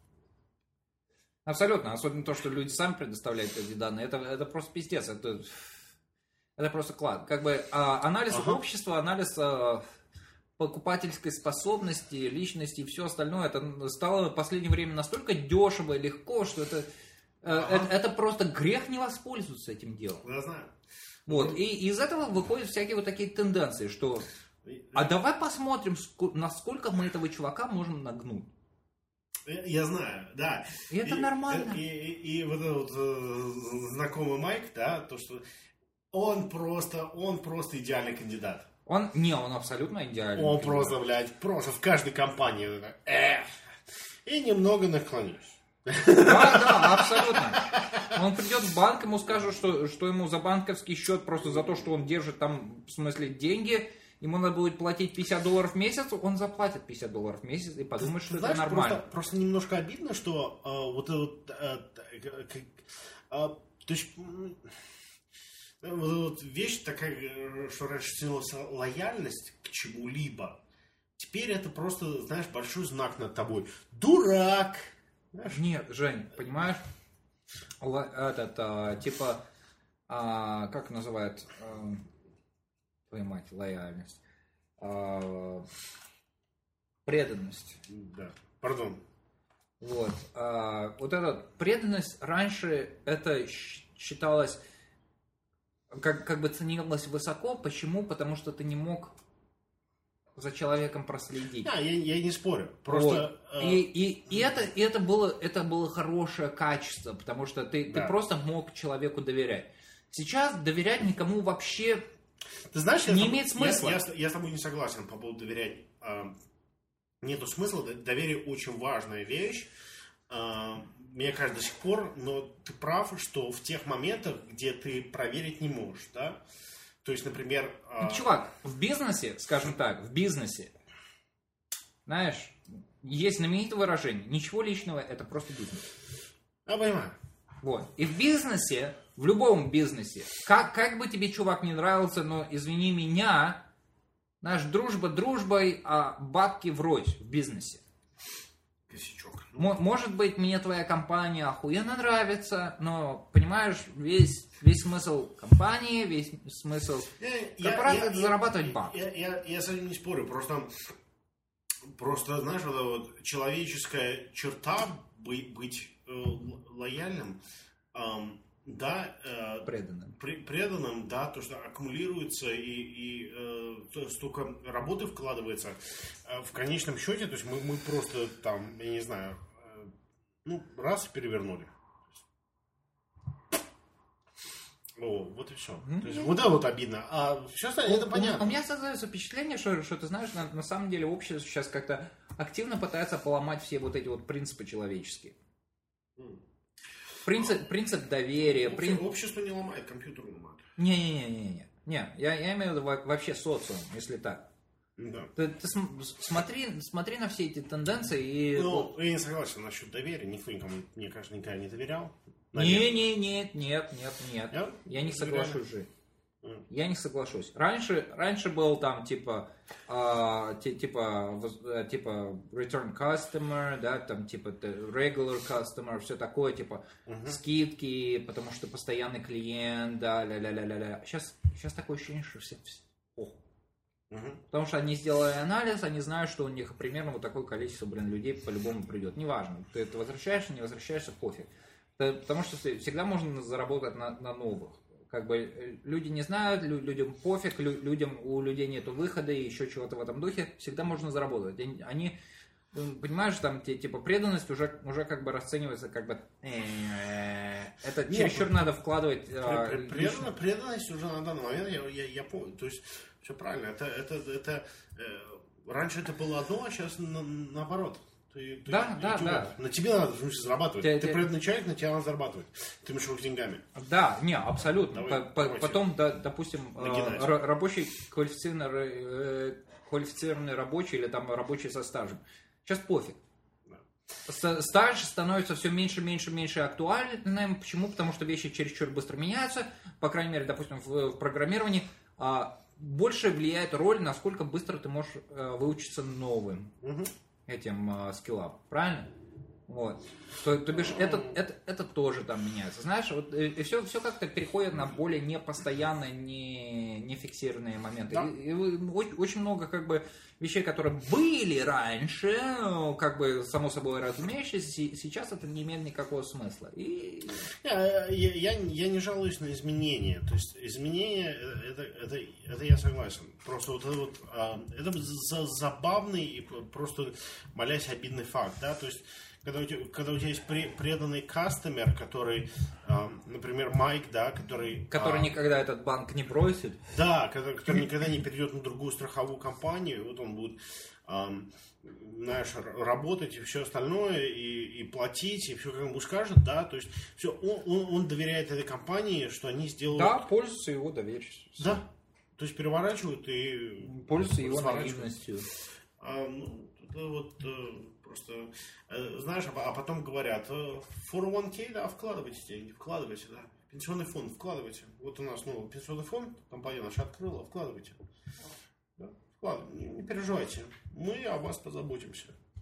Абсолютно. Особенно то, что люди сами предоставляют эти данные. Это, это просто пиздец. Это, это просто клад. Как бы а, анализ ага. общества, анализ а, покупательской способности, личности и все остальное. Это стало в последнее время настолько дешево и легко, что это, ага. это, это просто грех не воспользоваться этим делом. Я знаю. Вот. И из этого выходят всякие вот такие тенденции, что... А давай посмотрим, насколько мы этого чувака можем нагнуть. Я знаю, да. И это и, нормально. И, и, и, и вот этот э, знакомый Майк, да, то, что он просто, он просто идеальный кандидат. Он, не, он абсолютно идеальный. Он кандидат. Просто, блядь, просто в каждой компании. Эх, и немного наклонюсь. Да, да, абсолютно. Он придет в банк, ему скажут, что, что ему за банковский счет, просто за то, что он держит там, в смысле, деньги... Ему надо будет платить пятьдесят долларов в месяц, он заплатит пятьдесят долларов в месяц и подумает, что знаешь, это нормально. Просто, просто немножко обидно, что э, вот это э, э, э, то есть э, вот, вот вещь такая, что раньше ценилась лояльность к чему-либо, теперь это просто, знаешь, большой знак над тобой. Дурак! Знаешь? Нет, Жень, понимаешь? Этот, а, типа, а, как называют, а, твою мать, лояльность, а, преданность. Да, пардон. Вот, а, вот эта преданность раньше это считалось, как, как бы ценилось высоко. Почему? Потому что ты не мог за человеком проследить. Да, я, я не спорю. Просто, вот. э... и, и, и, это, и это, было, это было хорошее качество, потому что ты, да. ты просто мог человеку доверять. Сейчас доверять никому вообще ты знаешь, не я имеет тобой, смысла. Я, я, я с тобой не согласен по поводу доверять. Э, нету смысла. Доверие очень важная вещь. Э, мне кажется, до сих пор, но ты прав, что в тех моментах, где ты проверить не можешь, да? То есть, например... Ну, чувак, в бизнесе, скажем так, в бизнесе, знаешь, есть знаменитое выражение: ничего личного, это просто бизнес. Я понимаю. Вот. И в бизнесе, в любом бизнесе, как, как бы тебе, чувак, не нравился, но, извини меня, знаешь, дружба дружбой, а бабки врозь в бизнесе. Косячок. Может быть, мне твоя компания охуенно нравится, но, понимаешь, весь, весь смысл компании, весь смысл корпорации — это зарабатывать бабки. Я, я, я с этим не спорю, просто, просто знаешь, вот, вот человеческая черта быть, быть э, лояльным, э, да, э, преданным. При, преданным, да, то, что аккумулируется и, и э, столько работы вкладывается, э, в конечном счете, то есть мы, мы просто там, я не знаю, э, ну, раз перевернули. О, вот и все. Mm-hmm. То есть, вот это вот обидно. А все остальное, это понятно. У меня создается впечатление, что, что ты знаешь, на, на самом деле общество сейчас как-то активно пытается поломать все вот эти вот принципы человеческие. Mm. Принцип, принцип доверия. Общество, принцип... общество не ломает, компьютер ломает. Не-не-не-не. Не, я, я имею в виду вообще социум, если так. Да. Ты, ты смотри, смотри на все эти тенденции и... Ну, я не согласен насчет доверия. Никто никому, мне кажется, никогда не доверял. Не, не, нет, нет, нет, нет. Я, я не соглашусь же. Mm. Я не соглашусь. Раньше, раньше был там типа, э, типа, типа return customer, да, там типа regular customer, все такое, типа uh-huh. скидки, потому что постоянный клиент, да, ля-ля-ля-ля-ля. Сейчас, сейчас такое ощущение, что все, все ох. Uh-huh. Потому что они сделали анализ, они знают, что у них примерно вот такое количество, блин, людей по-любому придет. Неважно, ты это возвращаешься, не возвращаешься, пофиг. Потому что всегда можно заработать на, на новых. Как бы люди не знают, людям пофиг, людям, у людей нету выхода и еще чего-то в этом духе, всегда можно заработать. Они, понимаешь, там типа преданность уже, уже как бы расценивается как бы это чересчур надо вкладывать. Преданность, преданность уже на данный момент, я, я, я помню, то есть все правильно, это, это, это э, раньше это было одно, а сейчас на, наоборот. Ты, ты, да, ты, да, ты, да. На тебе надо в смысле, зарабатывать. Ты, ты ты... преданный человек, на тебя надо зарабатывать. Ты мешок деньгами. Да, не, абсолютно. Давай, по, давайте. Потом, да, допустим, Нагинать. рабочий квалифицированный, квалифицированный рабочий или там рабочий со стажем. Сейчас пофиг. Да. Стаж становится все меньше, меньше, меньше актуальным. Почему? Потому что вещи чересчур быстро меняются. По крайней мере, допустим, в, в программировании больше влияет роль, насколько быстро ты можешь выучиться новым. Угу. этим э, скиллам, правильно? Вот. То, то бишь, это, это, это тоже там меняется. Знаешь, вот, и, и все, все как-то переходит на более непостоянные, не, не фиксированные моменты. Да. И, и очень много как бы вещей, которые были раньше, как бы само собой разумеющиеся, сейчас это не имеет никакого смысла. И... Я, я, я не жалуюсь на изменения. То есть изменения, это, это, это я согласен. Просто вот это вот, это забавный и просто, молясь, обидный факт, да, то есть Когда у, тебя, когда у тебя есть преданный кастомер, который, э, например, Майк, да, который... Который э, никогда этот банк не бросит. Да, который, который никогда не перейдет на другую страховую компанию, вот он будет, э, знаешь, работать и все остальное, и, и платить, и все, как ему скажет, да, то есть все, он, он, он доверяет этой компании, что они сделают... Да, пользуются его доверчивостью. Да, то есть переворачивают и... Пользуются его наивностью. А, ну, это вот... Просто, знаешь, а потом говорят, фор ван кей, да, вкладывайте деньги, вкладывайте, да, пенсионный фонд, вкладывайте. Вот у нас новый пенсионный фонд, компания наша открыла, вкладывайте. Да, Ладно, не, не переживайте. Мы о вас позаботимся.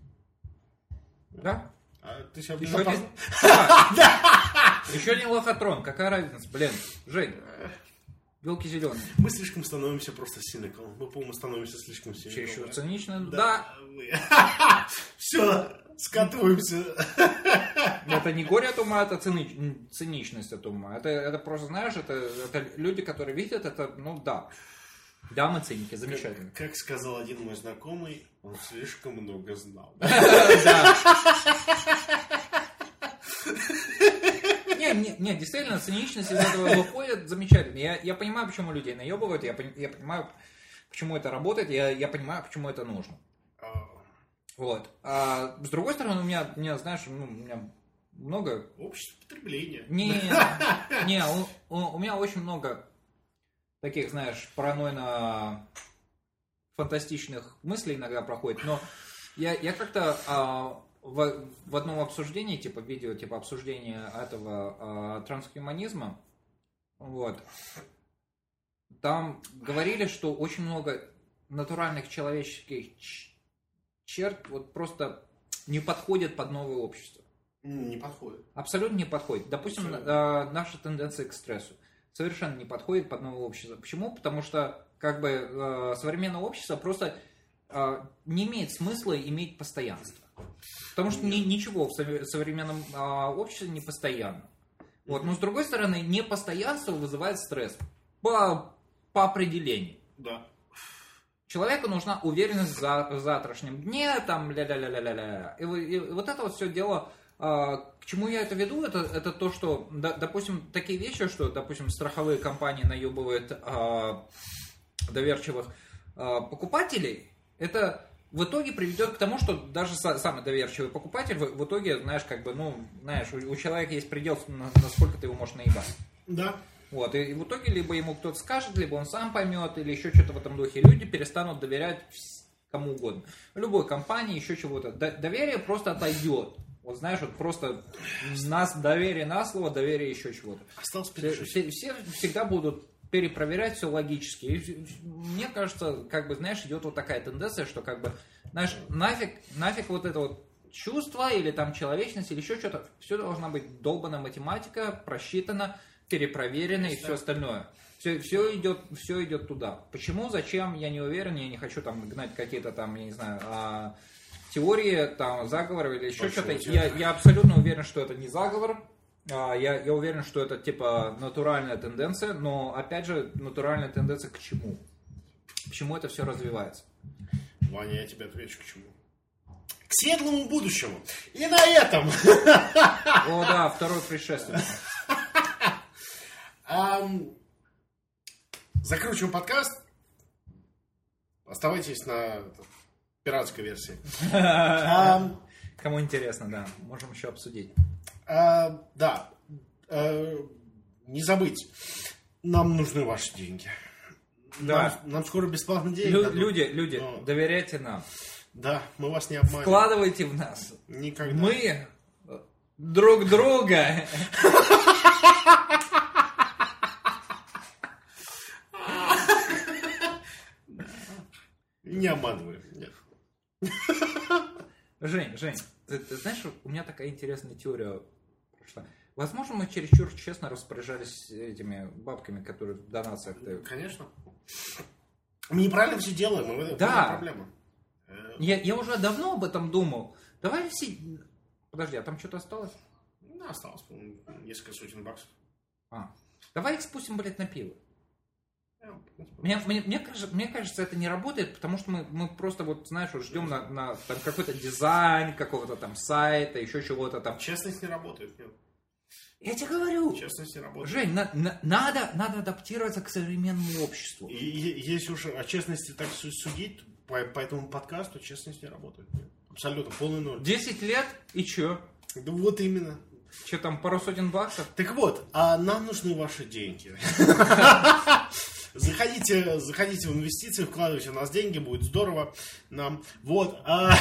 Да? А ты себя Еще безопас... один... да. Еще один лохотрон. Какая разница? Блин, Жень. Белки зеленые. Мы слишком становимся просто сиником. Мы, по-моему, становимся слишком сиником. Чересчур цинично. Да. Да. Все, скатываемся. Это не горе от ума, это цини... циничность от ума. Это, это просто, знаешь, это, это люди, которые видят это, ну да. Да, мы циники, замечательно. Как, как сказал один мой знакомый, он слишком много знал. Да. Не, не, не, действительно, циничность из этого выходит замечательно. Я, я понимаю, почему людей наебывают, я, я понимаю, почему это работает, я, я понимаю, почему это нужно. Вот. А с другой стороны, у меня, у меня знаешь, ну, у меня много... Общество потребления. Не, не, у, у, у меня очень много таких, знаешь, паранойно-фантастичных мыслей иногда проходит, но я, я как-то... А, В, в одном обсуждении, типа видео, типа обсуждения этого э, трансгуманизма, вот, там говорили, что очень много натуральных человеческих черт вот просто не подходят под новое общество. Не подходит. Абсолютно не подходит. Допустим, э, наша тенденция к стрессу совершенно не подходит под новое общество. Почему? Потому что как бы э, современное общество просто э, не имеет смысла иметь постоянство. Потому что ни, ничего в современном а, обществе не постоянно. Вот. Но с другой стороны, непостоянство вызывает стресс. По, по определению. Да. Человеку нужна уверенность за, в завтрашнем дне, там, ля-ля-ля-ля-ля. И, и, и вот это вот все дело, а, к чему я это веду, это, это то, что, да, допустим, такие вещи, что, допустим, страховые компании наебывают а, доверчивых а, покупателей, это... в итоге приведет к тому, что даже самый доверчивый покупатель в, в итоге, знаешь, как бы, ну, знаешь, у, у человека есть предел, насколько ты его можешь наебать. Да. Вот, и, и в итоге либо ему кто-то скажет, либо он сам поймет, или еще что-то в этом духе. Люди перестанут доверять кому угодно. Любой компании, еще чего-то. Д- доверие просто отойдет. Вот знаешь, вот просто нас, доверие на слово, доверие еще чего-то. Осталось все, все, все всегда будут перепроверять все логически. И мне кажется, как бы, знаешь, идет вот такая тенденция, что как бы, знаешь, нафиг, нафиг вот это вот чувство или там человечность или еще что-то, все должна быть долбанная математика, просчитана, перепроверена и все остальное. Все, все идет, все идет туда. Почему, зачем, я не уверен, я не хочу там гнать какие-то там, я не знаю, а, теории, там, заговоры или еще что-то. Я, я абсолютно уверен, что это не заговор. Я, я уверен, что это типа натуральная тенденция, но опять же натуральная тенденция к чему? К чему это все развивается? Ваня, я тебе отвечу к чему. К светлому будущему. И на этом. О да, второй пришествие. Закручиваем подкаст. Оставайтесь на пиратской версии. Кому интересно, да, можем еще обсудить. А, да, а, не забыть, нам нужны ваши деньги. Да. Нам, нам скоро бесплатно деньги Лю- дадут. люди, люди, Но... доверяйте нам. Да, мы вас не обманем. Вкладывайте в нас. Никогда. Мы друг друга. Не обманываем. Нет. Жень, Жень, ты, ты знаешь, у меня такая интересная теория прошла. Возможно, мы чересчур честно распоряжались этими бабками, которые в донациях дают. Конечно. Мы неправильно все делаем, и в этом Да. проблема. Я, я уже давно об этом думал. Давай все... Подожди, а там что-то осталось? Ну, осталось, по-моему, несколько сотен баксов. А. Давай их спустим, блядь, на пиво. Мне, мне, мне, кажется, мне кажется, это не работает, потому что мы, мы просто, вот, знаешь, вот ждем на, на там, какой-то дизайн, какого-то там сайта, еще чего-то там. Честность не работает, нет. Я тебе говорю. Честность не работает. Жень, на, на, надо, надо адаптироваться к современному обществу. И, и если уж о честности так судить, по, по этому подкасту честность не работает. Нет. Абсолютно, полный ноль. Десять лет и чё? Да вот именно. Че там, пару сотен баксов? Так вот, а нам нужны ваши деньги. Заходите, заходите в инвестиции, вкладывайте в нас деньги, будет здорово нам. Вот. А...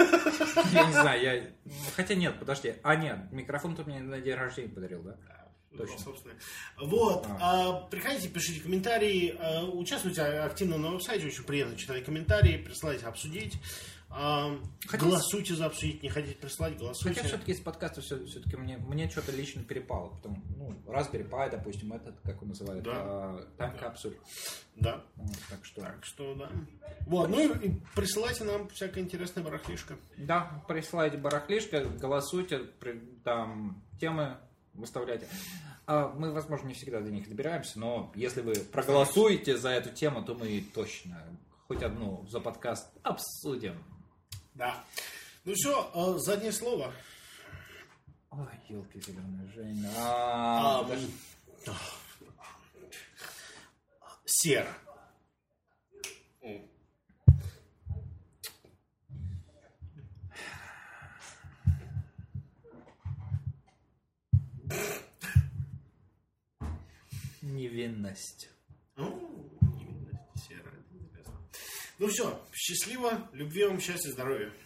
Я не знаю, я... Хотя нет, подожди. А нет, микрофон ты мне на день рождения подарил, да? Точно. Собственно. Вот. А. А, приходите, пишите комментарии, а, участвуйте активно на веб-сайте, очень приятно читать комментарии, присылайте обсудить. А, Хотите... Голосуйте за обсудить, не хотите прислать, голосуйте. Хотя все-таки из подкаста все, все-таки мне, мне что-то лично перепало. Потому, ну, Raspberry Pi, допустим, этот, как он называет, да. тайм-капсуль. Да. Вот, так что... Так что, да. Вот, ну и присылайте нам всякое интересное барахлишко. Да, присылайте барахлишко, голосуйте, там темы выставляйте. Мы, возможно, не всегда до них добираемся, но если вы проголосуете за эту тему, то мы точно хоть одну за подкаст обсудим. Да. Ну все, заднее слово. Ой, елки зеленые, Женя. А, а, даже... Сера. Невинность. О, невинность, сера. Ну все, счастливо, любви вам, счастья, здоровья.